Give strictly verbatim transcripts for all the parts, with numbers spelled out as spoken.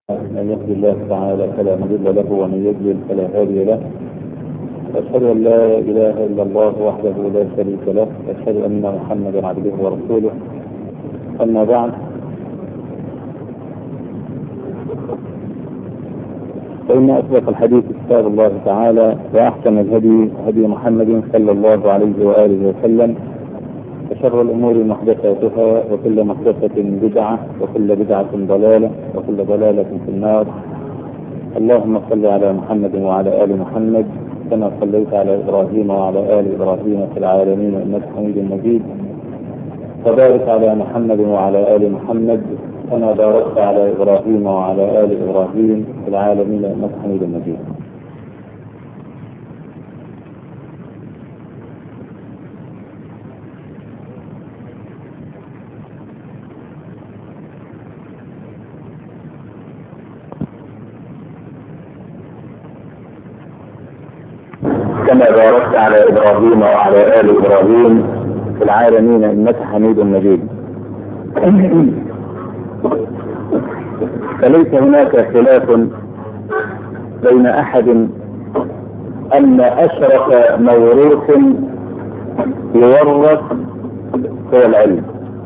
من يهدي الله تعالى فلا مضل له ومن يضلل فلا هادي له. أشهد أن لا إله إلا الله وحده لا شريك له، أشهد أن محمدا عبده ورسوله. أما بعد، فإن أصدق الحديث كتاب الله تعالى، وأحسن الهدي هدي محمد صلى الله عليه وآله وسلم، وشر الأمور محدثاتها، وكل محدثة بدعة، وكل بدعة ضلالة، وكل ضلالة في النار. اللهم صل على محمد وعلى آل محمد كما صليت على إبراهيم وعلى آل إبراهيم في العالمين إنك حميد مجيد، وبارك على محمد وعلى آل محمد كما باركت على إبراهيم وعلى آل إبراهيم في العالمين إنك حميد مجيد. كما باركت على إبراهيم وعلى آل إبراهيم في العالمين إنك حميد مجيد. فليس هناك خلاف بين أحد أن أشرف موروث يورث هو العلم.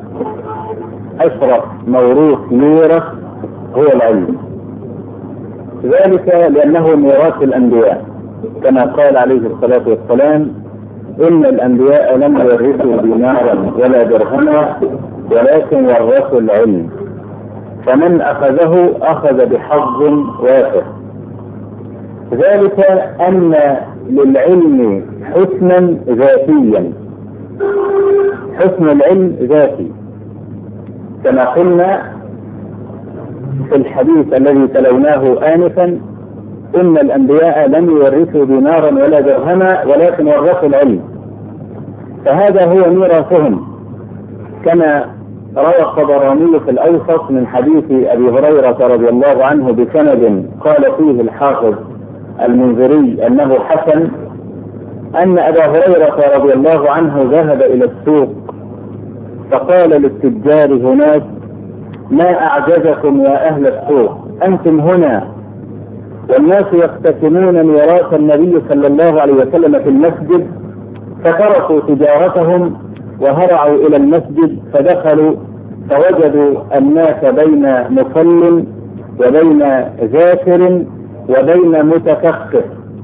أشرف موروث يورث هو العلم، ذلك لأنه ميراث الأنبياء، كما قال عليه الصلاة والسلام: إن الأنبياء لم يورثوا دينارا ولا درهما ولكن ورثوا العلم، فمن أخذه أخذ بحظ وافر. ذلك أن للعلم حسنا ذاتيا، حسن العلم ذاتي، كما قلنا في الحديث الذي تلوناه آنفا: إن الأنبياء لم يورثوا دينارا ولا درهما ولكن ورثوا العلم، فهذا هو ميراثهم. كما روى الطبراني في الأوسط من حديث أبي هريرة رضي الله عنه بسند قال فيه الحافظ المنذري أنه حسن، أن أبا هريرة رضي الله عنه ذهب إلى السوق فقال للتجار هناك: ما أعجزكم يا أهل السوق، أنتم هنا والناس يقتسمون ميراث النبي صلى الله عليه وسلم في المسجد، فتركوا تجارتهم وهرعوا إلى المسجد، فدخلوا فوجدوا الناس بين مصل وبين ذاكر وبين متكفف.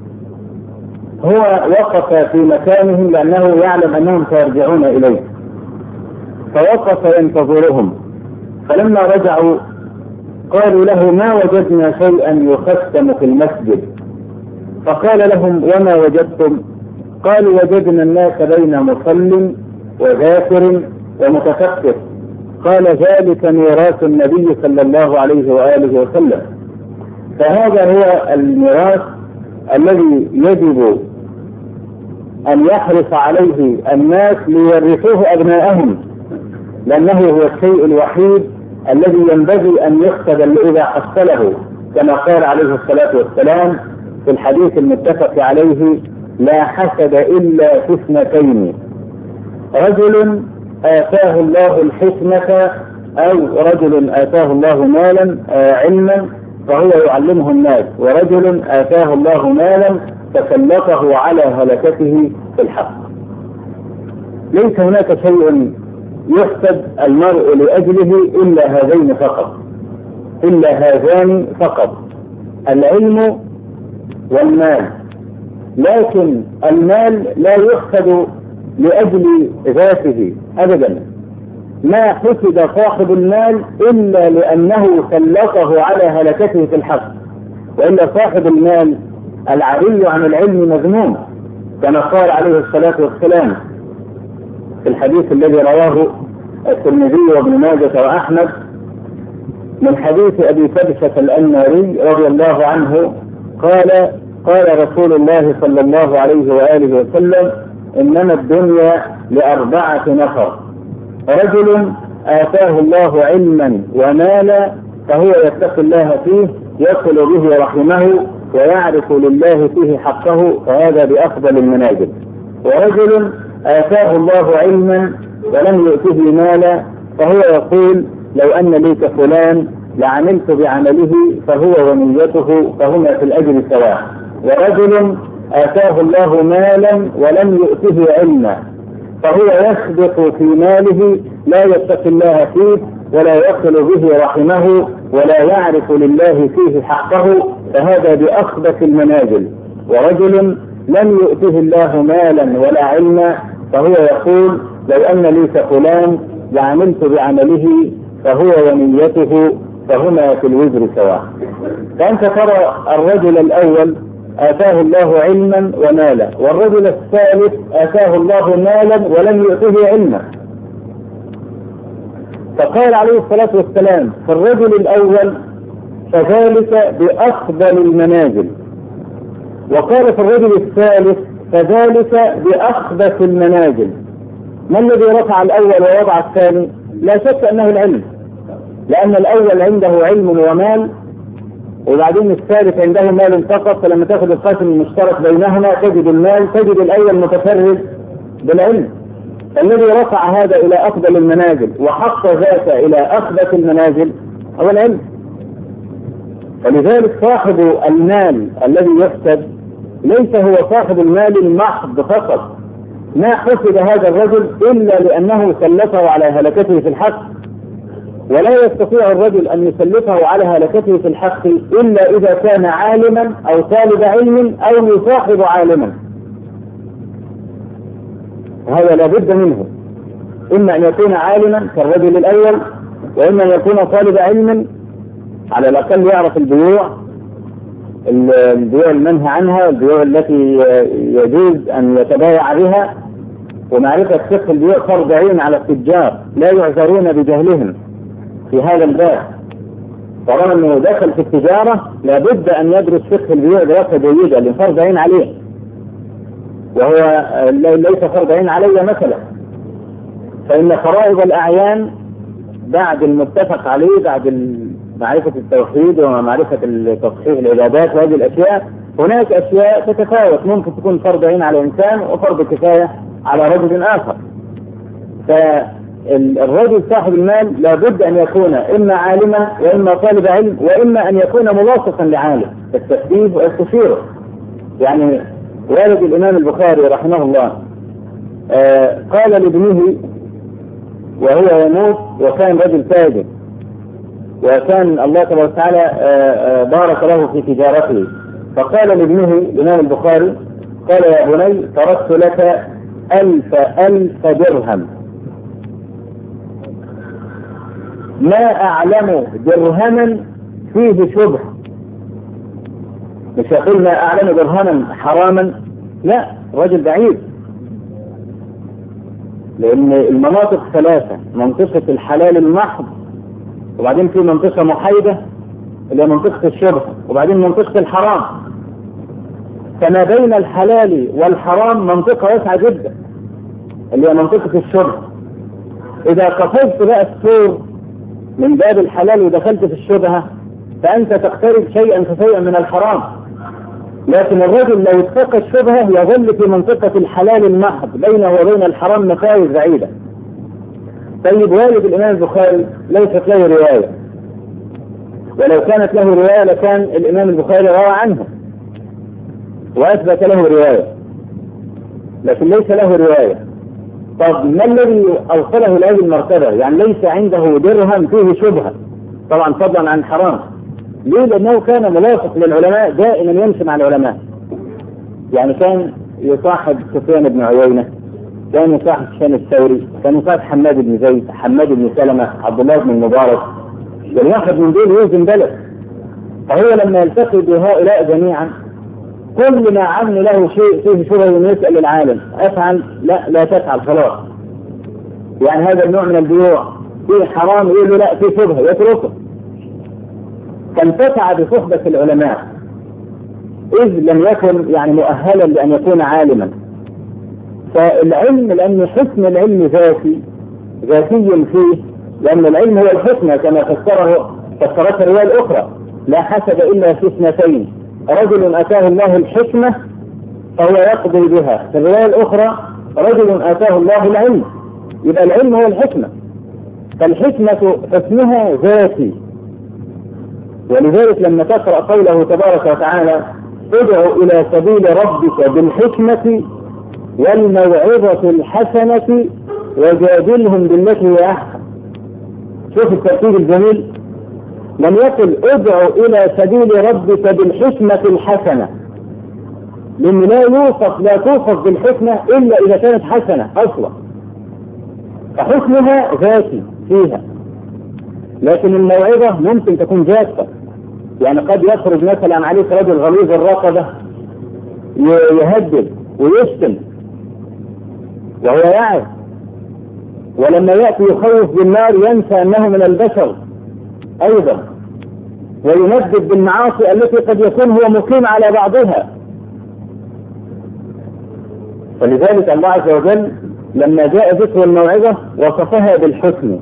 هو وقف في مكانهم لأنه يعلم أنهم سيرجعون إليه، فوقف ينتظرهم، فلما رجعوا قالوا له: ما وجدنا شيئا يختم في المسجد. فقال لهم: وما وجدتم؟ قالوا: وجدنا الناس بين مصل وذاكر ومتكفف. قال: ذلك ميراث النبي صلى الله عليه وآله وسلم. فهذا هو الميراث الذي يجب أن يحرص عليه الناس ليورثوه أبنائهم، لأنه هو الشيء الوحيد الذي ينبغي أن يحسد إذا حصله، كما قال عليه الصلاة والسلام في الحديث المتفق عليه: لا حسد إلا في اثنتين: رجل آتاه الله الحكمة، أو رجل آتاه الله مالا علما فهو يعلمه الناس، ورجل آتاه الله مالا فسلطه على هلكته في الحق. ليس هناك شيء يحسد المرء لأجله إلا هذين فقط، إلا هذان فقط: العلم والمال. لكن المال لا يحسد لأجل ذاته أبدا، ما حسد صاحب المال إلا لأنه سلطه على هلكته في الحق، وإلا صاحب المال العري عن العلم مذموم، كما قال عليه الصلاة والسلام في الحديث الذي رواه الترمذي وابن ماجه وأحمد من حديث أبي كبشة الأنماري رضي الله عنه قال: قال رسول الله صلى الله عليه وآله وسلم: إنما الدنيا لأربعة نفر: رجل آتاه الله علما ومالا فهو يتقي الله فيه، يصل به رحمه ويعرف لله فيه حقه، فهذا بأفضل المنازل. ورجل آتاه الله علما ولم يؤته مالا فهو يقول: لو أن لي كفلان لعملت بعمله فهو ونيته فهما في الأجر سواء. ورجل آتاه الله مالا ولم يؤته علما فهو يسبق في ماله لا يتقي الله فيه ولا يصل به رحمه ولا يعرف لله فيه حقه، فهذا بأخبث المنازل. ورجل لم يؤته الله مالا ولا علما فهو يقول لو أن لي فلان لعملت بعمله فهو ونيته فهما في الوزر سواء. فأنت ترى الرجل الأول آتاه الله علما ومالا، والرجل الثالث آتاه الله مالا ولم يؤته علما. فقال عليه الصلاة والسلام في الرجل الأول فذلك بأفضل المنازل، وقال في الرجل الثالث فذلك بأخبث المنازل. ما الذي رفع الأول ووضع الثاني؟ لا شك أنه العلم، لأن الأول عنده علم ومال، وبعدين الثالث عنده مال فقط، فلما تأخذ القسم المشترك بينهما تجد المال، تجد الأول متفرد بالعلم. الذي رفع هذا إلى أفضل المنازل وحط ذاك إلى أخبث المنازل هو العلم. فلذلك صاحب المال الذي يحسد ليس هو صاحب المال المحض فقط، ما حسد هذا الرجل إلا لأنه سلطه على هلكته في الحق، ولا يستطيع الرجل أن يسلطه على هلكته في الحق إلا إذا كان عالما أو طالب علم أو يصاحب عالما. هذا لا بد منه، إما أن يكون عالما كالرجل الأول، وإما أن يكون طالب علم على الأقل يعرف البيوع البيوع المنهى عنها، البيوع التي يجوز أن يتبايع بها، ومعرفة فقه البيوع فرض عين على التجار لا يعذرون بجهلهم في هذا الباب. طالما أنه دخل في التجارة لابد أن يدرس فقه البيوع دراسة جيدة لفرض عين عليه، وهو ليس فرض عين علي مثلا. فإن فرائض الأعيان بعد المتفق عليه، بعد معرفة التوحيد ومعرفة تصحيح العبادات وهذه الأشياء، هناك أشياء تتفاوت، ممكن تكون فرض عين على إنسان وفرض كفاية على رجل آخر. فالرجل صاحب المال لابد أن يكون إما عالما وإما طالب علم وإما أن يكون ملاصقا لعالم التسديد والتشير. يعني والد الإمام البخاري رحمه الله آه قال لابنه وهو يموت، وكان رجل تاجر، وكان الله تبارك وتعالى آه آه بارك له في تجارته، فقال لابنه الإمام البخاري قال يا بني تركت لك ألف ألف درهم، ما أعلم درهما فيه شبه. مش يقول ما أعلم درهما حراما، لا، رجل بعيد، لأن المناطق ثلاثة: منطقة الحلال المحض، وبعدين في منطقة محايدة اللي هي منطقة الشبه، وبعدين منطقة الحرام. فما بين الحلال والحرام منطقة واسعة جدا اللي هي منطقة الشبه. إذا قفزت بقى السور من باب الحلال ودخلت في الشبهة فأنت تقترب شيئا فشيئا من الحرام. لكن الرجل لو اتقى الشبهة يظل في منطقة الحلال المحض، بينه وبين الحرام مساوي بعيدة. طيب والد الإمام البخاري ليست له رواية، ولو كانت له رواية لكان الإمام البخاري روى عنه وأثبت له رواية، لكن ليس له رواية. طب ما الذي أوصله لهذه المرتبة؟ يعني ليس عنده درهم فيه شبهة، طبعا فضلا عن حرام. ليه؟ لأنه كان ملاصق للعلماء، دائما يمشي مع العلماء. يعني كان يصاحب سفيان بن عيينة، كان يصاحب سفيان الثوري، كان يصاحب حماد بن زيد، حماد بن سلمة، عبد الله بن المبارك. الواحد من دول يوزن بلد. فهو لما يلتقي بهؤلاء جميعا كل ما عمل له شيء فيه شبهة يسأل العالم أفعل؟ لا لا تفعل خلاص. يعني هذا النوع من البيوع فيه حرام، يقول له لا فيه شبهة يتركه. فانتفع بصحبة العلماء إذ لم يكن يعني مؤهلا لأن يكون عالما. فالعلم لأن حسن العلم ذاتي ذاتي فيه، لأن العلم هو الحكمة كما فسره فسرت الرواية الأخرى: لا حسد إلا في اثنتين، رجل أتاه الله الحكمة فهو يقضي بها. في الرواية الأخرى رجل أتاه الله العلم، يبقى العلم هو الحكمة. فالحكمة حسنها ذاتي، ولذلك لما تقرأ قوله تبارك وتعالى ادع إلى سبيل ربك بالحكمة والموعظة الحسنة وجادلهم بالتي هي أحسن. شوف الترتيب الجميل، لم يقل ادع إلى سبيل ربك بالحكمة الحسنة، لأن لا يوصف لا توصف بالحكمة إلا إذا كانت حسنة أصلا، فحكمها ذاتي فيها، لكن الموعظة ممكن تكون جافة. يعني قد يخرج مثلا عليك رجل غليظ الرقبة يهدد ويشتم وهو يعرف، ولما يأتي يخوف بالنار ينسى أنه من البشر أيضا، ويندد بالمعاصي التي قد يكون هو مقيم على بعضها. فلذلك الله عز وجل لما جاء ذكر الموعظة وصفها بالحسن،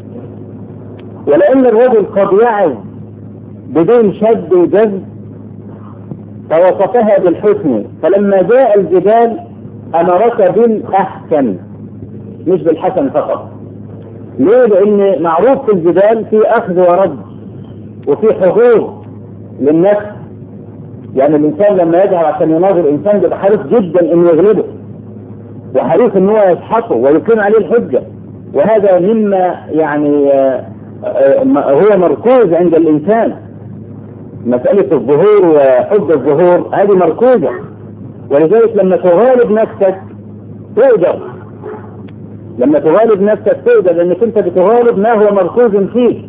ولأن الرجل قد يعظ بدون شد وجذب فوصفها بالحسن، فلما جاء الجدال أمرك بالأحسن مش بالحسن فقط. ليه؟ لأن معروف في الجدال في أخذ ورد وفي حضور للنفس. يعني الإنسان لما يذهب عشان يناظر الإنسان بيبقى حريص جدا إنه يغلبه، وحريص إنه يسحقه ويقيم عليه الحجة، وهذا مما يعني هو مركوز عند الإنسان. مسألة الظهور وحب الظهور هذه مركوزة، ولذلك لما تغالب نفسك تقدر، لما تغالب نفسك تقدر، لأنك أنت بتغالب ما هو مركوز فيك.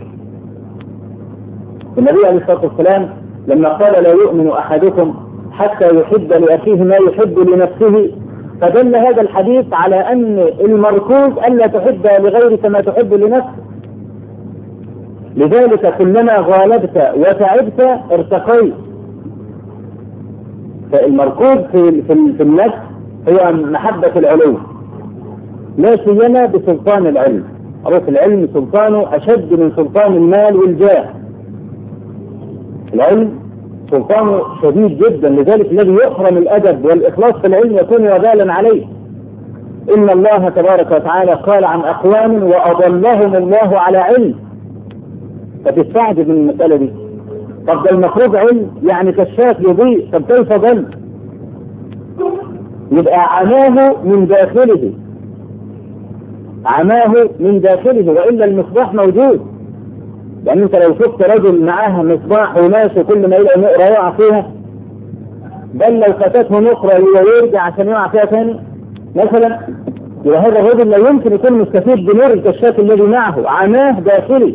النبي عليه الصلاة والسلام لما قال لا يؤمن أحدكم حتى يحب لأخيه ما يحب لنفسه، فدل هذا الحديث على أن المركوز ألا تحب لغيرك ما تحب لنفسك. لذلك كلما غالبت وتعبت ارتقيت. فالمركوز في, في, في النفس هو محبة العلو، لا سيما بسلطان العلم. عرف العلم سلطانه أشد من سلطان المال والجاه. العلم سلطانه شديد جدا، لذلك الذي يحرم الأدب والإخلاص في العلم يكون وبالا عليه. إن الله تبارك وتعالى قال عن أقوام وأضلهم الله على علم. فتستعجب من المسألة دي. طب ده المفروض علم يعني كشاف يضيء، طب كيف ضل؟ يبقى عماه من داخله، عماه من داخله، وإلا المصباح موجود. لأن أنت لو شفت رجل معاه مصباح وناس وكل ما يلاقي نقرة يقع فيها، بل لو فاتته نقرة يرجع عشان يقع فيها ثاني مثلا، يبقى هذا الرجل لا يمكن يكون مستفيد بنور الكشاف الذي معه، عماه داخلي.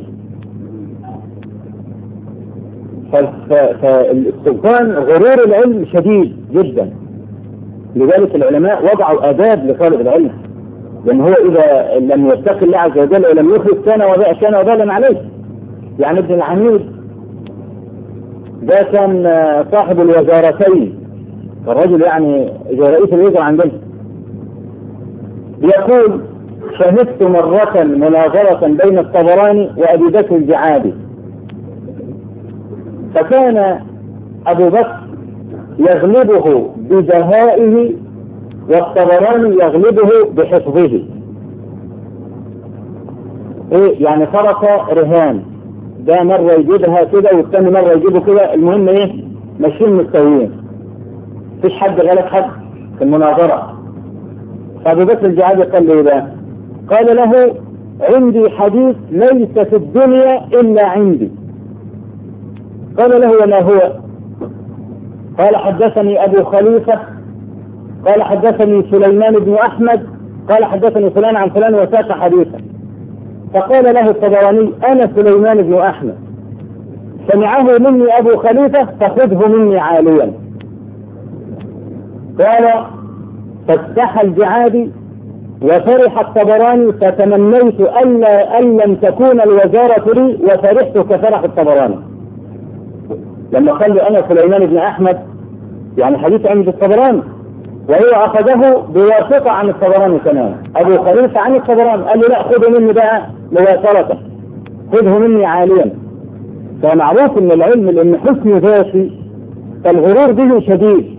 فالسلطان غرور العلم شديد جدا، لذلك العلماء وضعوا آداب لطالب العلم، لأن هو إذا لم يتقي الله عز وجل ولم يخلص كان وباء كان وبالا عليه. يعني ابن العميد ده كان صاحب الوزارتين، الرجل يعني رئيس الوزراء عندنا، يقول شهدت مرة مناظرة بين الطبراني وأبي بكر الجعادي، فكان أبو بكر يغلبه بدهائه والطبراني يغلبه بحفظه. ايه يعني فرق رهان، ده مرة يجيبها كده والثاني مرة يجيبه كده، المهم ايه ماشيين مستويين، مفيش حد غلب حد في المناظرة. فأبو بكر الجعادي قال له ده، قال له عندي حديث ليس في الدنيا إلا عندي. قال له وما هو؟ قال حدثني أبو خليفة، قال حدثني سليمان بن أحمد، قال حدثني فلان عن فلان وساق حديثا. فقال له الطبراني أنا سليمان بن أحمد، سمعه مني أبو خليفة فخذه مني عاليا. قال فاستحى الجعادي وفرح الطبراني، فتمنيت ألا أن لم تكون الوزارة لي وفرحت كفرح الطبراني. لما قال له أنا سليمان بن أحمد يعني حديث عند الطبراني، وهو أخذه بواسطة عن الطبراني كمان، أبو خليفة عن الطبراني، قال له لا خذه مني بقى مواصلته، خذه مني عاليا. فمعروف ان العلم لان حسن ذاتي فالغرور به شديد،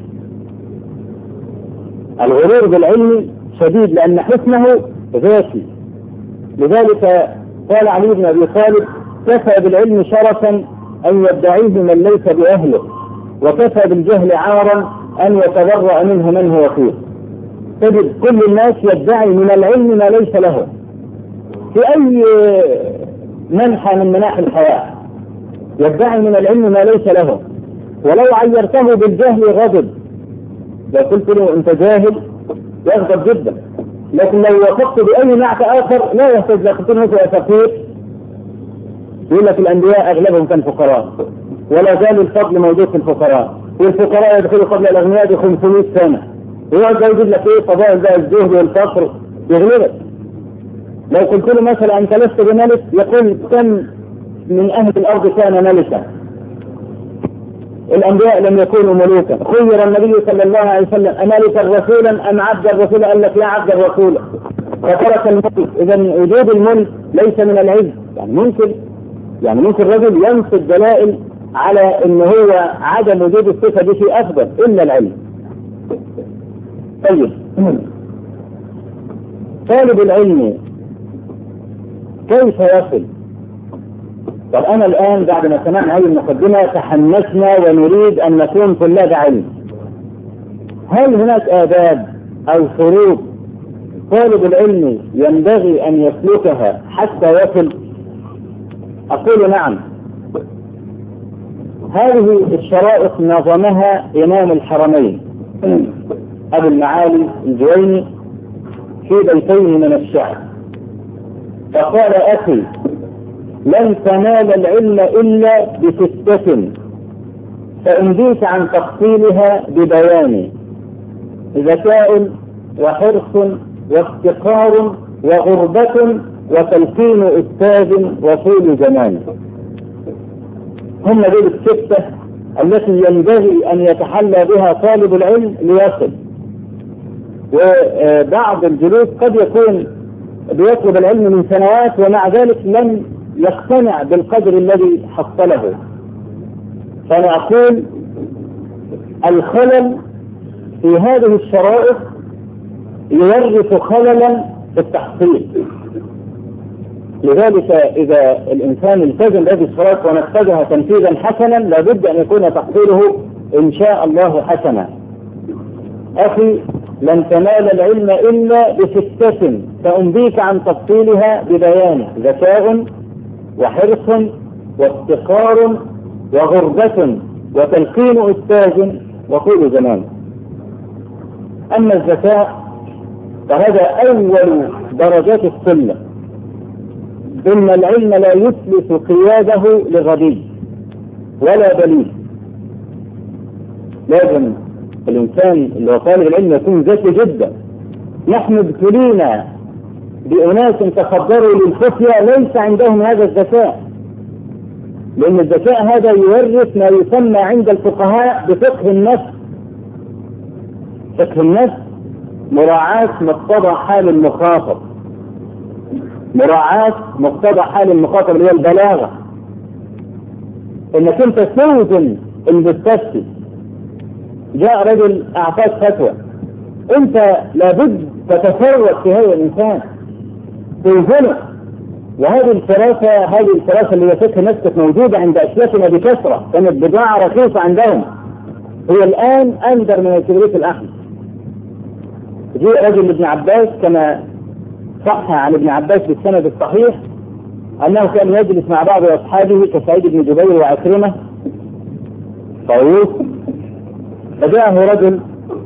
الغرور بالعلم شديد لان حسنه ذاتي. لذلك قال علي بن ابي طالب كفى بالعلم شرفا أن يدعيه من ليس بأهله، وكفى بالجهل عارا أن يتبرأ منه من هو فيه. تجد كل الناس يدعي من العلم ما ليس له في أي منحى من مناحي الحياة، يدعي من العلم ما ليس له، ولو عيرته بالجهل غضب. لو قلت له أنت جاهل يغضب جدا، لكن لو وصفت بأي نعت آخر لا يحتاج. لو قلت له مثلا فقير يقول لك الأنبياء أغلبهم كان فقراء، ولا زال الفضل موجود في الفقراء، والفقراء يدخلوا قبل الأغنياء بخمسمائة سنة، ويقعد يقول لك إيه فضائل بقى الزهد والفقر يغلبك. لو قلت له مثلا أنت لست بملك يقول كم من أهل الأرض كان ملكا. الأنبياء لم يكونوا ملوكا. خير النبي صلى الله عليه وسلم أملكا رسولا أم عبدا رسولا؟ قال لك لا، عبدا رسولا، فترك الملك. إذا وجود الملك ليس من العز. يعني ممكن يعني ممكن الرجل ينصب دلائل على أنه هو عدم وجود الصفة دي شيء أفضل إلا العلم. طيب، طالب العلم كيف يصل؟ طب أنا الآن بعد ما سمعنا هذه المقدمة تحمسنا ونريد أن نكون طلاب علم. هل هناك آداب أو شروط طالب العلم ينبغي أن يسلكها حتى يصل؟ أقول نعم. هذه الشرائط نظمها إمام الحرمين أبو المعالي الجويني في بيتين من الشعر، فقال: أخي لن تنال العلم إلا بستة، فأنبيك عن تفصيلها ببيان: ذكاء وحرص وافتقار وغربة وتلقين أستاذ وطول زمان. هم دول الستة التي ينبغي أن يتحلى بها طالب العلم ليصل. وبعض الجلوس قد يكون بيطلب العلم من سنوات ومع ذلك لم يقتنع بالقدر الذي حصله. فأنا أقول الخلل في هذه الشرائط يورث خللا في التحصيل. لذلك إذا الإنسان التزم بهذه الشرائط ونفذها تنفيذا حسنا لابد أن يكون تحصيله إن شاء الله حسنا. أخي لن تنال العلم إلا بستة، فأنبيك عن تفصيلها ببيان: ذكاء وحرص وافتقار وغربة وتلقين أستاذ وطول زمان. أما الذكاء فهذا أول درجات السلة. إن العلم لا يثبت قياده لغبي ولا بليد. لازم الإنسان اللي هو طالب العلم يكون ذكي جدا. نحن ابتلينا بأناس تخبروا للفتية ليس عندهم هذا الذكاء، لأن الذكاء هذا يورث ما يسمى عند الفقهاء بفقه النفس. فقه النفس مراعاة مقتضى حال المخاطب، مراعاة مقتضى حال المخاطب اللي هي البلاغة. انك انت توزن المستفتي. جاء رجل اعطاك فتوى، انت لابد تتفرد في هذا الانسان توزنه. وهذه الفراسة هذه الفراسة اللي فقه نفسك موجودة عند أسلافنا بكثرة، كانت بضاعة رخيصة عندهم، هي الآن أندر من الكبريت الأحمر. جاء رجل ابن عباس كما صح عن ابن عباس بالسند الصحيح أنه كان يجلس مع بعض أصحابه كسعيد بن جبير وعكرمة طاووس، فجاءه رجل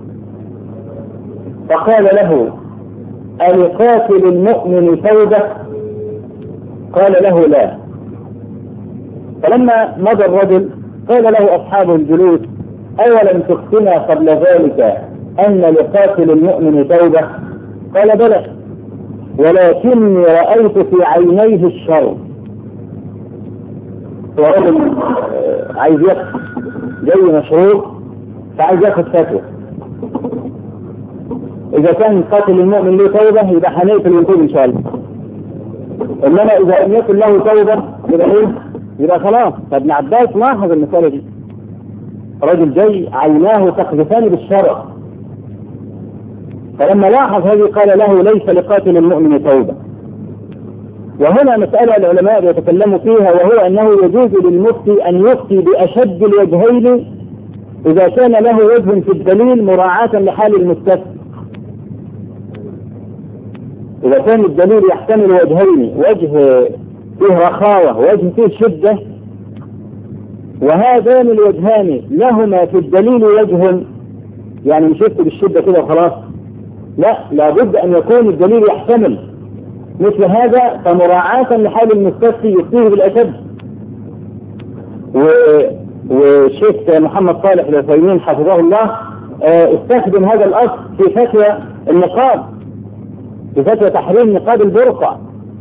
فقال له: ألقاتل المؤمن توبة؟ قال له: لا. فلما مضى الرجل قال له أصحابه الجلوس: أولم تخفنا قبل ذلك أن لقاتل المؤمن توبة؟ قال: بلى، ولكني رأيت في عينيه الشر. هو رجل عايز يقتل، جاي مشهور فعايز ياخد فتوى. إذا كان قاتل المؤمن له توبة يبقى هنقتل ونتوب إن شاء الله، إنما إذا لم يكن له توبة يبقى إيه؟ يبقى خلاص. فابن عباس لاحظ المسألة دي، رجل جاي عيناه تقذفان بالشرع، فلما لاحظ هذه قال له: ليس لقاتل المؤمن توبة، وهنا مسألة العلماء يتكلموا فيها، وهو أنه يجوز للمفتي أن يفتي بأشد الوجهين إذا كان له وجه في الدليل مراعاة لحال المستفتي. إذا كان الدليل يحتمل وجهين، وجه فيه رخاوة ووجه فيه شدة، وهذان الوجهان لهما في الدليل وجه، يعني مش يفتي بالشدة كده وخلاص، لا، لابد أن يكون الدليل يحتمل مثل هذا، فمراعاة لحال المستفتي يفتيه بالأشد. والشيخ محمد صالح العثيمين حفظه الله استخدم هذا الأصل في فتوى النقاب، في فتوى تحريم نقاب البرقع،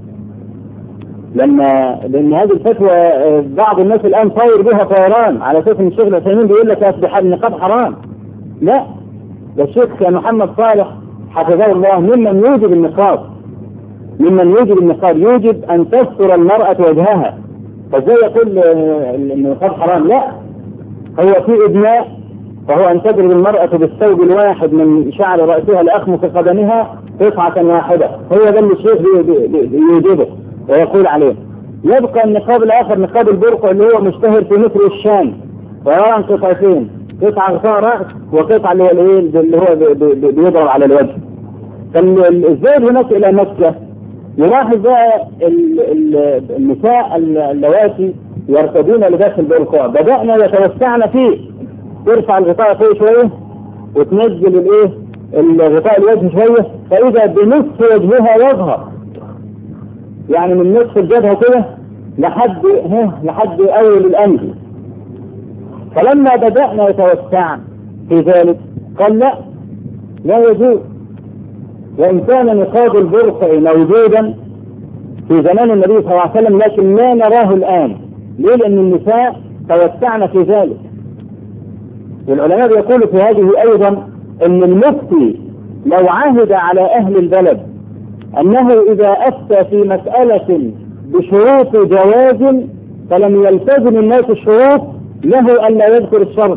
لما لأن هذه الفتوى بعض الناس الآن طاير بها طيران على أساس أن الشيخ العثيمين بيقول لك أصبح النقاب حرام. لا، ده الشيخ محمد صالح حفظه الله ممن يوجب النقاب، ممن يوجب النقاب يوجب أن تستر المرأة وجهها. فازاي يقول النقاب حرام؟ لا، هو في إجماع، فهو أن تضرب المرأة بالثوب الواحد من شعر رأسها لأخمص قدمها قطعة واحدة، هو ده اللي الشيخ يوجبه ويقول عليه. يبقى النقاب الآخر نقاب البرقع اللي هو مشتهر في مصر والشام، ويرى عن قطعتين، قطعة غطاء رأس وقطعة اللي هو اللي هو بيضرب على الوجه. فالذهاب هناك إلى مكة يلاحظ بقى النساء اللواتي يرتدون لباس البرقع بدأنا يتوسعن فيه، ترفع الغطاء فوق شوية وتنزل الايه الغطاء الوجه شوية، فإذا بنصف وجهها يظهر، يعني من نصف الجبهة كده لحد ها لحد أول الأنف. فلما بدأنا يتوسعن في ذلك قال لا، لا يجوز. وإن كان نقاب البرقع موجودا في زمان النبي صلى الله عليه وسلم، لكن ما نراه الآن. ليه؟ لأن النساء توسعن في ذلك. والعلماء يقولوا في هذه أيضا أن المفتي لو عهد على أهل البلد أنه إذا أفتى في مسألة بشروط جواز فلم يلتزم الناس الشروط، له أن لا يذكر الشرط.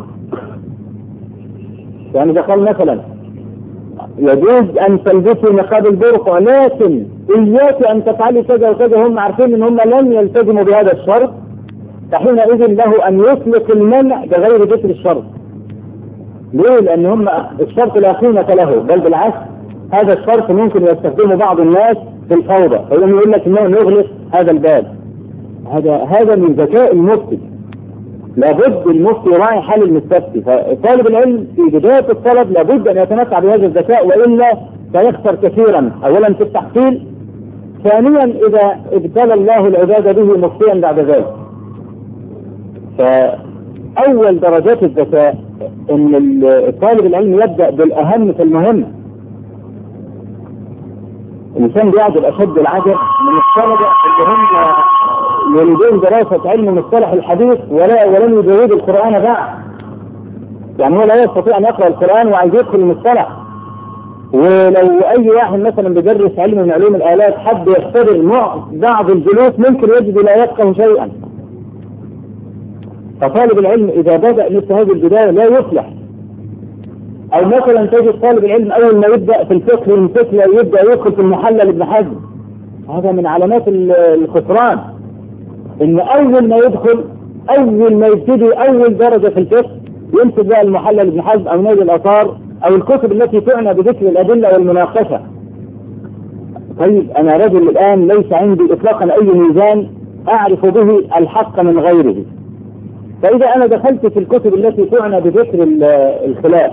يعني إذا قال مثلا يجوز أن تلبسوا نقاب البرقع لكن إياك أن تفعلي كذا وكذا، هم عارفين أن هم لن يلتزموا بهذا الشرط، فحينئذ له أن يطلق المنع بغير ذكر الشرط. ليه؟ لأن هم الشرط لا قيمة له، بل بالعكس هذا الشرط ممكن يستخدمه بعض الناس في الفوضى، فيقوم يقول لك إنه نغلق هذا الباب. هذا هذا من ذكاء المفتي، لابد المفتي يراعي حال المستفتي. فطالب العلم في بداية الطلب لابد أن يتمتع بهذا الذكاء، وإلا سيخسر كثيرا، أولا في التحصيل، ثانيا إذا ابتلى الله العباد به مفتيا بعد ذلك. فأول درجات الذكاء أن طالب العلم يبدأ بالأهم في المهم. الإنسان بيعجب أشد العجب من الطلبة اللي هم يريدون دراسة علم مصطلح الحديث ولا ولم يجودوا القرآن بعد. يعني هو لا يستطيع أن يقرأ القرآن وعايز يدخل المصطلح. ولو أي واحد مثلا بيدرس علم من علوم الآلات حد يختبر بعض الجلوس ممكن يجد لا يفقه شيئا. فطالب العلم إذا بدأ مثل هذه البداية لا يفلح. أو مثلا تجد طالب العلم أول ما يبدأ في الفقه يمسك يبدأ يدخل في المحلل ابن حزم، هذا من علامات الخسران. إن أول ما يدخل أول ما يبتدي أول درجة في الفقه يمسك بقى المحلل ابن حزم أو نيل الآثار أو الكتب التي تعنى بذكر الأدلة والمناقشة. طيب أنا رجل الآن ليس عندي إطلاقا أي ميزان أعرف به الحق من غيره، فإذا أنا دخلت في الكتب التي تعنى بذكر الخلاف،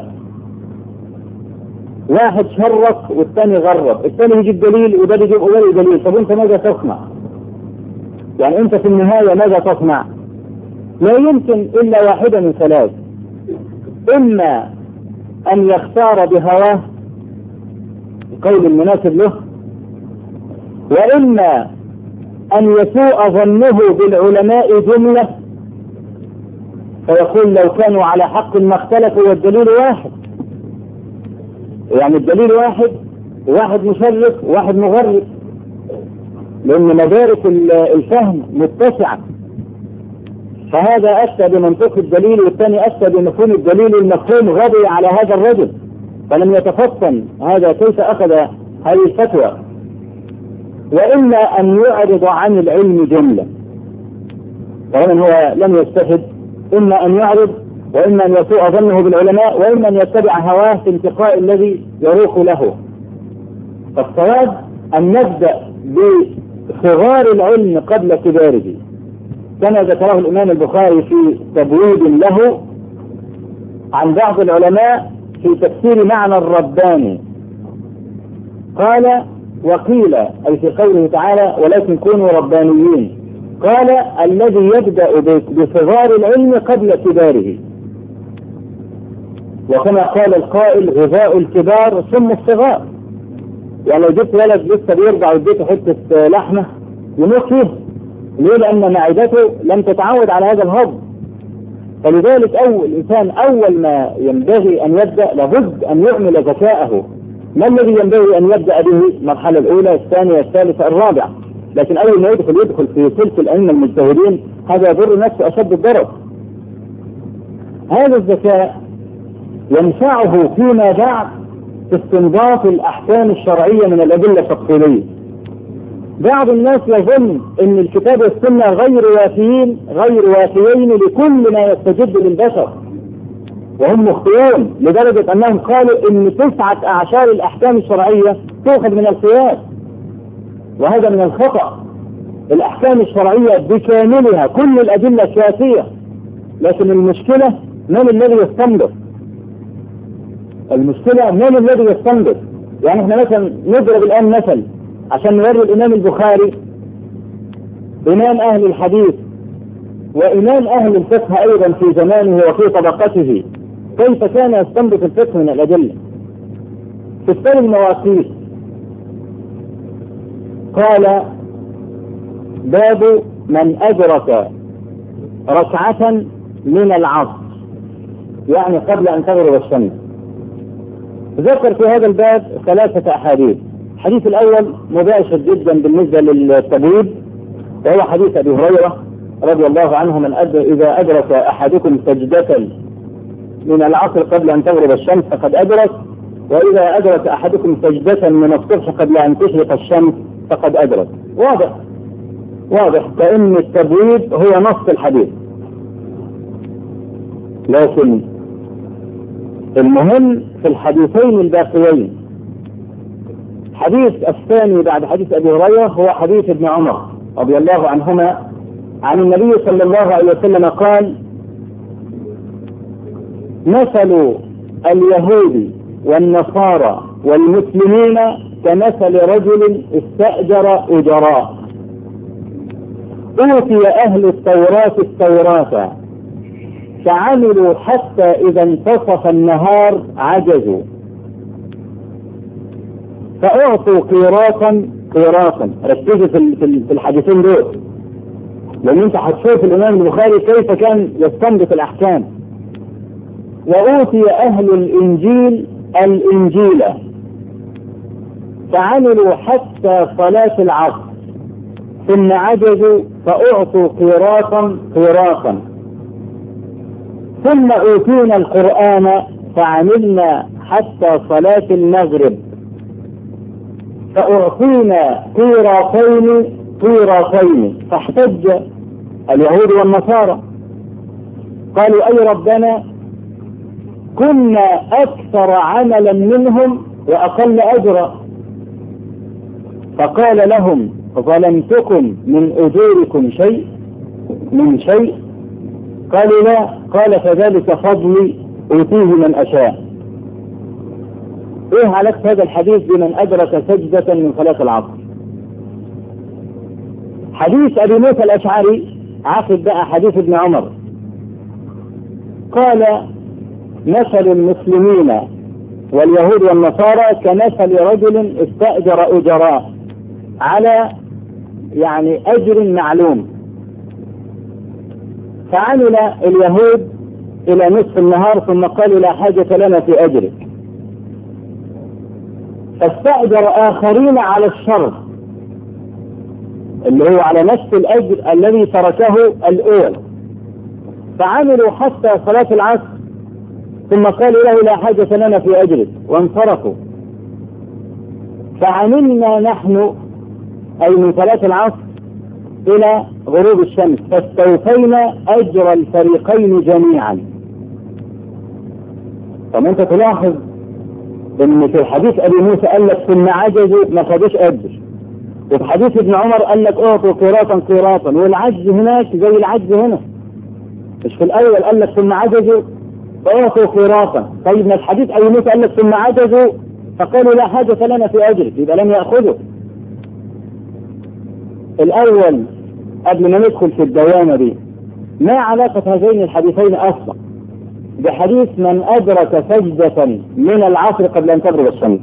واحد شرق والثاني غرب، الثاني يجيب دليل وده يجيب أولي دليل، طب أنت ماذا تصنع؟ يعني أنت في النهاية ماذا تصنع؟ لا يمكن إلا واحدة من ثلاث: إما أن يختار بهواه القول المناسب له، وإما أن يسوء ظنه بالعلماء جملة فيقول لو كانوا على حق ما اختلفوا والدليل واحد. يعني الدليل واحد، واحد مشرف وواحد مغرب، لأن مدارك الفهم متسعة. فهذا أفتى بمنطق الدليل والثاني أفتى بمفهوم الدليل، المفهوم غبي على هذا الرجل فلم يتفطن هذا كيف أخذ هذه الفتوى. وإما أن يعرض عن العلم جملة، طالما هو لم يجتهد إما أن يعرض، وإما أن يسوء ظنه بالعلماء، وإما أن يتبع هواه في انتقاء الذي يروق له. فالصواب أن نبدأ بصغار العلم قبل كباره، كما ذكره الإمام البخاري في تبويب له عن بعض العلماء في تفسير معنى الرباني. قال: وقيل، أي في قوله تعالى: ولكن كونوا ربانيين، قال: الذي يبدأ بصغار العلم قبل كباره. وكما قال القائل: غذاء الكبار سم الصغار. يعني لو جبت ولد لسه بيرجع واديته حته لحمه يموت فيه، ليه؟ لان معدته لم تتعود على هذا الهضم. فلذلك اول انسان اول ما ينبغي ان يبدا لابد ان يعمل ذكاءه. ما الذي ينبغي ان يبدا به؟ المرحله الاولى، الثانيه، الثالثه، الرابعه. لكن اول ما يدخل يدخل في سلك الائمه المجتهدين، هذا يضر نفسه اشد الضرر. هذا الذكاء ينفعه فيما بعد في استنباط الأحكام الشرعية من الأدلة التفصيلية. بعض الناس يظن أن الكتاب والسنة غير وافيين غير وافيين لكل ما يستجد للبشر، وهم مخطئون لدرجة أنهم قالوا أن تسعة أعشار الأحكام الشرعية تؤخذ من القياس، وهذا من الخطأ. الأحكام الشرعية بكاملها كل الأدلة كافية، لكن المشكلة من الذي يستنبط؟ المشكلة من الذي يستنبط؟ يعني احنا مثلا نضرب الآن مثل عشان نوري الإمام البخاري إمام أهل الحديث وإمام أهل الفقه أيضا في زمانه وفي طبقته، كيف كان يستنبط الفقه من الأدلة. في السنة المواقيت قال: باب من أدرك ركعة من العصر، يعني قبل أن تغرب الشمس. ذكر في هذا الباب ثلاثة أحاديث. الحديث الأول مباشر جدا بالنسبة للتبويب، وهو حديث أبي هريرة رضي الله عنه: من أدر إذا أدرك أحدكم سجدة من العصر قبل أن تغرب الشمس فقد أدرك، وإذا أدرك أحدكم سجدة من الصبح قبل أن تشرق الشمس فقد أدرك. واضح واضح كأن التبويب هو نص الحديث. لكن المهم في الحديثين الباقيين، الحديث الثاني بعد حديث أبي هريرة هو حديث ابن عمر رضي الله عنهما عن النبي صلى الله عليه وسلم قال: مثل اليهود والنصارى والمسلمين كمثل رجل استأجر أجراء، أوتي أهل التوراة التوراة فعملوا حتى إذا انتصف النهار عجزوا، فأعطوا قيراطا قيراطا. ركزوا في الحديثين دول، لأن أنت هتشوف الإمام البخاري كيف كان يستنبط الأحكام. وأوتي أهل الإنجيل الإنجيل فعملوا حتى صلاة العصر ثم عجزوا فأعطوا قيراطا قيراطا، ثم أوتينا القرآن فعملنا حتى صلاة المغرب فأعطينا قيراطين قيراطين. فاحتج اليهود والنصارى قالوا: أي ربنا، كنا أكثر عملا منهم وأقل أجرا. فقال لهم: ظلمتكم من أجوركم شيء من شيء؟ قالوا: لا. قال: فذلك فضلي أوتيه من أشاء. إيه علاقة هذا الحديث بمن أدرك سجدة من صلاة العصر؟ حديث أبي موسى الأشعري عقد بقى حديث ابن عمر، قال: مثل المسلمين واليهود والنصارى كمثل رجل استأجر أجراء على يعني أجر معلوم، فعمل اليهود إلى نصف النهار ثم قالوا: لا حاجة لنا في أجرك، فاستأجر آخرين على الشر اللي هو على نفس الأجر الذي تركه الأول، فعملوا حتى صلاة العصر ثم قالوا له: لا حاجة لنا في أجرك، وانصرفوا. فعملنا نحن أي من صلاة العصر إلى غروب الشمس، فاستوفينا أجر الفريقين جميعا. طب أنت تلاحظ إن في حديث أبي موسى قال لك ثم عجزوا ما خدوش أجر، وفي حديث ابن عمر قال لك أعطوا قيراطا قيراطا، والعجز هناك زي العجز هنا. مش في الأول قال لك ثم عجزوا فأعطوا قيراطا، طيب من الحديث أبي موسى قال لك ثم عجزوا فقالوا لا حاجة لنا في أجرك، يبقى لم يأخذوا. الأول قبل ما ندخل في الدوامة دي، ما علاقة هذين الحديثين أصلا بحديث من أدرك سجدة من العصر قبل أن تغرب الشمس؟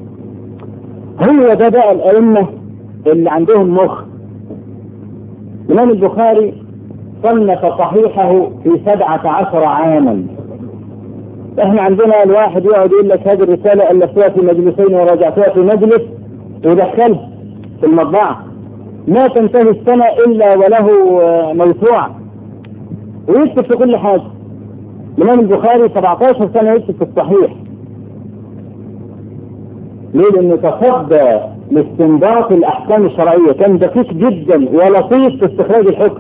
هو ده بقى الأئمة اللي عندهم مخ. الإمام البخاري صنف صحيحه في سبعة عشر عاما. احنا عندنا الواحد يقعد يقول لك هذه الرسالة ألفتها في مجلسين وراجعتها في مجلس ودخلها في المطبعة، ما تنتهي السنة إلا وله موسوعة ويكتب في كل حاجة. الإمام البخاري سبعة عشر سنة يكتب في الصحيح. ليه؟ لأنه تصدى لاستنباط الأحكام الشرعية، كان دقيق جدا ولطيف في استخراج الحكم.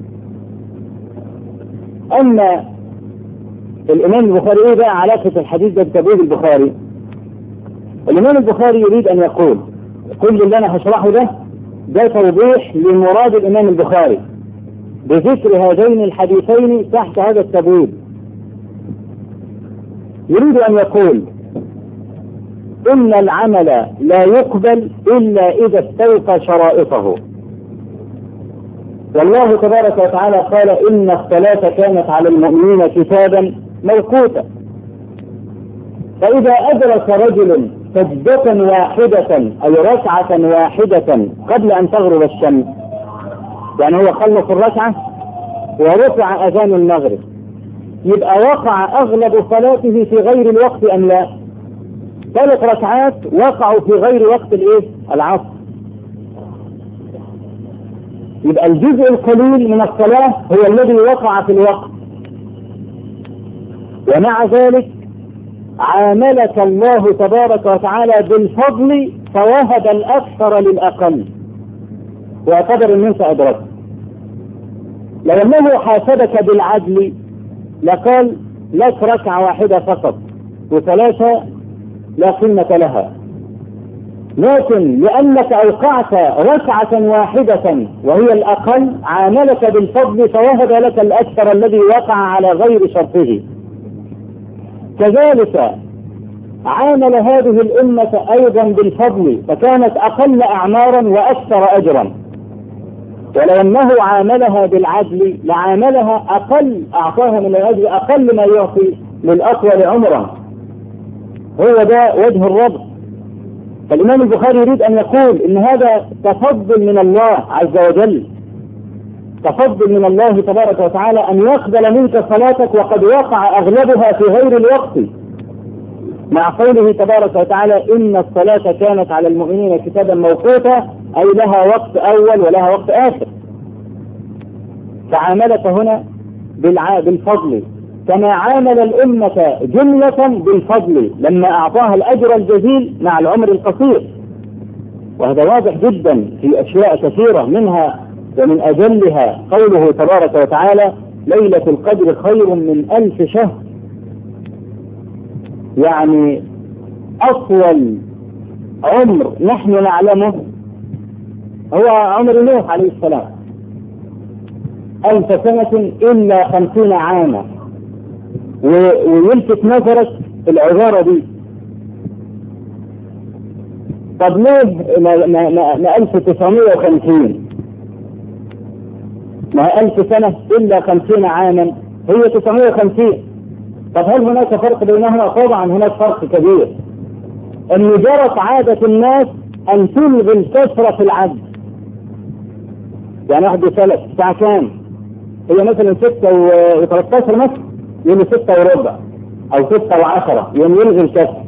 أما الإمام البخاري إيه بقى علاقة الحديث ده بتبويب البخاري؟ الإمام البخاري يريد أن يقول كل اللي أنا هشرحه ده ده توضيح لمراد الإمام البخاري بذكر هذين الحديثين تحت هذا التبويب. يريد أن يقول إن العمل لا يقبل إلا إذا استوفى شرائطه، والله تبارك وتعالى قال إن الصلاة كانت على المؤمنين كتابا موقوتا. فإذا أدرك رجل سجدة واحدة أي ركعة واحدة قبل أن تغرب الشمس، يعني هو خلص الركعة ورفع أذان المغرب، يبقى وقع أغلب صلاته في غير الوقت أم لا؟ ثلاث ركعات وقعوا في غير وقت الإيه؟ العصر. يبقى الجزء القليل من الصلاة هو الذي وقع في الوقت، ومع ذلك عاملك الله تبارك وتعالى بالفضل فوهب الأكثر للأقل واعتبر ان انت أدركت. لو انه حاسبك بالعدل لقال لك ركعة واحدة فقط وثلاثة لا قيمة لها، لكن لأنك أوقعت ركعة واحدة وهي الأقل عاملك بالفضل فوهب لك الأكثر الذي وقع على غير شرطه. كذلك عامل هذه الأمة أيضا بالفضل فكانت أقل أعمارا وأكثر أجرا، ولو أنه عاملها بالعدل لعاملها أقل، أعطاها من الأجر أقل ما يعطي للأطول عمرا. هو ده وجه الربط. فالإمام البخاري يريد أن يقول إن هذا تفضل من الله عز وجل، تفضل من الله تبارك وتعالى أن يقبل منك صلاتك وقد وقع أغلبها في غير الوقت، مع قوله تبارك وتعالى إن الصلاة كانت على المؤمنين كتابا موقوتا، أي لها وقت أول ولها وقت آخر. فعاملك هنا بالفضل كما عامل الأمة جملة بالفضل لما أعطاها الأجر الجزيل مع العمر القصير. وهذا واضح جدا في أشياء كثيرة، منها ومن أجلها قوله تبارك وتعالى ليلة القدر خير من ألف شهر، يعني أطول عمر نحن نعلمه هو عمر نوح عليه السلام، ألف سنة إلا خمسين عاما. ويلفت نظرك العبارة دي، طب ليه ما ألف وتسعمائة وخمسين؟ ما ألف سنة إلا خمسين عاما هي تسعمائة وخمسين. طب هل هناك فرق بينهما؟ طبعا هناك فرق كبير. أن جرت عادة الناس أن تلغي الكسرة في العد، يعني واحد يسألك الساعة كام؟ هي مثلا ستة وثلاثة مثلا، يقول ستة وربع أو ستة وعشرة، يوم يلغي الكسر.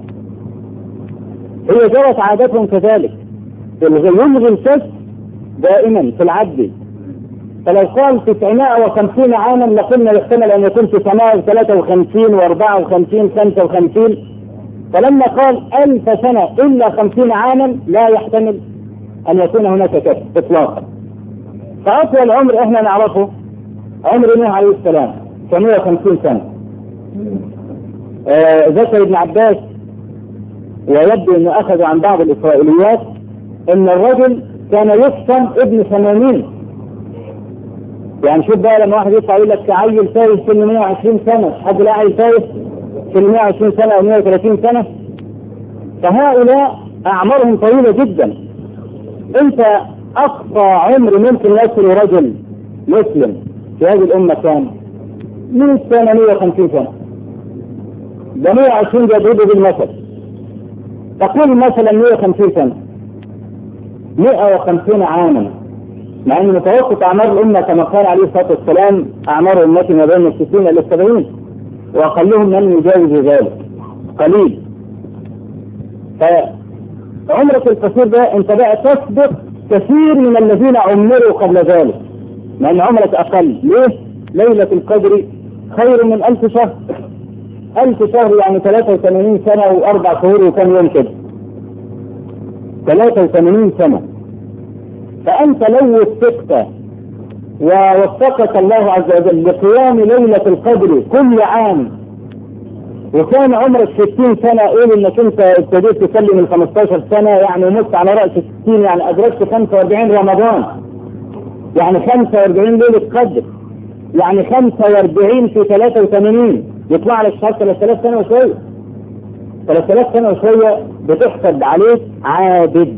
هي جرت عادتهم كذلك، يلغي الكسر دائما في العد. فلو قال تسعمائة وخمسين عاما لقلنا يحتمل أن يكون تسعمائة وثلاثة وخمسين وأربعة وخمسين خمسة وخمسين. فلما قال ألف سنة إلا خمسين عاما لا يحتمل أن يكون هناك كسب إطلاقا. فأطول عمر إحنا نعرفه عمر نوح عليه السلام مئة وخمسين سنة. آه ذكر ابن عباس ويبدو أنه أخذ عن بعض الإسرائيليات أن الرجل كان يفصم ابن ثمانين. يعني شوف بقى لما واحد يطلع يقول لك عيل فايز في مئة وعشرين سنة، حد لا عيل فايز في مئة وعشرين سنة أو مئة وثلاثين سنة. فهؤلاء أعمارهم طويلة جدا. أنت أقصى عمر ممكن يصل رجل مسلم في هذه الأمة كان من سنة مئة وخمسين سنة. ده مئة وعشرين بيضربوا بالمثل. تقول مثلا مئة وخمسين سنة، مئة وخمسين عاما، مع أن متوسط أعمار الأمة كما قال عليه الصلاة والسلام أعمار أمتي ما بين الستين إلى السبعين، وأقلهم من يجاوز ذلك قليل. فعمرك القصير ده أنت بقى تسبق كثير من الذين عمروا قبل ذلك، مع أن عمرك أقل. ليه؟ ليلة القدر خير من ألف شهر. ألف شهر يعني ثلاثة وثمانين سنة وأربع شهور وكم يوم كده، ثلاثة وثمانين سنة. فأنت لو وفقت ووفقك الله عز وجل لقيام ليلة القدر كل عام، وكان عمرك ستين سنة، قول انك انت ابتديت تصلي من خمستاشر سنة، يعني مت على رأس ستين، يعني ادركت خمسة وأربعين رمضان، يعني خمسة وأربعين ليلة قدر، يعني خمسة وأربعين في ثلاثة وثمانين يطلع لك شهر ثلاثة آلاف سنة وشوية. ثلاثة آلاف سنة وشوية بتحسب عليك عابد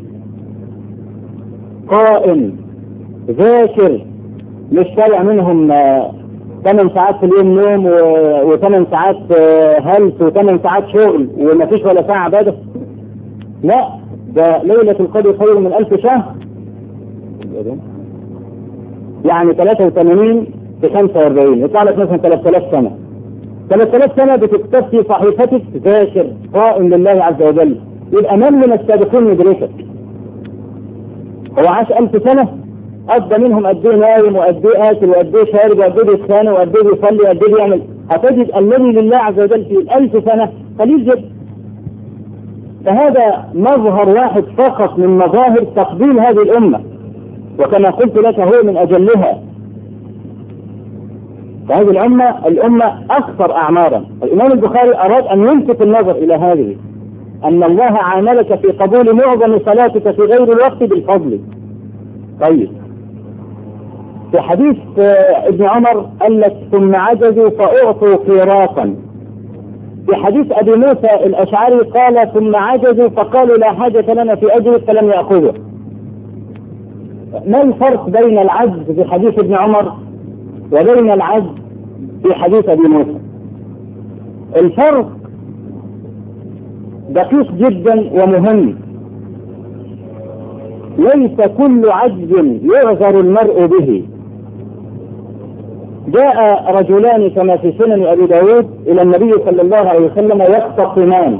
قائم ذاكر، مش طالع منهم ثمان ساعات في اليوم نوم وثمان ساعات هلس وثمان ساعات شغل وما فيش ولا ساعة عبادة. لا، ده ليلة القدر خير من ألف شهر، يعني ثلاثة وثمانين في خمسة وأربعين يطلع لك مثلا ثلاثة آلاف سنة. ثلاثة آلاف سنة بتكتب في صحيفتك ذاكر قائم لله عز وجل، يبقى من من السابقين يدركك. هو عاش ألف سنة، قضى منهم قد ايه نايم وقد ايه اكل وقد ايه شارب وقد ايه بيتخانق وقد ايه بيصلي وقد ايه بيعمل. هتجد الذي لله عز وجل في الألف سنة قليل جدا. فهذا مظهر واحد فقط من مظاهر تقديم هذه الأمة، وكما قلت لك هو من أجلها. فهذه الأمة الأمة أكثر أعمارا. الإمام البخاري أراد أن يلفت النظر إلى هذه، أن الله عاملك في قبول معظم صلاتك في غير الوقت بالفضل. طيب، في حديث ابن عمر قال لك ثم عجزوا فأعطوا قيراطا. في حديث أبي موسى الأشعري قال ثم عجزوا فقالوا لا حاجة لنا في أجر فلم يأخذه. ما الفرق بين العجز في حديث ابن عمر وبين العجز في حديث أبي موسى؟ الفرق دقيق جدا ومهم. ليس كل عجز يعذر المرء به. جاء رجلان كما في سنن أبي داود إلى النبي صلى الله عليه وسلم يختصمان،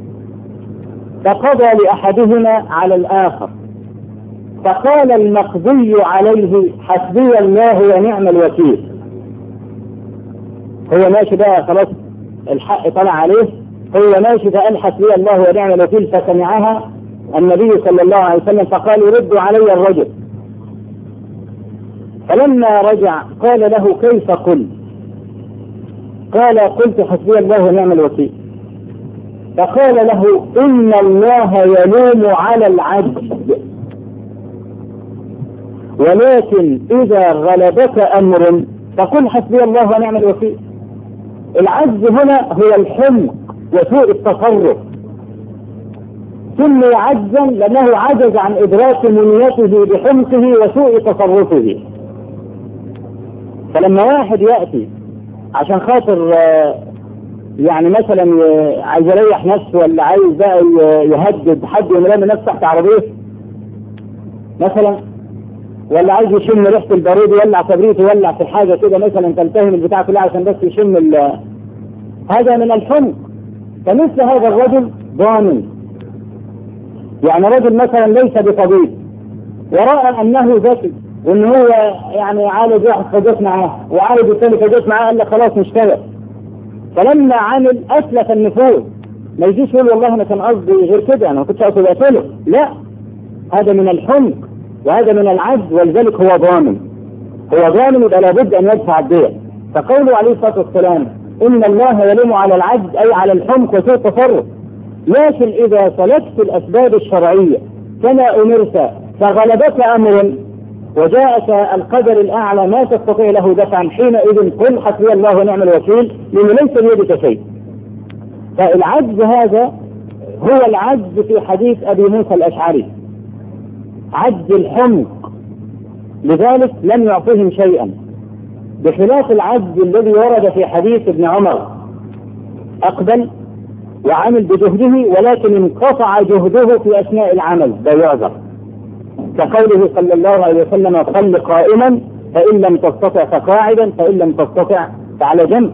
فقضى لأحدهما على الآخر، فقال المقضي عليه حسبي الله ونعم الوكيل. هو ماشي بقى خلاص، الحق طلع عليه، هو ماشي فقال حسبي الله ونعم الوكيل، فسمعها النبي صلى الله عليه وسلم فقال ردوا علي الرجل. فلما رجع قال له كيف قل؟ قال قلت حسبي الله ونعم الوكيل. فقال له إن الله يلوم على العجز، ولكن إذا غلبك أمر فقل حسبي الله ونعم الوكيل. العجز هنا هو الحمق وسوء التصرف. سمي عجزا لأنه عجز عن إدراك منيته بحمقه وسوء تصرفه. فلما واحد يأتي عشان خاطر يعني مثلا عايز يريح نفسه، ولا عايز بقى يهدد حد يرمي نفسه تحت عربيه مثلا، ولا عايز يشم ريحه البارود يولع كبريت يولع في حاجه كده مثلا تلتهم البتاع كلها عشان بس يشم هذا من الحمق. فمثل هذا الرجل ضامن، يعني رجل مثلا ليس بطبيب ورأى أنه ذكي وأنه هو يعني عالج واحد فجأت معاه وعالج الثاني فجأت معاه، قال لك خلاص نشتغل. فلما عمل أسلف النفوذ، ما يجيش يقول والله أنا كان قصدي غير كده، أنا ما كنتش أقصد أقتله، لا، هذا من الحمق وهذا من العجز، ولذلك هو ضامن، هو ضامن يبقى لابد أن يدفع الدية. فقوله عليه الصلاة والسلام إن الله يلوم على العجز أي على الحمق وسوء التصرف. لكن إذا سلكت الأسباب الشرعية كما أمرت فغلبك أمر وجاءك القدر الأعلى ما تستطيع له دفعا، حينئذ قل حسبي الله ونعم الوكيل، لأنه ليس بيدك شيء. فالعجز هذا هو العجز في حديث أبي موسى الأشعري، عجز الحمق، لذلك لم يعطهم شيئا، بخلاف العجز الذي ورد في حديث ابن عمر، أقبل وعمل بجهده ولكن انقطع جهده في أثناء العمل، لا يعذر، كقوله صلى الله عليه وسلم صل قائما فإن لم تستطع فقاعدا فإن لم تستطع فعلى جنب.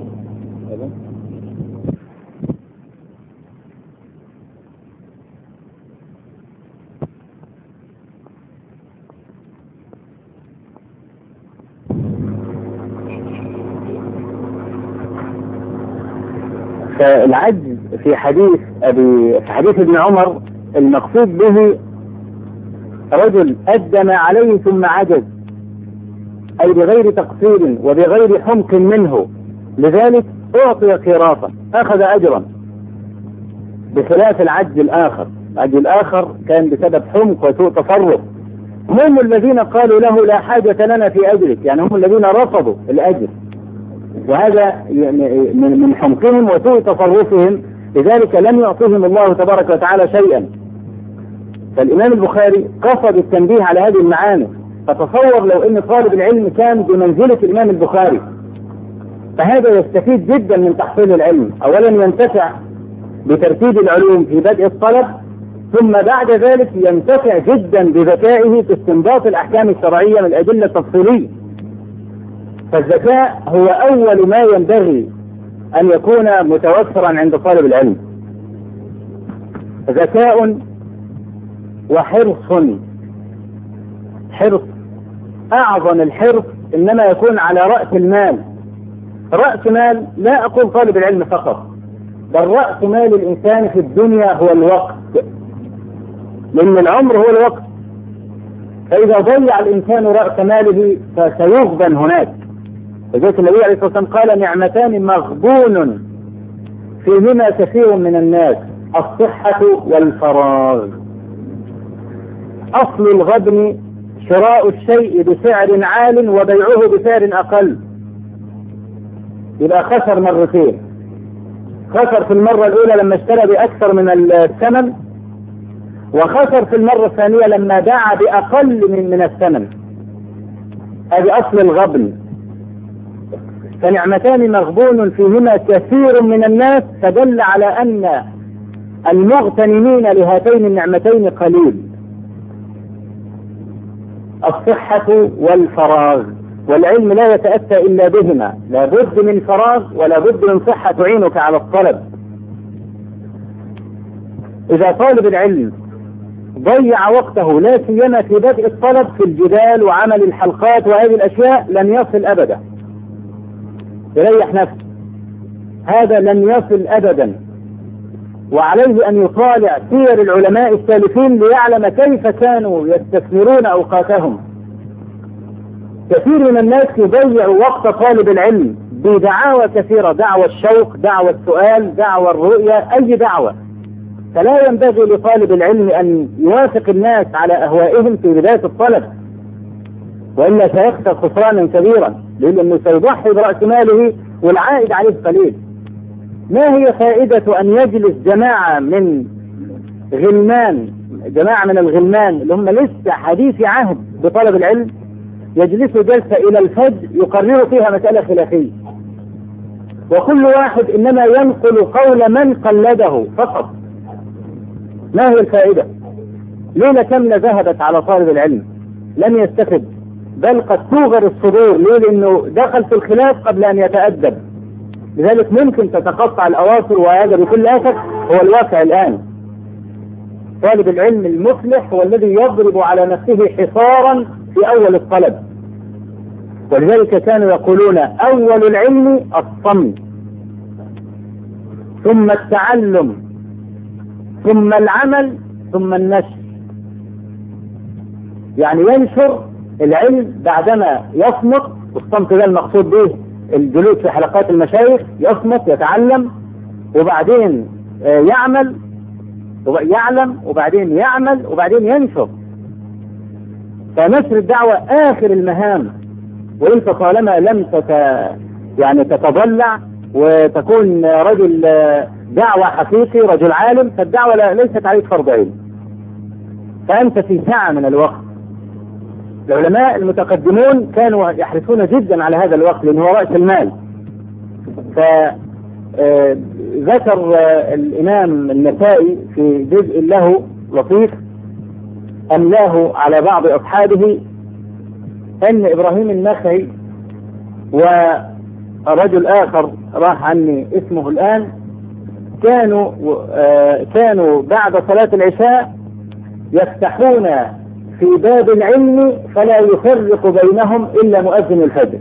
فالعجز في حديث أبي في حديث ابن عمر المقصود به رجل أدى ما عليه ثم عجز، أي بغير تقصير وبغير حمق منه، لذلك أعطي قيراطا أخذ أجرا، بخلاف العجز الآخر. العجز الآخر كان بسبب حمق وسوء تصرف، هم الذين قالوا له لا حاجة لنا في أجرك، يعني هم الذين رفضوا الأجر، وهذا من حمقهم وسوء تصرفهم، لذلك لم يعطيهم الله تبارك وتعالى شيئا. فالإمام البخاري قصد التنبيه على هذه المعاني. فتصور لو أن طالب العلم كان بمنزلة الإمام البخاري، فهذا يستفيد جدا من تحصيل العلم. أولا ينتفع بترتيب العلوم في بدء الطلب، ثم بعد ذلك ينتفع جدا بذكائه في استنباط الأحكام الشرعية من الأدلة التفصيلية. فالذكاء هو أول ما ينبغي أن يكون متوفرا عند طالب العلم، ذكاء وحرص. حرص، أعظم الحرص إنما يكون على رأس المال. رأس مال لا أقول طالب العلم فقط، بل رأس مال الإنسان في الدنيا هو الوقت، لأن العمر هو الوقت. فإذا ضيع الإنسان رأس ماله فسيغبن هناك. فذلك النبي عليه الصلاة والسلام قال نعمتان مغبون فيهما كثير من الناس، الصحة والفراغ. أصل الغبن شراء الشيء بسعر عال وبيعه بسعر أقل، يبقى خسر مرتين. خسر في المرة الأولى لما اشترى بأكثر من الثمن، وخسر في المرة الثانية لما باع بأقل من من الثمن. هذه أصل الغبن. فنعمتان مغبون فيهما كثير من الناس، فدل على أن المغتنمين لهاتين النعمتين قليل، الصحة والفراغ. والعلم لا يتأتى إلا بهما، لا بد من فراغ ولا بد من صحة تعينك على الطلب. إذا طالب العلم ضيع وقته لا سيما في بدء الطلب في الجدال وعمل الحلقات وهذه الأشياء لن يصل أبدا، يريح نفسه، هذا لن يصل أبدا. وعليه أن يطالع سير العلماء السالفين ليعلم كيف كانوا يستثمرون أوقاتهم. كثير من الناس يضيع وقت طالب العلم بدعاوى كثيرة، دعوى الشوق، دعوى السؤال، دعوى الرؤية، أي دعوة. فلا ينبغي لطالب العلم أن يوافق الناس على أهوائهم في بداية الطلب، وإلا سيخسر خسرانا كبيرا، لأنه سيضحي برأس ماله والعائد عليه قليل. ما هي فائدة أن يجلس جماعة من غلمان، جماعة من الغلمان اللي هم لسه حديث عهد بطلب العلم، يجلسوا جلسة إلى الفجر يقرروا فيها مسألة خلافية، وكل واحد إنما ينقل قول من قلده فقط. ما هي الفائدة؟ ليلة كاملة ذهبت على طالب العلم لم يستفد، بل قد توغر الصدور. ليه؟ لأنه دخل في الخلاف قبل أن يتأدب، لذلك ممكن تتقطع الأواصر، وهذا بكل أسف هو الواقع الآن. طالب العلم المفلح هو الذي يضرب على نفسه حصارا في أول الطلب، ولذلك كانوا يقولون أول العلم الصمت، ثم التعلم، ثم العمل، ثم النشر. يعني ينشر العلم بعدما يصمت، والصمت ده المقصود به الجلوس في حلقات المشايخ، يصمت يتعلم وبعدين يعمل يعلم وبعدين يعمل وبعدين ينشر. فنشر الدعوة آخر المهام، وانت طالما لم تت يعني تتضلع وتكون رجل دعوة حقيقي، رجل عالم، فالدعوة ليست عليك فرض عين، فأنت في ساعة من الوقت. العلماء المتقدمون كانوا يحرصون جدا على هذا الوقت لأنه هو رأس المال. فذكر الإمام النسائي في جزء له لطيف أملاه على بعض أصحابه أن إبراهيم النخعي ورجل آخر راح عني اسمه الآن كانوا كانوا بعد صلاة العشاء يفتحون في باب العلم فلا يفرق بينهم إلا مؤذن الفجر.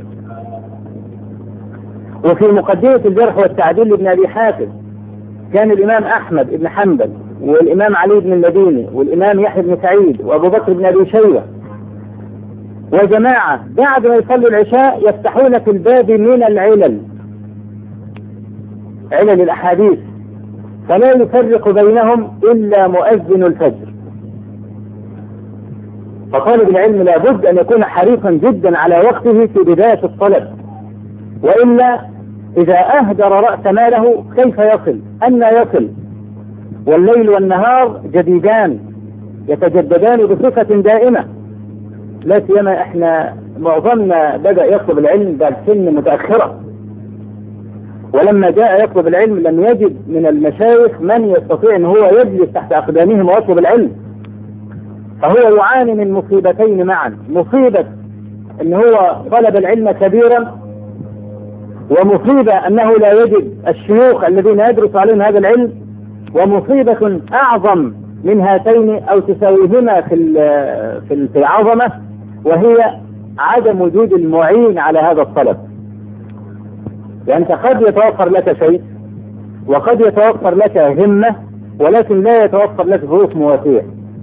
وفي مقدمة الجرح والتعديل لابن أبي حاتم كان الإمام أحمد بن حنبل والإمام علي بن المديني والإمام يحيى بن سعيد وأبو بكر بن أبي شيبة وجماعة بعد ما يصلوا العشاء يفتحون في الباب من العلل، علل الأحاديث، فلا يفرق بينهم إلا مؤذن الفجر. فطالب العلم لابد أن يكون حريصا جدا على وقته في بداية الطلب، وإلا إذا أهدر رأس ماله كيف يصل؟ أن يصل؟ والليل والنهار جديدان يتجددان بصفة دائمة، لا سيما احنا معظمنا بدأ يطلب العلم بعد سن متأخرة، ولما جاء يطلب العلم لم يجد من المشايخ من يستطيع ان هو يجلس تحت أقدامهم ويطلب العلم، فهو يعاني من مصيبتين معا، مصيبة ان هو طلب العلم كبيرا، ومصيبة انه لا يجد الشيوخ الذين يدرس عليهم هذا العلم، ومصيبة اعظم من هاتين او تساويهما في في العظمة، وهي عدم وجود المعين على هذا الطلب. يعني انت قد يتوفر لك شيء وقد يتوفر لك همة، ولكن لا يتوفر لك ظروف مواتية.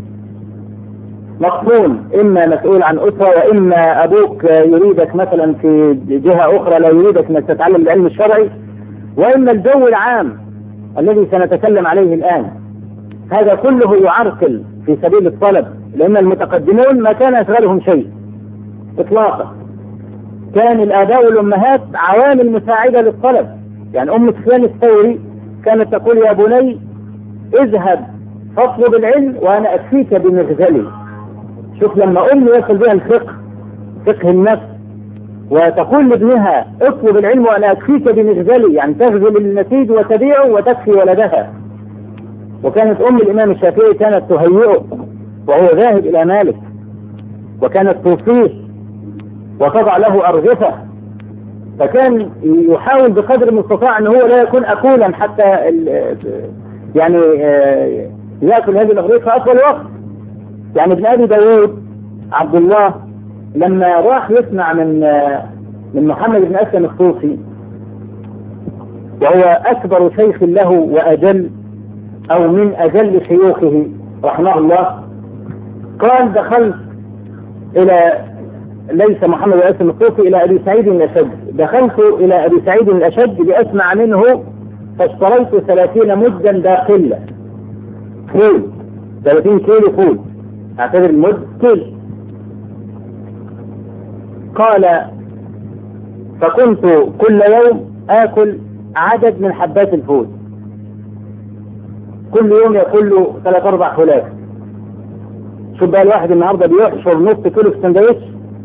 مقصون، اما مسؤول عن اسرة، واما ابوك يريدك مثلا في جهة اخرى لا يريدك انك تتعلم العلم الشرعي، واما الجو العام الذي سنتكلم عليه الان. هذا كله يعرقل في سبيل الطلب، لان المتقدمون ما كان يشغلهم شيء اطلاقا، كان الاباء والامهات عوامل مساعدة للطلب. يعني ام سفيان الثوري كانت تقول يا بني اذهب فاطلب العلم وانا اكفيك بمغزلي. شوف لما ام يصل بها الفقه، فقه النفس، وتقول لابنها اطلب العلم وانا اكفيك بمغزلي، يعني تغزل النسيج وتبيعه وتكفي ولدها. وكانت ام الامام الشافعي كانت تهيئه وهو ذاهب الى مالك، وكانت توصيه وتضع له ارغفة، فكان يحاول بقدر المستطاع ان هو لا يكون اكولا حتى يعني يأكل هذه الارغفة اطول وقت. يعني ابن ابي داود عبد الله لما راح يسمع من من محمد بن اسلم الطوسي، وهو اكبر شيخ له واجل او من اجل شيوخه رحمه الله، قال دخلت الى ليس محمد بن اسلم الطوسي الى ابي سعيد الاشج، دخلت الى ابي سعيد الاشج لاسمع منه فاشتريت ثلاثين مدا داخلة فول، ثلاثين كيلو فول، اعتبر المد كيلو. قال فكنت كل يوم آكل عدد من حبات الفول، كل يوم يأكل له ثلاث أربع فولات. شوف بقى الواحد النهاردة بيحشر نص كيلو في سندوتش،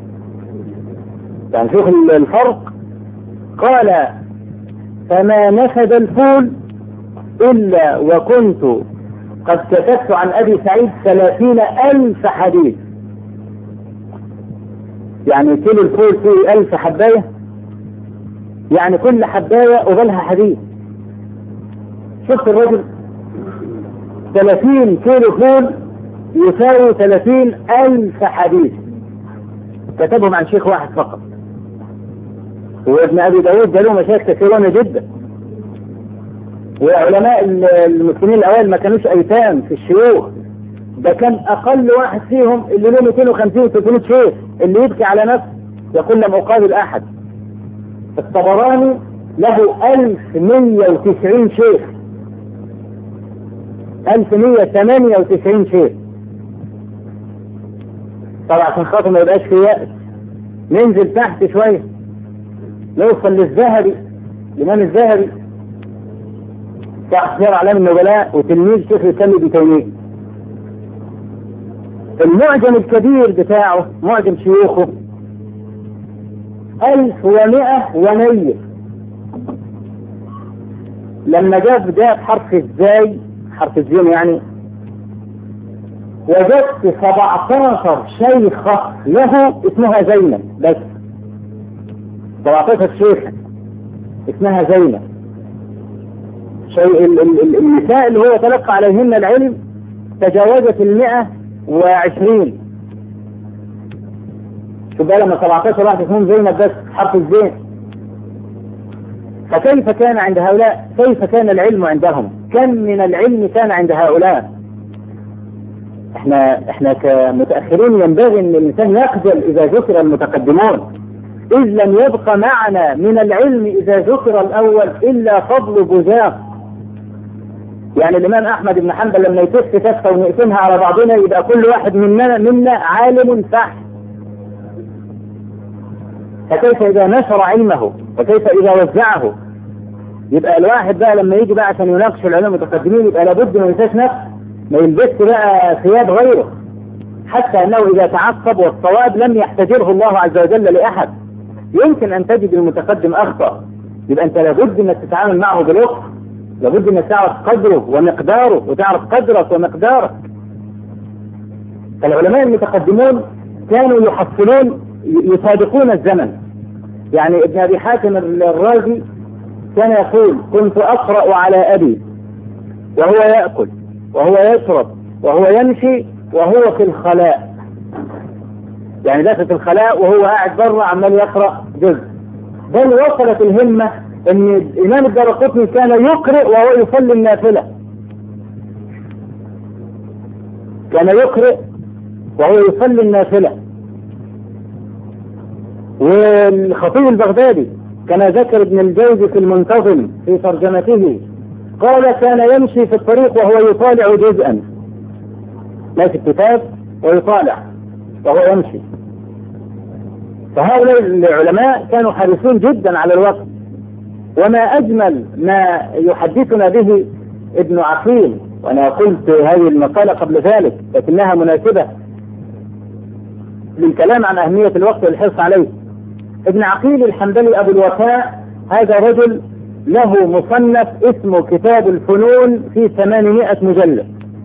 يعني شوف الفرق. قال فما نفد الفول إلا وكنت قد كتبت عن أبي سعيد ثلاثين ألف حديث. يعني كيلو الفول فيه ألف حباية، يعني كل حباية قبلها حديث. شفت الرجل ثلاثين كيلو فول يساوي ثلاثين ألف حديث، كتبهم عن شيخ واحد فقط. وابن أبي داود ده له مشايخ كثيرون جدا، وعلماء المسلمين الأوائل ما كانوش أيتام في الشيوخ، ده كان اقل واحد فيهم اللي له مئتين وخمسين وثلاثمائة شيخ، اللي يبكي على نفسه يقول لم اقابل احد. الطبراني له ألف ومئة وتسعين شيخ، ألف ومئة وثمانية وتسعين شيخ. طبعا عشان خاطر ما يبقاش في يأس ننزل تحت شوية نوصل للذهبي، الإمام الذهبي صاحب سير أعلام النبلاء وتلميذ شيخ الإسلام ابن تيمية. المعجم الكبير بتاعه معجم شيوخه ألف ومئة ومية. لما جاب جاب حرف الزاي، حرف الزين يعني، وجدت سبعتاشر شيخة له اسمها زينب، بس سبعتاشر شيخة اسمها زينب. شيء النساء اللي هو تلقى عليهن العلم تجاوزت المئة وعشرين. شو بقى لما سبعتاشر واحد اسمهم زينب بس حرف الزين. فكيف كان عند هؤلاء؟ كيف كان العلم عندهم؟ كم من العلم كان عند هؤلاء؟ احنا احنا كمتأخرين ينبغي ان الانسان يخجل اذا ذكر المتقدمون، اذ لم يبق معنا من العلم اذا ذكر الاول الا فضل بزاق. يعني الامام احمد بن حنبل لما يتف تفه ونقسمها على بعضنا يبقى كل واحد مننا منا عالم فحم. فكيف اذا نشر علمه؟ وكيف اذا وزعه؟ يبقى الواحد بقى لما يجي بقى عشان يناقش العلماء المتقدمين يبقى لابد ما ينساش نفسه، ما يلبسش بقى ثياب غيره، حتى انه اذا تعصب والصواب لم يحتجره الله عز وجل لاحد. يمكن ان تجد المتقدم اخطأ، يبقى انت لابد انك تتعامل معه بلطف، لابد انك تعرف قدره ومقداره وتعرف قدرك ومقدارك. فالعلماء المتقدمون كانوا يحصلون يسابقون الزمن. يعني ابن ابي حاتم الرازي كان يقول كنت اقرأ على ابي وهو يأكل وهو يشرب وهو يمشي وهو في الخلاء، يعني داخل في الخلاء وهو قاعد بره عمال يقرأ جزء. بل وصلت الهمة ان الامام الدارقطني كان يقرأ وهو يصلي النافلة، كان يقرأ وهو يصلي النافلة. والخطيب البغدادي كان ذكر ابن الجوزي في المنتظم في ترجمته قال كان يمشي في الطريق وهو يطالع جزءا، ماسك كتاب ويطالع وهو يمشي. فهؤلاء العلماء كانوا حريصون جدا على الوقت. وما أجمل ما يحدثنا به ابن عقيل، وأنا قلت هذه المقالة قبل ذلك لكنها مناسبة للكلام عن أهمية الوقت والحرص عليه. ابن عقيل الحنبلي أبو الوفاء هذا رجل له مصنف اسمه كتاب الفنون في ثمانمائة مجلد.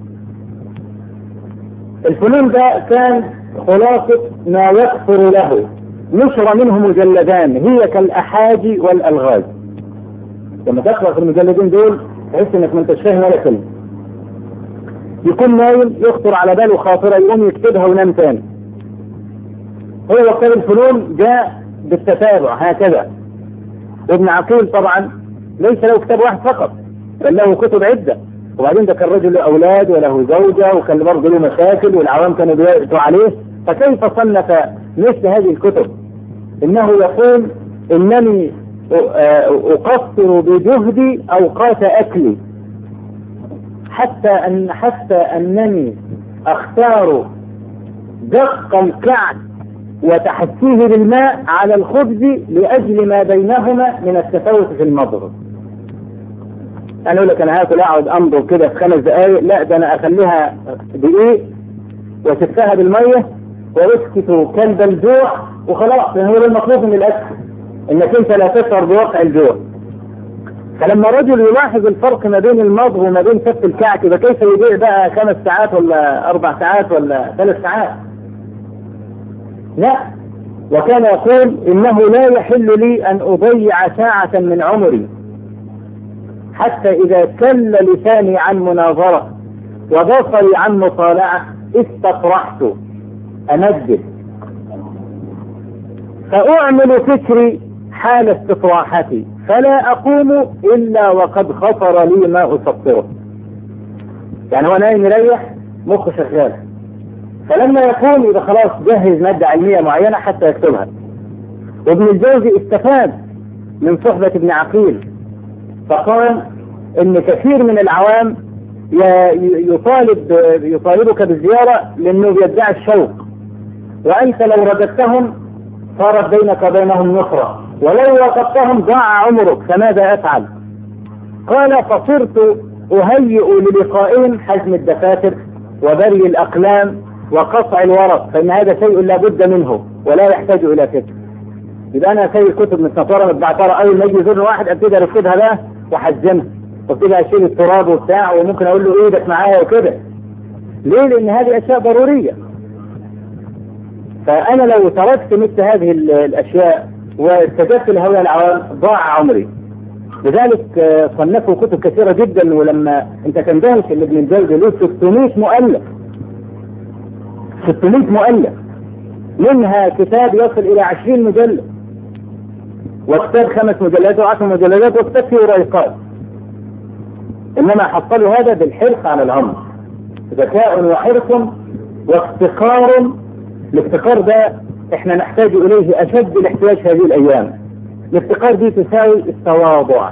الفنون ده كان خلاصة ما يكثر له، نشر منه مجلدان هي كالأحاجي والألغاز. لما تقرأ في المجلدين دول تحس انك ما انتش فاهم ولا كلمة. يكون نايم يخطر على باله خاطرة يقوم يكتبها وينام تاني. هو كتاب الفنون جاء بالتتابع هكذا. وابن عقيل طبعا ليس له كتاب واحد فقط بل له كتب عدة. وبعدين ده كان رجل له أولاد وله زوجة وكان برضه له مشاكل والعوام كانوا بيأتوا عليه، فكيف صنف مثل هذه الكتب؟ إنه يقول إنني أقصر بجهدي أوقات أكلي حتى أن حتى أنني أختار دق الكعك وتحسيه بالماء على الخبز لأجل ما بينهما من التفاوت في المضغ. أنا أقول لك أنا هاكل أقعد أمضغ كده في خمس دقايق، لا ده أنا أخليها دقيق وسفها بالمية وأسكت كلب الجوع وخلاص، لأن هو ده المطلوب من الأكل، إنك أنت لا تشعر بواقع الجوع. فلما رجل يلاحظ الفرق ما بين المضغ وما بين سف الكعك يبقى كيف يبيع بقى خمس ساعات ولا أربع ساعات ولا ثلاث ساعات؟ لا. وكان يقول إنه لا يحل لي أن أضيع ساعة من عمري حتى إذا كل لساني عن مناظرة وبصري عن مطالعة استطرحت أمدد فأعمل فكري حال استطراحتي فلا أقوم إلا وقد خطر لي ما أسطره. يعني هو نايم يريح مخه شغال. فلما يكون يبقى خلاص جهز مادة علمية معينة حتى يكتبها. وابن الجوزي استفاد من صحبة ابن عقيل، فقال ان كثير من العوام يطالب يطالبك بالزيارة لانه بيدعي الشوق، وانت لو رددتهم صارت بينك وبينهم نصرة، ولو وقفتهم ضاع عمرك، فماذا افعل؟ قال فصرت اهيئ للقائهم حزم الدفاتر وبري الاقلام وقطع الورق، فان هذا شيء لا بد منه ولا يحتاج الى فكر. يبقى انا سايب كتب متنطره متبعتره، اول ما يجي يزور واحد ابتدي ارصدها بقى واحجمها، وابتدي اشيل التراب وبتاع، وممكن اقول له ايدك معايا وكده. ليه؟ لان هذه اشياء ضروريه. فانا لو تركت مثل هذه الاشياء واستجبت لهؤلاء العوام ضاع عمري. لذلك صنفوا كتب كثيره جدا، ولما انت تندهش ان ابن الجوزي له ستمائة مؤلف ستمائة مؤلف، منها كتاب يصل الى عشرين مجلد، وكتاب خمس مجلدات وعشر مجلدات، وكتاب فيه ريقات. انما حصلوا هذا بالحرص على الامر، ذكاء وحرص وافتقار. الافتقار ده احنا نحتاج اليه اشد الاحتياج هذه الايام. الافتقار دي تساوي التواضع،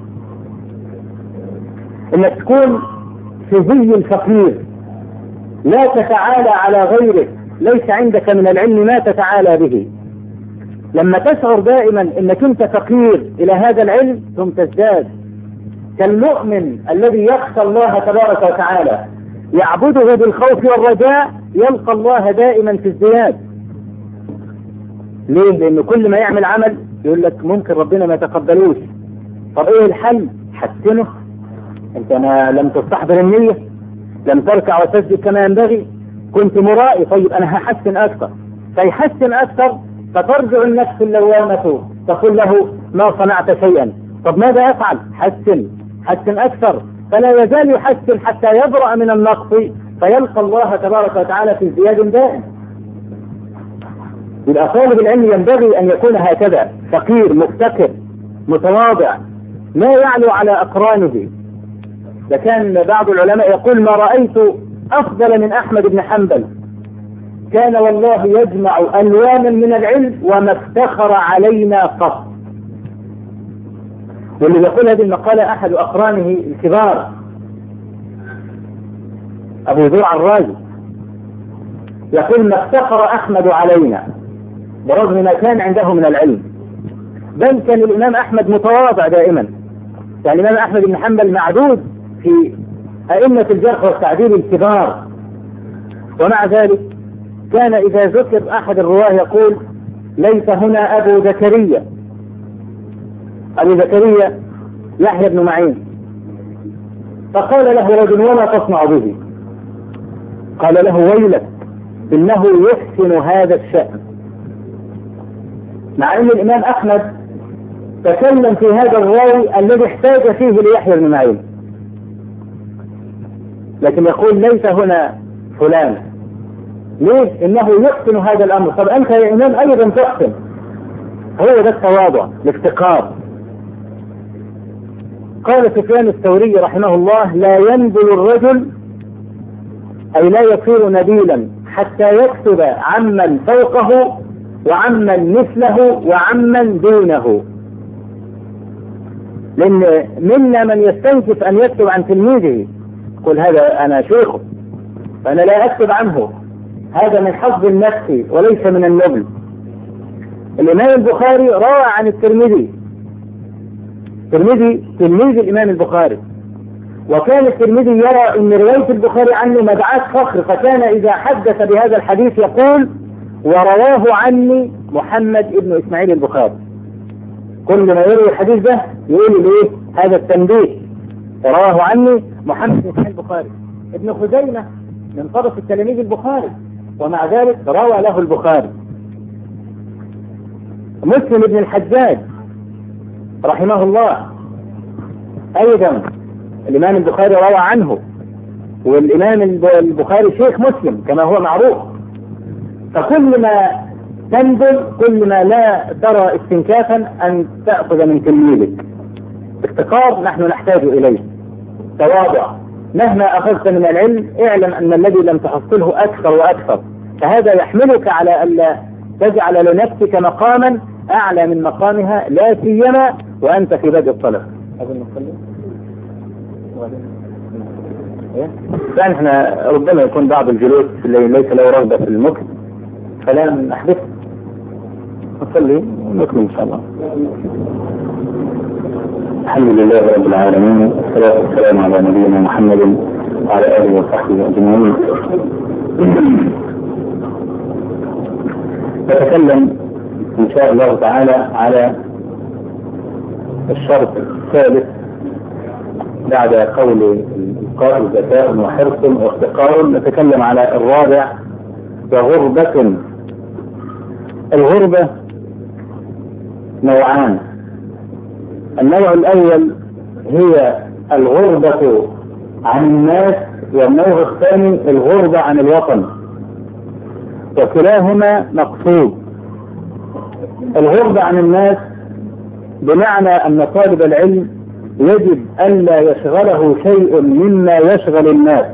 انك تكون في ظل الفقير، لا تتعالى على غيرك، ليس عندك من العلم ما تتعالى به. لما تشعر دائما انك انت فقير الى هذا العلم ثم تزداد، كالمؤمن الذي يخشى الله تبارك وتعالى يعبده بالخوف والرجاء يلقى الله دائما في ازدياد. ليه؟ لانه كل ما يعمل عمل يقول لك ممكن ربنا ما يتقبلوش. طب ايه الحل؟ حسنه. انت ما لم تستحضر النية، لم تركع وتسجد كما ينبغي، كنت مرائي، طيب انا هحسن اكثر، فيحسن اكثر، فترجع النفس اللوامة تقول له ما صنعت شيئا. طب ماذا افعل؟ حسن حسن اكثر، فلا يزال يحسن حتى يبرأ من النقص، فيلقى الله تبارك وتعالى في ازدياد دائم. يبقى طالب العلم ينبغي ان يكون هكذا، فقير مفتقر متواضع، ما يعلو على اقرانه. لكان بعض العلماء يقول ما رأيت افضل من احمد بن حنبل، كان والله يجمع الوانا من العلم وما افتخر علينا قط. واللي يقول هذه المقالة احد اقرانه الكبار ابو زرع الرازي، يقول ما افتخر احمد علينا برغم ما كان عنده من العلم. بل كان الامام احمد متواضع دائما، يعني الامام احمد بن حنبل معدود في ائمة الجرح والتعديل الكبار، ومع ذلك كان اذا ذكر احد الرواه يقول ليس هنا ابو زكريا. ابو زكريا يحيى بن معين. فقال له رجل وما تصنع به؟ قال له ويلك انه يحسن هذا الشأن. مع ان الامام احمد تكلم في هذا الراوي الذي احتاج فيه ليحيى بن معين، لكن يقول ليس هنا فلان. ليه؟ انه يحسن هذا الامر. طب انت يا امام ايضا تحسن. هو ده التواضع، الافتقار. قال سفيان الثوري رحمه الله لا ينبل الرجل، اي لا يصير نبيلا حتى يكتب عمن فوقه وعمن مثله وعمن دونه. لان منا من يستنكف ان يكتب عن تلميذه، يقول هذا انا شيخه فانا لا اكتب عنه، هذا من حظ النفس وليس من النبل. الامام البخاري روى عن الترمذي، الترمذي تلميذ الامام البخاري، وكان الترمذي يرى ان رواية البخاري عنه مدعاة فخر، فكان اذا حدث بهذا الحديث يقول ورواه عني محمد ابن اسماعيل البخاري. كل ما يروي الحديث ده يقول ليه هذا التنبيه، رواه عني محمد بن اسماعيل البخاري. ابن خزيمة من طرف التلاميذ البخاري، ومع ذلك روى له البخاري. مسلم بن الحجاج رحمه الله ايضا الامام البخاري روى عنه، والامام البخاري شيخ مسلم كما هو معروف. فكل ما تنبل كل ما لا ترى استنكافا ان تأخذ من تلميذك. افتقار نحن نحتاج اليه، تواضع. مهما أخذت من العلم اعلم أن الذي لم تحصله أكثر وأكثر، فهذا يحملك على ألا تجعل لنفسك مقاما أعلى من مقامها، لا سيما وأنت في بدء الطلب. يعني احنا ربما يكون بعض الجلوس اللي ليس له رغبة في المكت فلا نحدث نصلي ونكمل إن شاء الله. الحمد لله رب العالمين، والصلاة والسلام على نبينا محمد وعلى آله وصحبه أجمعين. نتكلم إن شاء الله تعالى على الشرط الثالث بعد قول القائل ذكاء وحرص وافتقار. نتكلم على الرابع وغربة. الغربة نوعان. النوع الأول هي الغربة عن الناس، والنوع الثاني الغربة عن الوطن، وكلاهما مقصود. الغربة عن الناس بمعنى أن طالب العلم يجب ألا يشغله شيء مما يشغل الناس،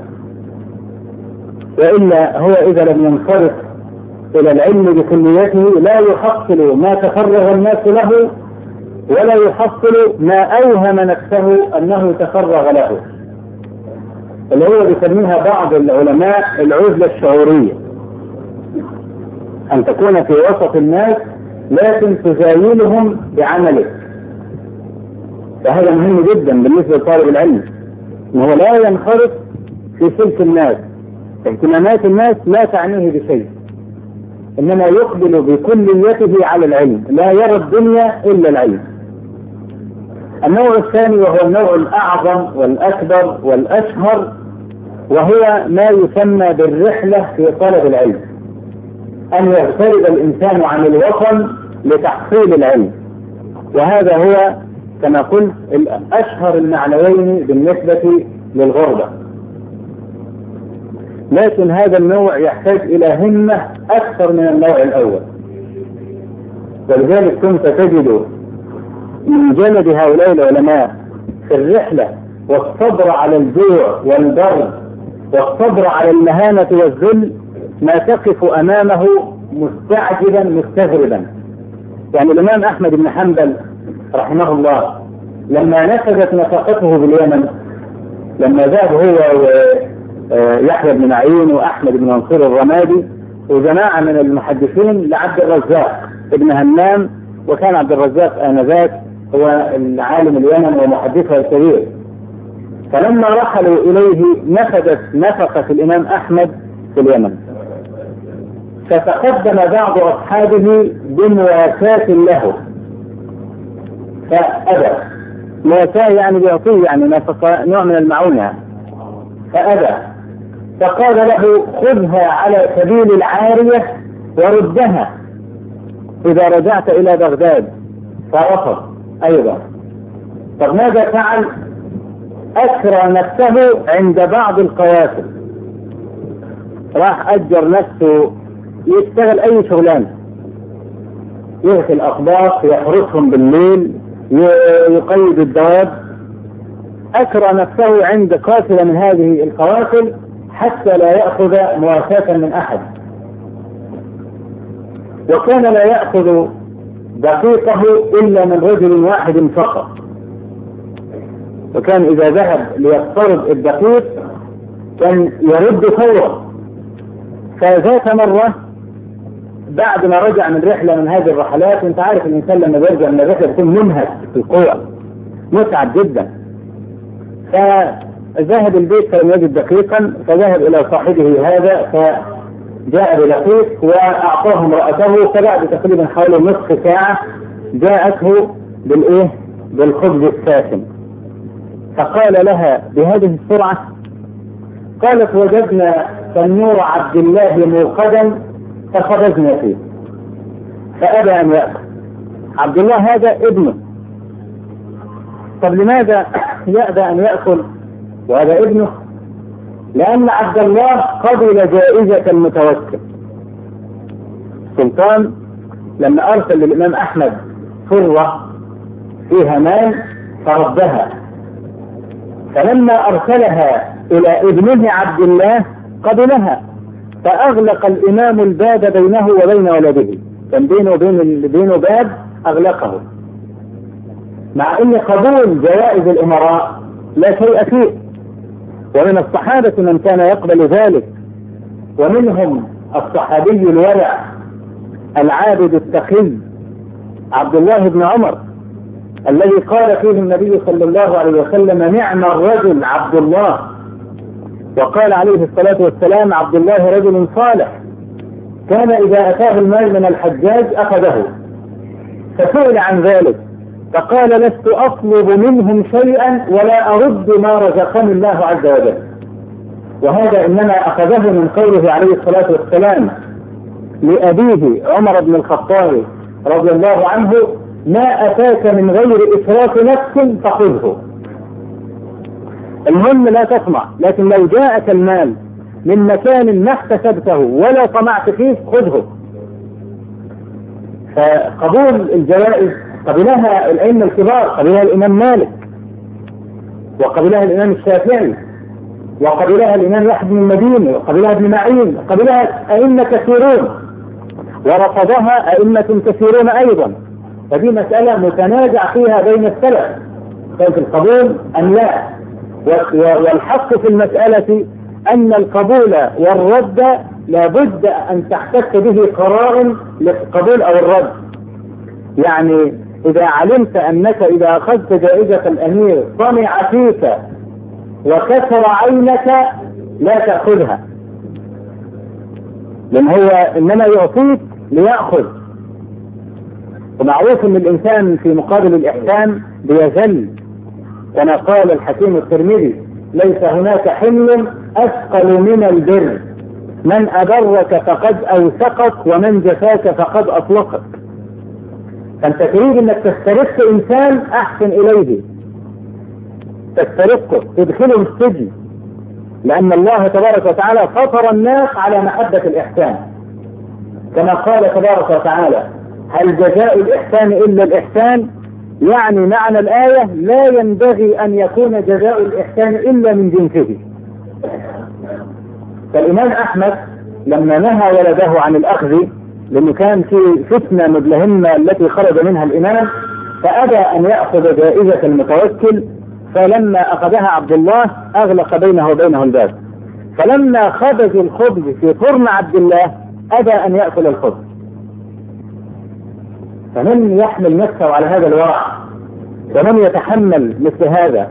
وإلا هو إذا لم ينصرف إلى العلم بكليته لا يحصل ما تفرغ الناس له، ولا يحصل ما أوهم نفسه أنه تفرغ له، اللي هو بيسميها بعض العلماء العزلة الشعورية، أن تكون في وسط الناس لكن تزايلهم بعملك. فهذا مهم جدا بالنسبة لطالب العلم، أنه لا ينخرط في سلك الناس، اهتمامات الناس لا تعنيه بشيء، إنما يقبل بكليته على العلم، لا يرى الدنيا إلا العلم. النوع الثاني وهو النوع الأعظم والأكبر والأشهر، وهو ما يسمى بالرحلة في طلب العلم، أن يغترب الإنسان عن الوطن لتحصيل العلم. وهذا هو كما قلت الأشهر المعنوين بالنسبة للغربة. لكن هذا النوع يحتاج إلى همة أكثر من النوع الأول، ولذلك كنت تجد من جلد هؤلاء العلماء في الرحلة والصبر على الجوع والبرد والصبر على المهانة والذل ما تقف أمامه مستعجبا مستغربا. يعني الإمام أحمد بن حنبل رحمه الله لما نفذت نفقته باليمن، لما ذهب هو ويحيى بن معين وأحمد بن منصور الرمادي وجماعة من المحدثين لعبد الرزاق ابن همام، وكان عبد الرزاق آنذاك هو العالم اليمن ومحدثها الكبير. فلما رحلوا إليه نفذت نفقة الإمام أحمد في اليمن، فتقدم بعض أصحابه بمواساة له فأبى. مواساة يعني بيعطيه يعني نفقة نوع من المعونة، فأبى. فقال له خذها على سبيل العارية وردها إذا رجعت إلى بغداد، فرفض أيضا. طب ماذا فعل؟ أكرى نفسه عند بعض القوافل، راح أجر نفسه يشتغل أي شغلانة، يهتي الأخبار، يحرسهم بالليل، يقيد الدواب. أكرى نفسه عند قافلة من هذه القوافل حتى لا يأخذ مواساة من أحد، وكان لا يأخذ دقيقه إلا من رجل واحد فقط، وكان إذا ذهب ليقترض الدقيق كان يرد فورا. فذات مرة بعد ما رجع من رحلة من هذه الرحلات، انت عارف الإنسان لما بيرجع من الرحلة يكون منهك في القوة، متعب جدا، فذهب البيت فلم يجد دقيقا، فذهب إلى صاحبه هذا فجاء بدقيق وأعطاه امرأته، فبعد تقريبا حوالي نصف ساعة جاءته بالإيه؟ بالخبز الساخن. فقال لها بهذه السرعة؟ قالت وجدنا تنور عبد الله موقدا فخرجنا فيه، فأبى أن يأكل. عبد الله هذا ابنه، طب لماذا يأبى أن يأكل وهذا ابنه؟ لأن عبد الله قبل جائزة المتوكل. السلطان لما أرسل للإمام أحمد فرة فيها مال فردها، فلما أرسلها إلى ابنه عبد الله قبلها، فأغلق الإمام الباب بينه وبين ولده، كان بينه وبين بينه باب أغلقه، مع أن قبول جوائز الأمراء لا شيء فيه. ومن الصحابة من كان يقبل ذلك، ومنهم الصحابي الورع العابد التقي عبد الله بن عمر الذي قال فيه النبي صلى الله عليه وسلم: نعم الرجل عبد الله. وقال عليه الصلاة والسلام: عبد الله رجل صالح، كان إذا أتاه المال من الحجاج أخذه. فسئل عن ذلك فقال: لست أطلب منهم شيئا ولا أرد ما رزقني الله عز وجل. وهذا إنما أخذه من قوله عليه الصلاة والسلام لأبيه عمر بن الخطاب رضي الله عنه: ما أتاك من غير إسراف نفس فخذه. المهم لا تطمع، لكن لو جاءك المال من مكان ما احتسبته ولا طمعت فيه خذه. فقبول الجوائز قبلها الأئمة الكبار، قبلها الإمام مالك، وقبلها الإمام الشافعي، وقبلها الإمام أحمد بن المديني، وقبلها ابن معين، وقبلها أئمة كثيرون، ورفضها أئمة كثيرون أيضا. فدي مسألة متنازع فيها بين السلف، كان في القبول أم لا. والحق في المسألة أن القبول والرد لابد أن تحتك به قرار للقبول أو الرد. يعني إذا علمت أنك إذا أخذت جائزة الأمير طمع فيك وكسر عينك لا تأخذها، لأن هو إنما يعطيك ليأخذ. ومعروف أن الإنسان في مقابل الإحسان بيذل، كما قال الحكيم الترمذي: ليس هناك حمل أثقل من البر، من أبرك فقد أوثقك ومن جفاك فقد أطلقك. فأنت تريد أنك تسترق إنسان أحسن إليه، تسترقه تدخله السجن، لأن الله تبارك وتعالى فطر الناس على محبة الإحسان، كما قال تبارك وتعالى: هل جزاء الإحسان إلا الإحسان؟ يعني معنى الآية لا ينبغي أن يكون جزاء الإحسان إلا من جنسه. فالإمام أحمد لما نهى ولده عن الأخذ، لأنه كان في فتنة مدلهمة التي خرج منها الإمام، فأبى أن يأخذ جائزة المتوكل، فلما أخذها عبد الله أغلق بينه وبينه الباب. فلما خبز الخبز في فرن عبد الله أبى أن يأكل الخبز. فمن يحمل نفسه على هذا الورع؟ ومن يتحمل مثل هذا؟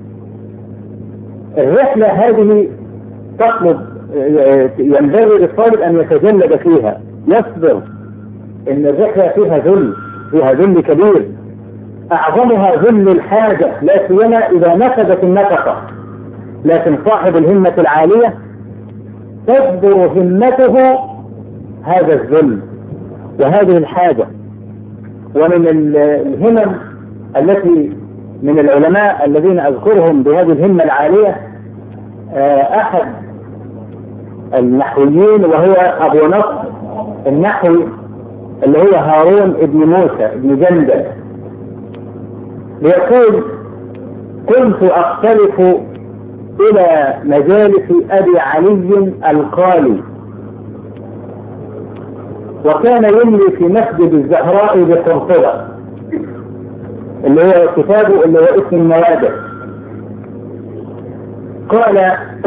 الرحلة هذه تطلب، ينبغي للطالب أن يتجلد فيها، يصبر. إن الرحلة فيها ذل، فيها ذل كبير، أعظمها ذل الحاجة، لا سيما إذا نفذت النفقة. لكن صاحب الهمة العالية تجبر همته هذا الذل وهذه الحاجة. ومن الهمم التي من العلماء الذين أذكرهم بهذه الهمة العالية أحد النحويين، وهو أبو نصر النحوي اللي هو هارون ابن موسى ابن جندل، يقول: كنت أختلف إلى مجالس أبي علي القالي، وكان يملي في مسجد الزهراء بقرطبة، اللي هو كتابه اللي هو اسم النوادر. قال: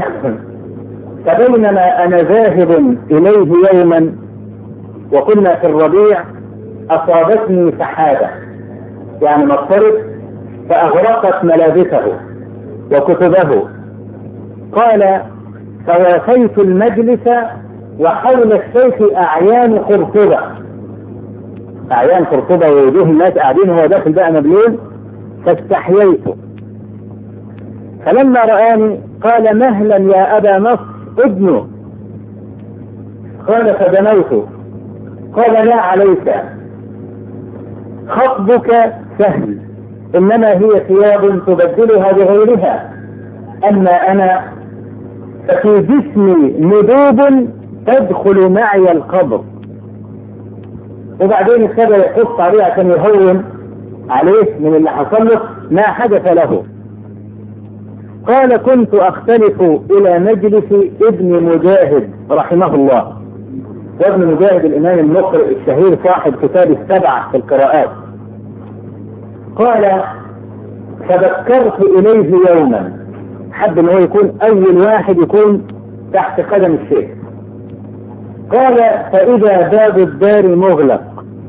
فبينما أنا ذاهب إليه يوما وكنا في الربيع أصابتني سحابة، يعني مطرت، فأغرقت ملابسه وكتبه. قال: فوافيت المجلس وحول الشيخ أعيان قرطبة، أعيان قرطبة ووجوه الناس قاعدين، هو داخل بقى مبلول، فاستحييت. فلما رآني قال: مهلا يا أبا نصر ابنه. قال: فدنوت. قال: لا عليك، خطبك سهل، إنما هي ثياب تبدلها بغيرها، أما أنا ففي جسمي ندوب تدخل معي القبر. وبعدين ابتدى يحط عليه عشان يهون عليه من اللي حصل له ما حدث له. قال كنت أختلف إلى مجلس ابن مجاهد رحمه الله، وابن مجاهد الإمام المقرئ الشهير صاحب كتاب السبعة في القراءات. قال فذكرت إليه يوما، حب أنه يكون أول واحد يكون تحت قدم الشيخ. قال فإذا باب الدار مغلق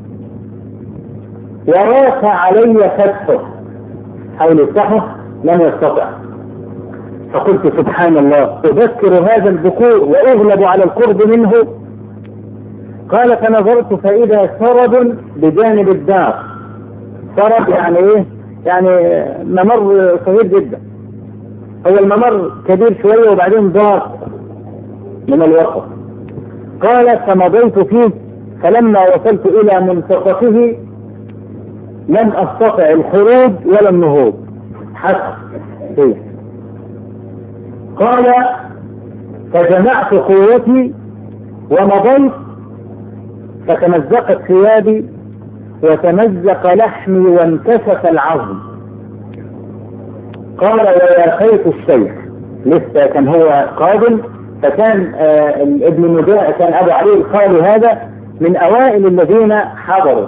وراك علي فتحه، حاول يفتحه لم يستطع. فقلت سبحان الله، أذكر هذا الذكور وأغلب على القرب منه. قال فنظرت فإذا سرب بجانب الدار. سرب يعني إيه؟ يعني ممر صغير جدا، هو الممر كبير شوية وبعدين ضاق من الوقت. قال فمضيت فيه فلما وصلت إلى منتصفه لم أستطع الخروج ولا النهوض حتى فيه. قال فجمعت قوتي ومضيت فتمزقت ثيابي وتمزق لحمي وانكسف العظم. قال ويا خيط الشيخ، لسه كان هو قادم، فكان آه ابن مجاهد كان أبو علي القاري هذا من أوائل الذين حضروا.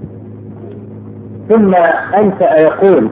ثم أنشأ يقول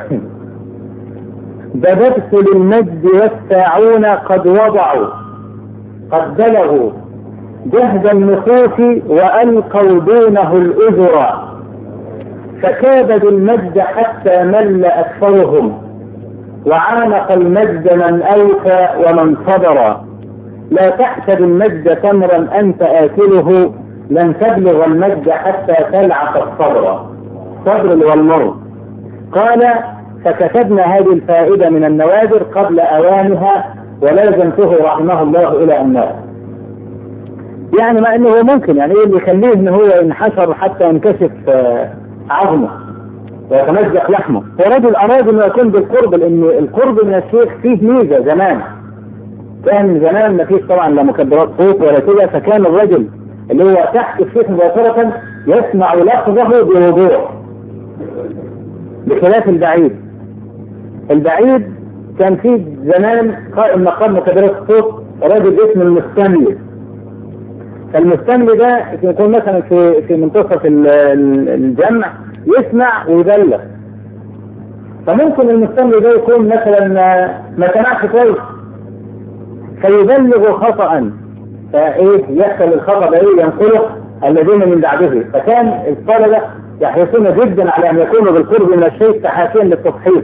بدأت للمجد والساعون قد وضعوا قد بلغوا جهد النفوس وألقوا دونه الأجر، فكابدوا المجد حتى مل أكثرهم وعانق المجد من أوفى ومن صبر. لا تحسب المجد تمرا أنت آكله، لن تبلغ المجد حتى تلعق الصبر، صبر والمر. قال فكتبنا هذه الفائدة من النوادر قبل أوانها ولازمته رحمه الله إلى أن مات. يعني مع أنه ممكن يعني إيه اللي يخليه أنه هو ينحشر حتى ينكشف عظمه ويتمزق لحمه. ورجل أراد أنه يكون بالقرب، لأن القرب من الشيخ فيه ميزة زمان، كان زمان ما فيش طبعا لا مكبرات صوت ولا كده، فكان الرجل اللي هو تحت الشيخ مباشرة يسمع لفظه بوضوح بخلاف البعيد. البعيد كان في زمان قائم مقام مكبرات الصوت رجل اسمه المستملي. فالمستملي ده يكون مثلا في في منتصف الجمع يسمع ويبلغ، فممكن المستملي ده يكون مثلا ما سمعش كويس فيبلغ خطأ، فايه يحصل الخطأ ده ايه ينقله الذين من بعده. فكان الطلبة يحرصون جدا على ان يكونوا بالقرب من الشيخ تحاشيا للتصحيح.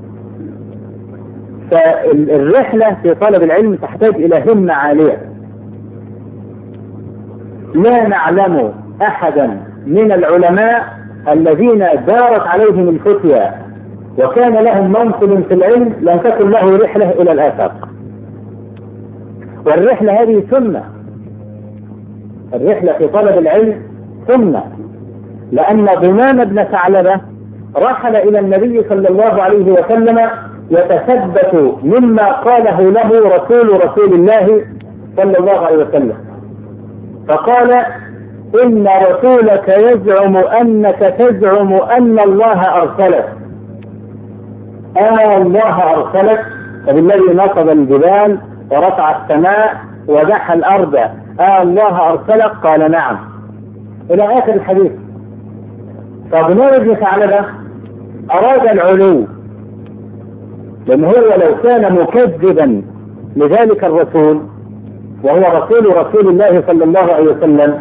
فالرحلة في طلب العلم تحتاج الى همة عالية. لا نعلم احدا من العلماء الذين دارت عليهم الفتية وكان لهم منصب في العلم لم تكن له رحلة الى الآفاق. والرحلة هذه سنة، الرحلة في طلب العلم سنة، لأن ضمان بن ثعلبة رحل إلى النبي صلى الله عليه وسلم يتثبت مما قاله له رسول رسول الله صلى الله عليه وسلم، فقال إن رسولك يزعم أنك تزعم أن الله أرسلك. آه الله أرسلك، فبالذي نصب الجبال ورفع السماء ودحى الأرض، آه الله أرسلك؟ قال نعم، إلى آخر الحديث. فضمان بن ثعلبة أراد العلو، لأن هو لو كان مكذبا لذلك الرسول وهو رسول رسول الله صلى الله عليه وسلم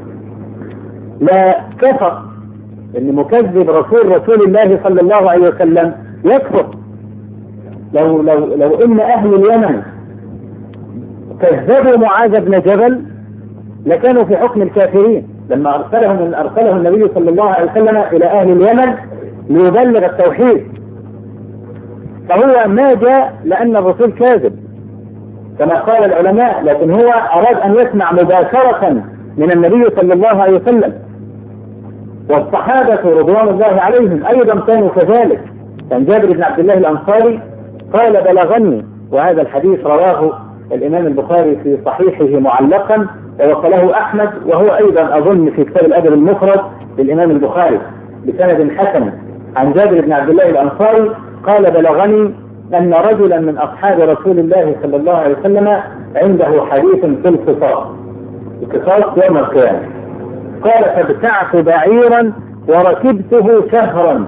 لا كفر، إن مكذب رسول رسول الله صلى الله عليه وسلم يكفر. لو لو لو إن أهل اليمن كذبوا معاذ بن جبل لكانوا في حكم الكافرين، لما أرسلهم أرسله النبي صلى الله عليه وسلم إلى أهل اليمن ليبلغ التوحيد. فهو ما جاء لأن الرسول كاذب كما قال العلماء، لكن هو أراد أن يسمع مباشرة من النبي صلى الله عليه وسلم. والصحابة رضوان الله عليهم أيضا كانوا كذلك. كان جابر بن عبد الله الأنصاري قال بلغني، وهذا الحديث رواه الإمام البخاري في صحيحه معلقا ووصله أحمد، وهو أيضا أظن في كتاب الأدب المفرد للإمام البخاري بسند حسن عن جابر بن عبد الله الأنصاري قال بلغني أن رجلا من أصحاب رسول الله صلى الله عليه وسلم عنده حديث في القصاص، القصاص يوم القيامة. قال: فابتعت بعيرا وركبته شهرا،